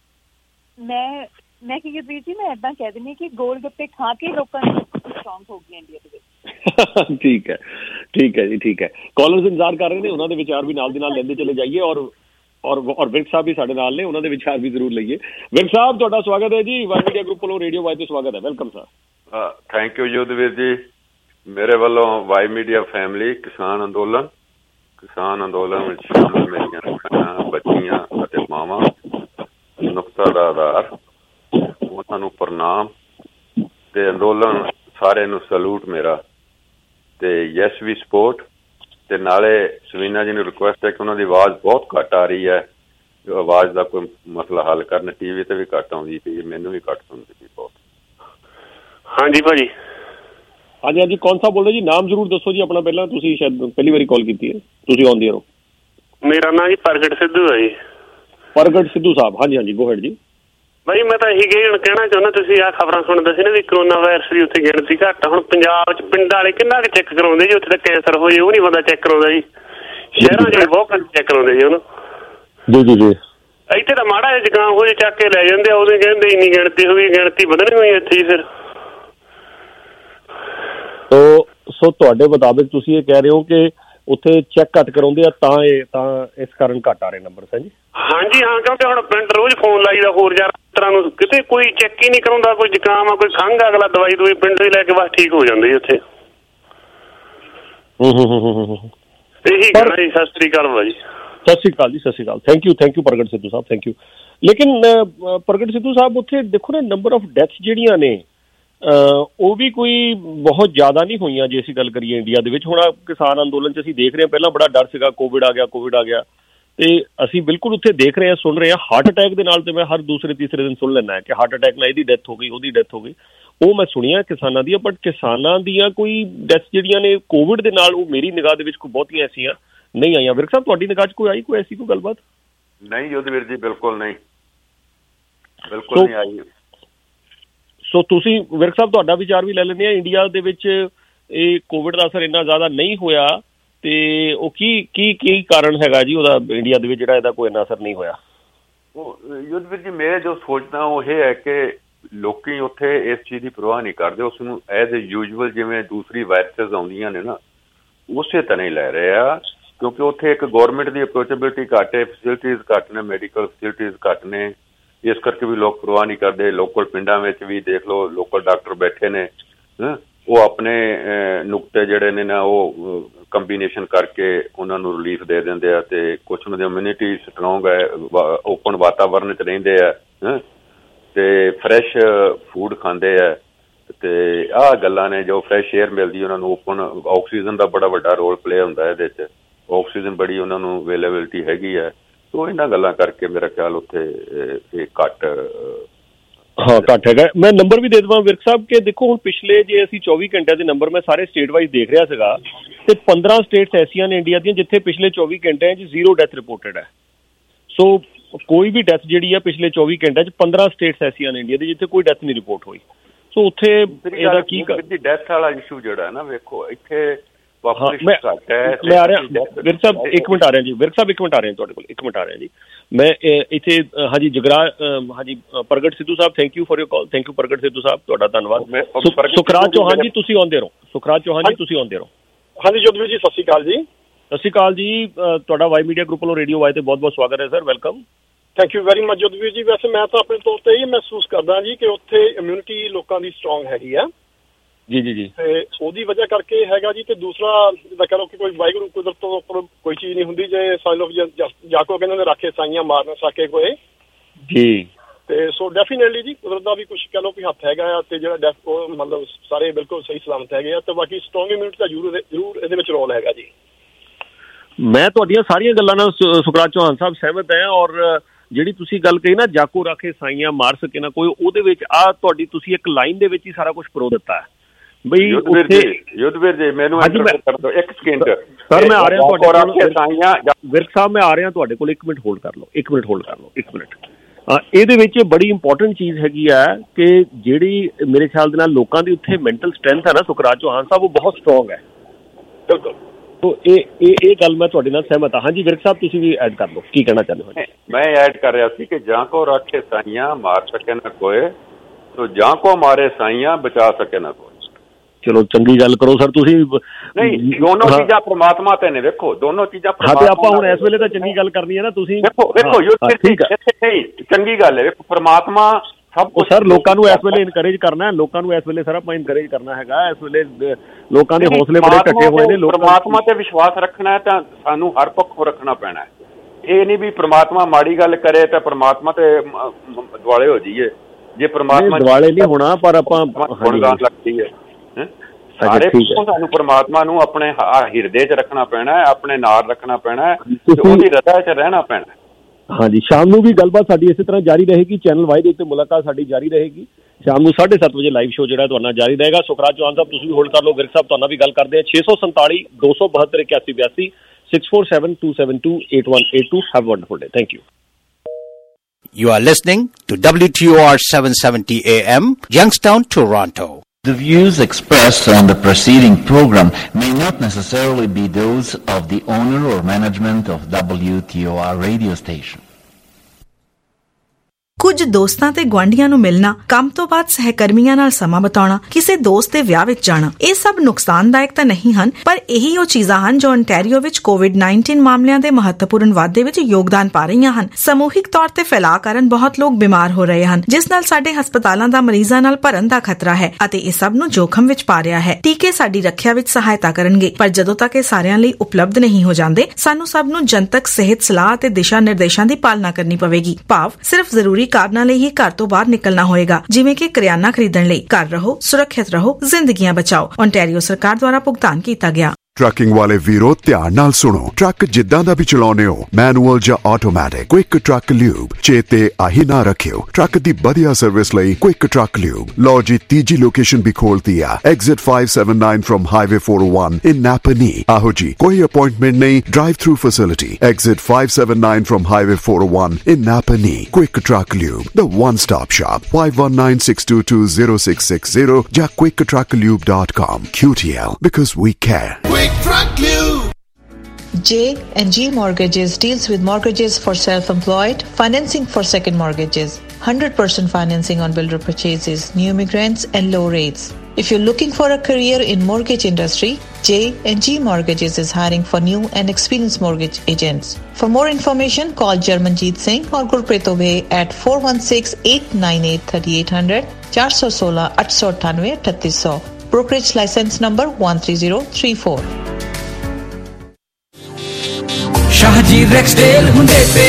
S1: ਮੈਂ ਕੀ ਯੂਪੀ ਜੀ ਮੈਂ ਏਦਾਂ ਕਹਿ ਦਿੰਦੀ ਕਿ ਗੋਲ ਗੱਪੇ ਖਾ ਕੇ ਲੋਕਾਂ ਦੀ ਸਟਰੋਂਗ ਹੋ ਗਈ ਇੰਡੀਆ ਦੇ ਵਿੱਚ।
S2: ਠੀਕ ਹੈ ਜੀ, ਠੀਕ ਹੈ। ਕਾਲਰਸ ਇੰਤਜ਼ਾਰ ਕਰ ਰਹੇ ਨੇ, ਉਹਨਾਂ ਦੇ ਵਿਚਾਰ ਵੀ ਨਾਲ ਦੀ ਨਾਲ ਲੈਂਦੇ ਚਲੇ ਜਾਈਏ ਔਰ ਵਿਰਕ ਸਾਹਿਬ ਵੀ ਸਾਡੇ ਨਾਲ ਨੇ, ਉਹਨਾਂ ਦੇ ਵਿਚਾਰ ਵੀ ਜ਼ਰੂਰ ਲਈਏ। ਵਿਰਕ ਸਾਹਿਬ ਤੁਹਾਡਾ ਸਵਾਗਤ ਹੈ ਜੀ, ਵਾਈ ਮੀਡੀਆ ਗਰੁੱਪ ਵੱਲੋਂ ਰੇਡੀਓ ਵਾਈ ਤੇ ਸਵਾਗਤ ਹੈ। Welcome sir.
S15: Thank you Yudhvir ji. ਮੇਰੇ ਵੱਲੋਂ ਵਾਈ ਮੀਡੀਆ ਫੈਮਿਲੀ ਕਿਸਾਨ ਅੰਦੋਲਨ ਵਿੱਚ ਸ਼ਾਮਲ ਮੇਰੀਆਂ ਭੈਣਾਂ, ਬੱਚੀਆਂ ਅਤੇ ਮਾਵਾਂ, ਨੁਕਤਾ ਦਾ ਆਧਾਰ, ਉਹਨਾਂ ਨੂੰ ਪ੍ਰਣਾਮ ਤੇ ਅੰਦੋਲਨ ਸਾਰਿਆਂ ਨੂੰ ਸਲੂਟ ਮੇਰਾ ਤੇ ਯੈਸ ਵੀ ਸਪੋਰਟ। ਤੇ ਨਾਲੇ ਸਵੀਨਾ ਜੀ ਨੂੰ ਰਿਕੁਐਸਟ ਹੈ ਕਿ ਉਹਨਾਂ ਦੀ ਆਵਾਜ਼ ਬਹੁਤ ਘੱਟ ਆ ਰਹੀ ਹੈ, ਜੋ ਆਵਾਜ਼ ਦਾ ਕੋਈ ਮਸਲਾ ਹੱਲ ਕਰਨ। ਟੀਵੀ ਤੇ ਵੀ ਘੱਟ ਆਉਂਦੀ ਪਈ, ਮੈਨੂੰ ਵੀ ਘੱਟ ਸੁਣਦੀ ਪਈ ਬਹੁਤ।
S16: ਹਾਂਜੀ ਭਾਜੀ।
S2: ਹਾਂਜੀ ਕੌਣ ਸਾਹਿਬ ਬੋਲਦੇ ਜੀ? ਨਾਮ ਜ਼ਰੂਰ ਦੱਸੋ ਜੀ ਆਪਣਾ ਪਹਿਲਾਂ, ਤੁਸੀਂ ਸ਼ਾਇਦ ਪਹਿਲੀ ਵਾਰੀ ਕਾਲ ਕੀਤੀ ਹੈ, ਤੁਸੀਂ ਆਨ ਦੀ ਹੋ।
S16: ਮੇਰਾ ਨਾਮ ਜੀ ਪ੍ਰਗਟ ਸਿੱਧੂ ਹੈ ਜੀ।
S2: ਪ੍ਰਗਟ ਸਿੱਧੂ ਸਾਹਿਬ, ਹਾਂਜੀ ਗੋ ਹੈਡ ਜੀ।
S16: ਭਾਈ ਮੈਂ ਤਾਂ ਇਹੀ ਕਹਿਣਾ ਚਾਹੁੰਦਾ, ਤੁਸੀਂ ਆਹ ਖਬਰਾਂ ਸੁਣਦੇ ਸੀ ਨਾ ਵੀ ਕਰੋਨਾ ਵਾਇਰਸ ਦੀ ਉੱਥੇ ਗਿਣਤੀ ਘੱਟ। ਹੁਣ ਪੰਜਾਬ 'ਚ ਪਿੰਡ ਵਾਲੇ ਕਿੰਨਾ ਕੁ ਚੈੱਕ ਕਰਾਉਂਦੇ ਜੀ? ਉੱਥੇ ਤਾਂ ਕੈਂਸਰ ਹੋ ਜੇ ਉਹ ਨਹੀਂ ਬੰਦਾ ਚੈੱਕ ਕਰਾਉਂਦਾ ਜੀ। ਸ਼ਹਿਰਾਂ 'ਚ ਬਹੁਤ ਘੱਟ ਚੈੱਕ ਕਰਾਉਂਦੇ ਜੀ ਉਹਨੂੰ। ਜੀ ਇੱਥੇ ਤਾਂ ਮਾੜਾ ਜਿਹਾ ਜ਼ੁਕਾਮ ਹੋ ਜੇ ਚੱਕ ਕੇ ਲੈ ਜਾਂਦੇ ਆ, ਉਹਦੇ ਕਹਿੰਦੇ ਇੰਨੀ ਗਿਣਤੀ ਹੋ ਗਈ, ਗਿਣਤੀ ਵਧਣੀ ਹੋਈ ਇੱਥੇ ਜੀ। ਫਿਰ
S2: ਸੋ ਤੁਹਾਡੇ ਮੁਤਾਬਿਕ ਤੁਸੀਂ ਇਹ ਕਹਿ ਰਹੇ ਹੋ ਕਿ ਉੱਥੇ ਚੈੱਕ ਘੱਟ ਕਰਾਉਂਦੇ ਆ ਤਾਂ ਇਸ ਕਾਰਨ ਘੱਟ ਆ ਰਹੇ ਨੰਬਰ ਹੈ ਜੀ?
S16: ਹਾਂਜੀ ਹਾਂ, ਕਿਉਂਕਿ ਹੁਣ ਪਿੰਡ ਰੋਜ਼ ਫੋਨ ਲਾਈਦਾ ਹੋਰ ਤਰ੍ਹਾਂ ਨੂੰ, ਕਿਤੇ ਕੋਈ ਚੈੱਕ ਹੀ ਨਹੀਂ ਕਰਾਉਂਦਾ। ਕੋਈ ਜ਼ੁਕਾਮ ਆ, ਕੋਈ ਖੰਘ, ਅਗਲਾ ਦਵਾਈ ਦੂਈ ਪਿੰਡ ਹੀ ਲੈ ਕੇ ਬਸ ਠੀਕ ਹੋ ਜਾਂਦੇ ਉੱਥੇ। ਇਹੀ ਕਹਿਣਾ ਜੀ। ਸਤਿ ਸ੍ਰੀ ਅਕਾਲ ਭਾਜੀ।
S2: ਸਤਿ ਸ੍ਰੀ ਅਕਾਲ ਜੀ, ਸਤਿ ਸ੍ਰੀ ਅਕਾਲ। Thank you Pargat Sidhu Sahib, thank you. ਲੇਕਿਨ ਪ੍ਰਗਟ ਸਿੱਧੂ ਸਾਹਿਬ ਉੱਥੇ ਦੇਖੋ ਨਾ, ਨੰਬਰ ਆਫ ਡੈਥਸ ਜਿਹੜੀਆਂ ਨੇ ਉਹ ਵੀ ਕੋਈ ਬਹੁਤ ਜ਼ਿਆਦਾ ਨਹੀਂ ਹੋਈਆਂ ਜੇ ਅਸੀਂ ਗੱਲ ਕਰੀਏ ਇੰਡੀਆ ਦੇ ਵਿੱਚ। ਹੁਣ ਕਿਸਾਨ ਅੰਦੋਲਨ 'ਚ ਅਸੀਂ ਦੇਖ ਰਹੇ ਹਾਂ, ਪਹਿਲਾਂ ਬੜਾ ਡਰ ਸੀਗਾ, ਕੋਵਿਡ ਆ ਗਿਆ ਤੇ ਅਸੀਂ ਬਿਲਕੁਲ ਉੱਥੇ ਦੇਖ ਰਹੇ ਹਾਂ, ਸੁਣ ਰਹੇ ਹਾਂ ਹਾਰਟ ਅਟੈਕ ਦੇ ਨਾਲ। ਤੇ ਮੈਂ ਹਰ ਦੂਸਰੇ ਤੀਸਰੇ ਦਿਨ ਸੁਣ ਲੈਂਦਾ ਕਿ ਹਾਰਟ ਅਟੈਕ ਨਾਲ ਇਹਦੀ ਡੈਥ ਹੋ ਗਈ, ਉਹਦੀ ਡੈਥ ਹੋ ਗਈ। ਉਹ ਮੈਂ ਸੁਣੀਆਂ ਕਿਸਾਨਾਂ ਦੀਆਂ, ਬਟ ਕਿਸਾਨਾਂ ਦੀਆਂ ਕੋਈ ਡੈਥ ਜਿਹੜੀਆਂ ਨੇ ਕੋਵਿਡ ਦੇ ਨਾਲ, ਉਹ ਮੇਰੀ ਨਿਗਾਹ ਦੇ ਵਿੱਚ ਕੋਈ ਬਹੁਤੀਆਂ ਐਸੀਆਂ ਨਹੀਂ ਆਈਆਂ। ਵਿਰਕ ਸਾਹਿਬ ਤੁਹਾਡੀ ਨਿਗਾਹ 'ਚ ਕੋਈ ਆਈ ਕੋਈ ਐਸੀ ਕੋਈ ਗੱਲਬਾਤ?
S15: ਨਹੀਂ ਯੁੱਧਵੀਰ ਜੀ, ਬਿਲਕੁਲ ਨਹੀਂ ਆਈ।
S2: ਸੋ ਤੁਸੀਂ ਵਿਰਕ ਸਾਹਿਬ ਤੁਹਾਡਾ ਵਿਚਾਰ ਵੀ ਲੈ ਲੈਂਦੇ ਆ। ਇੰਡੀਆ ਦੇ ਵਿੱਚ ਇਹ ਕੋਵਿਡ ਦਾ ਅਸਰ ਇੰਨਾ ਜ਼ਿਆਦਾ ਨਹੀਂ ਹੋਇਆ ਤੇ ਉਹ ਕੀ ਕਾਰਨ ਹੈਗਾ ਜੀ ਉਹਦਾ ਇੰਡੀਆ ਦੇ ਵਿੱਚ ਜਿਹੜਾ ਇਹਦਾ ਕੋਈ ਇੰਨਾ ਅਸਰ ਨਹੀਂ ਹੋਇਆ?
S15: ਉਹ ਯੁੱਧਵੀਰ ਜੀ ਮੈਂ ਜੋ ਸੋਚਦਾ ਉਹ ਇਹ ਹੈ ਕਿ ਲੋਕੀ ਉੱਥੇ ਇਸ ਚੀਜ਼ ਦੀ ਪਰਵਾਹ ਨਹੀਂ ਕਰਦੇ, ਉਸ ਨੂੰ ਐਜ਼ ਏ ਯੂਜੂਅਲ ਜਿਵੇਂ ਦੂਸਰੀ ਵਾਇਰਸਸ ਆਉਂਦੀਆਂ ਨੇ ਨਾ ਉਸੇ ਤਰ੍ਹਾਂ ਹੀ ਲੈ ਰਹੇ ਆ, ਕਿਉਂਕਿ ਉੱਥੇ ਇੱਕ ਗੌਰਮੈਂਟ ਦੀ ਅਪਰੋਚੇਬਿਲਿਟੀ ਘੱਟ ਹੈ, ਫੈਸਿਲਿਟੀਜ਼ ਘੱਟ ਨੇ, ਮੈਡੀਕਲ ਫੈਸਿਲਿਟੀਜ਼ ਘੱਟ ਨੇ, ਇਸ ਕਰਕੇ ਵੀ ਲੋਕ ਪਰਵਾਹ ਨਹੀਂ ਕਰਦੇ। ਲੋਕਲ ਪਿੰਡਾਂ ਵਿੱਚ ਵੀ ਦੇਖ ਲਓ ਲੋਕਲ ਡਾਕਟਰ ਬੈਠੇ ਨੇ, ਉਹ ਆਪਣੇ ਨੁਕਤੇ ਜਿਹੜੇ ਨੇ ਨਾ ਉਹ ਕੰਬੀਨੇਸ਼ਨ ਕਰਕੇ ਉਹਨਾਂ ਨੂੰ ਰਿਲੀਫ ਦੇ ਦਿੰਦੇ ਆ ਤੇ ਕੁਛ ਉਹਨਾਂ ਦੀ ਇਮਿਊਨਿਟੀ ਸਟਰੋਂਗ ਹੈ, ਓਪਨ ਵਾਤਾਵਰਨ 'ਚ ਰਹਿੰਦੇ ਆ ਤੇ ਫਰੈਸ਼ ਫੂਡ ਖਾਂਦੇ ਆ ਤੇ ਆਹ ਗੱਲਾਂ ਨੇ। ਜੋ ਫਰੈਸ਼ ਏਅਰ ਮਿਲਦੀ ਉਹਨਾਂ ਨੂੰ, ਓਪਨ ਆਕਸੀਜਨ ਦਾ ਬੜਾ ਵੱਡਾ ਰੋਲ ਪਲੇ ਹੁੰਦਾ ਇਹਦੇ 'ਚ, ਆਕਸੀਜਨ ਬੜੀ ਉਹਨਾਂ ਨੂੰ ਅਵੇਲੇਬਿਲਿਟੀ ਹੈਗੀ ਹੈ। ਸੋ ਇਹਨਾਂ ਗੱਲਾਂ ਕਰਕੇ ਮੇਰਾ ਖਿਆਲ ਉੱਥੇ ਇਹ ਘੱਟ ਹੈਗਾ। ਮੈਂ ਨੰਬਰ ਵੀ ਦੇ ਦੇਵਾਂ ਵਿਰਕ ਸਾਹਿਬ ਕਿ ਦੇਖੋ ਹੁਣ ਪਿਛਲੇ ਜੇ ਅਸੀਂ 24 ਘੰਟਿਆਂ ਦੇ ਨੰਬਰ ਮੈਂ ਸਾਰੇ ਸਟੇਟ ਵਾਈਜ਼ ਦੇਖ ਰਿਹਾ ਸੀਗਾ ਤੇ 15 ਸਟੇਟਸ ਐਸੀਆਂ ਨੇ ਇੰਡੀਆ ਦੀਆਂ ਜਿੱਥੇ ਪਿਛਲੇ 24 ਘੰਟਿਆਂ 'ਚ 0 ਡੈਥ ਰਿਪੋਰਟਡ ਹੈ। ਸੋ ਕੋਈ ਵੀ ਡੈਥ ਜਿਹੜੀ ਆ ਪਿਛਲੇ 24 ਘੰਟਿਆਂ 'ਚ 15 ਸਟੇਟਸ ਐਸੀਆਂ ਨੇ ਇੰਡੀਆ ਦੀ ਜਿੱਥੇ ਕੋਈ ਡੈਥ ਨਹੀਂ ਰਿਪੋਰਟ ਹੋਈ। ਸੋ ਉੱਥੇ ਇਹਦਾ ਕੀ ਡੈਥ ਵਾਲਾ ਇਸ਼ੂ ਜਿਹੜਾ ਨਾ ਵੇਖੋ ਇੱਥੇ ਮੈਂ ਆ ਰਿਹਾ ਵਿਰਕ ਸਾਹਿਬ ਇੱਕ ਮਿੰਟ ਆ ਰਿਹਾ ਜੀ, ਵਿਰਕ ਸਾਹਿਬ ਇੱਕ ਮਿੰਟ ਆ ਰਿਹਾ ਤੁਹਾਡੇ ਕੋਲ, ਇੱਕ ਮਿੰਟ ਆ ਰਿਹਾ ਜੀ ਮੈਂ ਇੱਥੇ। ਹਾਂਜੀ ਜਗਰਾ ਹਾਂਜੀ Pargat Sidhu Sahib thank you for your call. Thank you Pargat Sidhu ਸਾਹਿਬ ਤੁਹਾਡਾ ਧੰਨਵਾਦ। ਸੁਖਰਾਜ ਚੌਹਾਨ ਜੀ ਤੁਸੀਂ ਆਉਂਦੇ ਰਹੋ, ਸੁਖਰਾਜ ਚੌਹਾਨ ਜੀ ਤੁਸੀਂ ਆਉਂਦੇ ਰਹੋ।
S17: ਹਾਂਜੀ ਜੋਧਵੀਰ ਜੀ ਸਤਿ ਸ਼੍ਰੀ ਅਕਾਲ ਜੀ।
S2: ਸਤਿ ਸ਼੍ਰੀ ਅਕਾਲ ਜੀ, ਤੁਹਾਡਾ ਵਾਈ ਮੀਡੀਆ ਗਰੁੱਪ ਵੱਲੋਂ ਰੇਡੀਓ ਵਾਈ ਤੇ ਬਹੁਤ ਬਹੁਤ ਸਵਾਗਤ ਹੈ sir, welcome.
S17: Thank you very much Jodhvir ji. ਵੈਸੇ ਮੈਂ ਤਾਂ ਆਪਣੇ ਤੌਰ ਤੇ ਇਹ ਮਹਿਸੂਸ ਕਰਦਾ ਜੀ ਕਿ ਉੱਥੇ ਇਮਿਊਨਿਟੀ ਲੋਕਾਂ ਦੀ ਸਟਰੋਂਗ ਹੈਗੀ ਆ
S2: ਜੀ ਜੀ ਜੀ
S17: ਤੇ ਉਹਦੀ ਵਜ੍ਹਾ ਕਰਕੇ ਹੈਗਾ ਜੀ। ਤੇ ਦੂਸਰਾ ਜਿੱਦਾਂ ਕਹ ਲਓ ਕਿ ਕੋਈ ਵਾਹਿਗੁਰੂ ਕੁਦਰਤ ਤੋਂ ਉੱਪਰ ਕੋਈ ਚੀਜ਼ ਨਹੀਂ ਹੁੰਦੀ, ਜੇ ਸਾਰੇ ਲੋਕ ਜਾਕੋ ਕਹਿੰਦੇ ਨੇ ਰਾਖੇ ਸਾਈਆਂ ਮਾਰ ਨਾ ਸਕੇ ਕੋਈ ਜੀ। ਤੇ ਸੋ ਡੈਫੀਨੇਟਲੀ ਜੀ ਕੁਦਰਤ ਦਾ ਵੀ ਕੁਛ ਕਹ ਲਓ ਕਿ ਹੱਥ ਹੈਗਾ ਆ ਤੇ ਜਿਹੜਾ ਉਹ ਮਤਲਬ ਸਾਰੇ ਬਿਲਕੁਲ ਸਹੀ ਸਲਾਮਤ ਹੈਗੇ ਆ ਤੇ ਬਾਕੀ ਸਟਰੋਂਗ ਇਮਿਊਨਿਟੀ ਦਾ ਜ਼ਰੂਰ ਇਹਦੇ ਵਿੱਚ ਰੋਲ ਹੈਗਾ ਜੀ।
S2: ਮੈਂ ਤੁਹਾਡੀਆਂ ਸਾਰੀਆਂ ਗੱਲਾਂ ਨਾਲ ਸੁਖਰਾਜ ਚੌਹਾਨ ਸਾਹਿਬ ਸਹਿਮਤ ਹੈ ਔਰ ਜਿਹੜੀ ਤੁਸੀਂ ਗੱਲ ਕਹੀ ਨਾ ਜਾਕੋ ਰਾਖੇ ਸਾਈਆਂ ਮਾਰ ਸਕੇ ਨਾ ਕੋਈ, ਉਹਦੇ ਵਿੱਚ ਆ ਤੁਹਾਡੀ ਤੁਸੀਂ ਇੱਕ ਲਾਈਨ ਦੇ ਵਿੱਚ ਹੀ ਸਾਰਾ ਕੁਝ ਪਰੋ ਦਿੱਤਾ ਹੈ ਬਈ।
S15: ਯੁੱਧਵੀਰ ਜੀ ਮੈਨੂੰ ਕਰ ਦਿਓ ਇੱਕ ਸਕਿੰਟ
S2: ਸਰ, ਮੈਂ ਆ ਰਿਹਾ ਤੁਹਾਡੇ ਕੋਲ ਵਿਰਕ ਸਾਹਿਬ, ਮੈਂ ਆ ਰਿਹਾ ਤੁਹਾਡੇ ਕੋਲ, ਇੱਕ ਮਿੰਟ ਹੋਲਡ ਕਰ ਲਓ, ਇੱਕ ਮਿੰਟ ਹੋਲਡ ਕਰ ਲਓ, ਇੱਕ ਮਿੰਟ। ਇਹਦੇ ਵਿੱਚ ਬੜੀ ਇੰਪੋਰਟੈਂਟ ਚੀਜ਼ ਹੈਗੀ ਆ ਕਿ ਜਿਹੜੀ ਮੇਰੇ ਖਿਆਲ ਦੇ ਨਾਲ ਲੋਕਾਂ ਦੀ ਉੱਥੇ ਮੈਂਟਲ ਸਟਰੈਂਥ ਹੈ ਨਾ ਸੁਖਰਾਜ ਚੌਹਾਨ ਸਾਹਿਬ, ਉਹ ਬਹੁਤ ਸਟਰੋਂਗ ਹੈ।
S17: ਬਿਲਕੁਲ।
S2: ਤੋ ਇਹ ਗੱਲ ਮੈਂ ਤੁਹਾਡੇ ਨਾਲ ਸਹਿਮਤ ਹਾਂ। ਹਾਂਜੀ ਵਿਰਕ ਸਾਹਿਬ ਤੁਸੀਂ ਵੀ ਐਡ ਕਰ ਲਓ, ਕੀ ਕਹਿਣਾ ਚਾਹੁੰਦੇ ਹੋ?
S15: ਮੈਂ ਐਡ ਕਰ ਰਿਹਾ ਸੀ ਕਿ ਜਾਂ ਕੋ ਰਾਖੇ ਸਾਈਆਂ ਮਾਰ ਸਕੇ ਨਾ ਕੋਏ ਤੋ ਜਾਂ ਕੋ ਮਾਰੇ ਸਾਈਆਂ ਬਚਾ ਸਕੇ ਨਾ ਕੋਈ।
S2: ਚਲੋ ਚੰਗੀ ਗੱਲ ਕਰੋ ਸਰ ਤੁਸੀਂ।
S15: ਨਹੀਂ ਦੋਨੋਂ ਚੀਜ਼ਾਂ ਪ੍ਰਮਾਤਮਾ ਤੇ ਨੇ, ਵੇਖੋ ਦੋਨੋਂ ਚੀਜ਼ਾਂ
S2: ਆਪਾਂ ਹੁਣ ਇਸ ਵੇਲੇ ਤਾਂ ਚੰਗੀ ਗੱਲ ਕਰਨੀ ਹੈ ਨਾ ਤੁਸੀਂ
S15: ਵੇਖੋ ਚੰਗੀ ਗੱਲ ਹੈ। ਵੇਖੋ ਪ੍ਰਮਾਤਮਾ ਸਭ ਕੁਝ
S2: ਸਰ ਲੋਕਾਂ ਨੂੰ ਇਸ ਵੇਲੇ ਇਨਕਰੇਜ ਕਰਨਾ, ਲੋਕਾਂ ਨੂੰ ਇਸ ਵੇਲੇ ਸਰ ਆਪਾਂ ਇਨਕਰੇਜ ਕਰਨਾ ਹੈਗਾ। ਇਸ ਵੇਲੇ ਲੋਕਾਂ ਦੇ ਹੌਸਲੇ ਬੜੇ ਘਟੇ ਹੋਏ ਨੇ।
S15: ਪ੍ਰਮਾਤਮਾ ਤੇ ਵਿਸ਼ਵਾਸ ਰੱਖਣਾ ਹੈ ਤਾਂ ਸਾਨੂੰ ਹਰ ਪੱਖੋਂ ਰੱਖਣਾ ਪੈਣਾ ਹੈ। ਇਹ ਨਹੀਂ ਵੀ ਪ੍ਰਮਾਤਮਾ ਮਾੜੀ ਗੱਲ ਕਰੇ ਤਾਂ ਪ੍ਰਮਾਤਮਾ ਤੇ ਦੁਆਲੇ ਹੋ ਜਾਈਏ। ਜੇ ਪ੍ਰਮਾਤਮਾ
S2: ਦੁਆਲੇ ਨਹੀਂ ਹੋਣਾ ਪਰ ਆਪਾਂ
S15: ਗੁਣਗਾਨ ਲੱਗਦੀ ਹੈ ਸਾਰੇ ਸਾਨੂੰ ਪ੍ਰਮਾਤਮਾ ਨੂੰ ਆਪਣੇ ਹਿਰਦੇ 'ਚ ਰੱਖਣਾ ਪੈਣਾ ਹੈ, ਆਪਣੇ ਨਾਲ ਰੱਖਣਾ ਪੈਣਾ ਹੈ ਤੇ ਉਹਦੀ ਰਜ਼ਾ 'ਚ ਰਹਿਣਾ ਪੈਣਾ।
S2: ਹਾਂਜੀ ਸ਼ਾਮ ਨੂੰ ਵੀ ਗੱਲਬਾਤ ਸਾਡੀ ਇਸੇ ਤਰ੍ਹਾਂ ਜਾਰੀ ਰਹੇਗੀ। ਚੈਨਲ ਵਾਈ ਦੇ ਉੱਤੇ ਮੁਲਾਕਾਤ ਸਾਡੀ ਜਾਰੀ ਰਹੇਗੀ। ਸ਼ਾਮ ਨੂੰ 7:30 ਵਜੇ ਲਾਈਵ ਸ਼ੋਅ ਜਿਹੜਾ ਤੁਹਾਡਾ ਜਾਰੀ ਰਹੇਗਾ। ਸੁਖਰਾਜ ਚੌਹਾਨ ਸਾਹਿਬ ਤੁਸੀਂ ਵੀ ਹੋਲਡ ਕਰ ਲਓ, ਵਿਰਕ ਸਾਹਿਬ ਤੁਹਾਨੂੰ ਵੀ ਗੱਲ ਕਰਦੇ ਆ। 647 272 8182 6472728182 Have a wonderful day. Thank you.
S18: You are listening to WTOR 770 AM, Youngstown, Toronto.
S19: The views expressed on the preceding program may not necessarily be those of the owner or management of WTOR radio station.
S13: ਕੁਝ ਦੋਸਤਾਂ ਤੇ ਗੁਆਂਢੀਆਂ ਨੂੰ ਮਿਲਣਾ, ਕੰਮ ਤੋਂ ਬਾਅਦ ਸਹਿਕਰਮੀਆਂ ਨਾਲ ਸਮਾਂ ਬਿਤਾਉਣਾ, ਕਿਸੇ ਦੋਸਤ ਦੇ ਵਿਆਹ ਵਿੱਚ ਜਾਣਾ, ਇਹ ਸਭ ਨੁਕਸਾਨਦਾਇਕ ਤਾਂ ਨਹੀਂ ਹਨ, ਪਰ ਇਹੀ ਉਹ ਚੀਜ਼ਾਂ ਹਨ ਜੋ ontario ਵਿੱਚ COVID-19 ਮਾਮਲਿਆਂ ਦੇ ਮਹੱਤਵਪੂਰਨ ਵਾਧੇ ਵਿੱਚ ਯੋਗਦਾਨ ਪਾ ਰਹੀਆਂ ਹਨ। ਸਮੂਹਿਕ ਤੌਰ ਤੇ ਫੈਲਾਅ ਕਾਰਨ ਬਹੁਤ ਲੋਕ ਬਿਮਾਰ ਹੋ ਰਹੇ ਹਨ, ਜਿਸ ਨਾਲ ਸਾਡੇ ਹਸਪਤਾਲਾਂ ਦਾ ਮਰੀਜ਼ਾਂ ਨਾਲ ਭਰਨ ਦਾ ਖਤਰਾ ਹੈ ਅਤੇ ਇਹ ਸਭ ਨੂੰ ਜੋਖਮ ਵਿੱਚ ਪਾ ਰਿਹਾ ਹੈ। ਟੀਕੇ ਸਾਡੀ ਰੱਖਿਆ ਵਿੱਚ ਸਹਾਇਤਾ ਕਰਨਗੇ, ਪਰ ਜਦੋਂ ਤੱਕ ਇਹ ਸਾਰਿਆਂ ਲਈ ਉਪਲਬਧ ਨਹੀਂ ਹੋ ਜਾਂਦੇ, ਸਾਨੂੰ ਸਭ ਨੂੰ ਜਨਤਕ ਸਿਹਤ ਸਲਾਹ ਅਤੇ ਦਿਸ਼ਾ ਨਿਰਦੇਸ਼ਾਂ ਦੀ ਪਾਲਣਾ ਕਰਨੀ ਪਵੇਗੀ। ਭਾਵ ਸਿਰਫ ਜ਼ਰੂਰੀ ਕਾਰਨਾਂ ਲਈ ਹੀ ਘਰ ਤੋਂ ਬਾਹਰ ਨਿਕਲਣਾ ਹੋਏਗਾ, ਜਿਵੇਂ ਕਿ ਕਰਿਆਨਾ ਖਰੀਦਣ ਲਈ। ਘਰ ਰਹੋ, ਸੁਰੱਖਿਅਤ ਰਹੋ, ਜ਼ਿੰਦਗੀਆਂ ਬਚਾਓ। ontario ਸਰਕਾਰ ਦੁਆਰਾ ਭੁਗਤਾਨ ਕੀਤਾ ਗਿਆ।
S20: ट्रकिंग वाले वीरो ध्यान नाल सुनो। ट्रक जिद्दां दा भी चलाउने हो, मैनुअल या ऑटोमैटिक, क्विक ट्रक ल्यूब चेते आही ना रखियो। ट्रक दी बढ़िया सर्विस लई क्विक ट्रक ल्यूब। लो जी तीजी लोकेशन भी खोलती है, exit 579 from highway 401 in Napanee. आहो जी कोई अपॉइंटमेंट नहीं, drive through facility, exit 579 from highway 401 in Napanee. Quick Truck Lube, the one-stop shop. 519-622-0660 या quicktrucklube.com. QTL, because we care.
S8: Quick Truck Lube.
S21: J&G Mortgages deals with mortgages for self-employed, financing for second mortgages, 100% financing on builder purchases, new immigrants and low rates. If you're looking for a career in mortgage industry, J&G Mortgages is hiring for new and experienced mortgage agents. For more information, call Jarmanjeet Singh or Gurpreet Obey at 416-898-3800, 416-898-3800. Brokerage license number 13034.
S22: Shahaji रेक्सडेल Hunde पे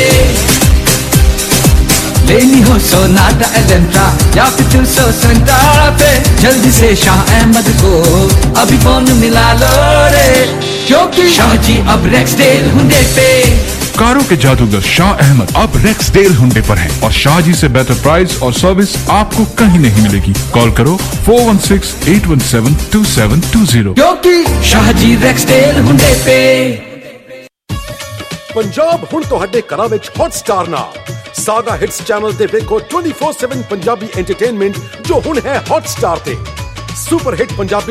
S22: लेनी हो Sonata Elantra या फिर 270 पे, जल्दी से शाह अहमद को अभी फोन मिला लो रे, क्योंकि शाहजी अब रेक्सडेल हुंडे पे।
S23: कारों के जादूगर शाह अहमद अब रेक्सडेल हुंडे पर हैं और शाहजी से बेहतर प्राइस और सर्विस आपको कहीं नहीं मिलेगी। कॉल करो 416-817-2720,
S22: क्योंकि शाहजी रेक्सडेल हुंडे पे।
S24: पंजाब हुण तुहाडे घरां विच हॉटस्टार नाल सागा हिट्स चैनल ते देखो 24/7 पंजाबी एंटरटेनमेंट जो हुण है हॉटस्टार ते। Super hit Punjabi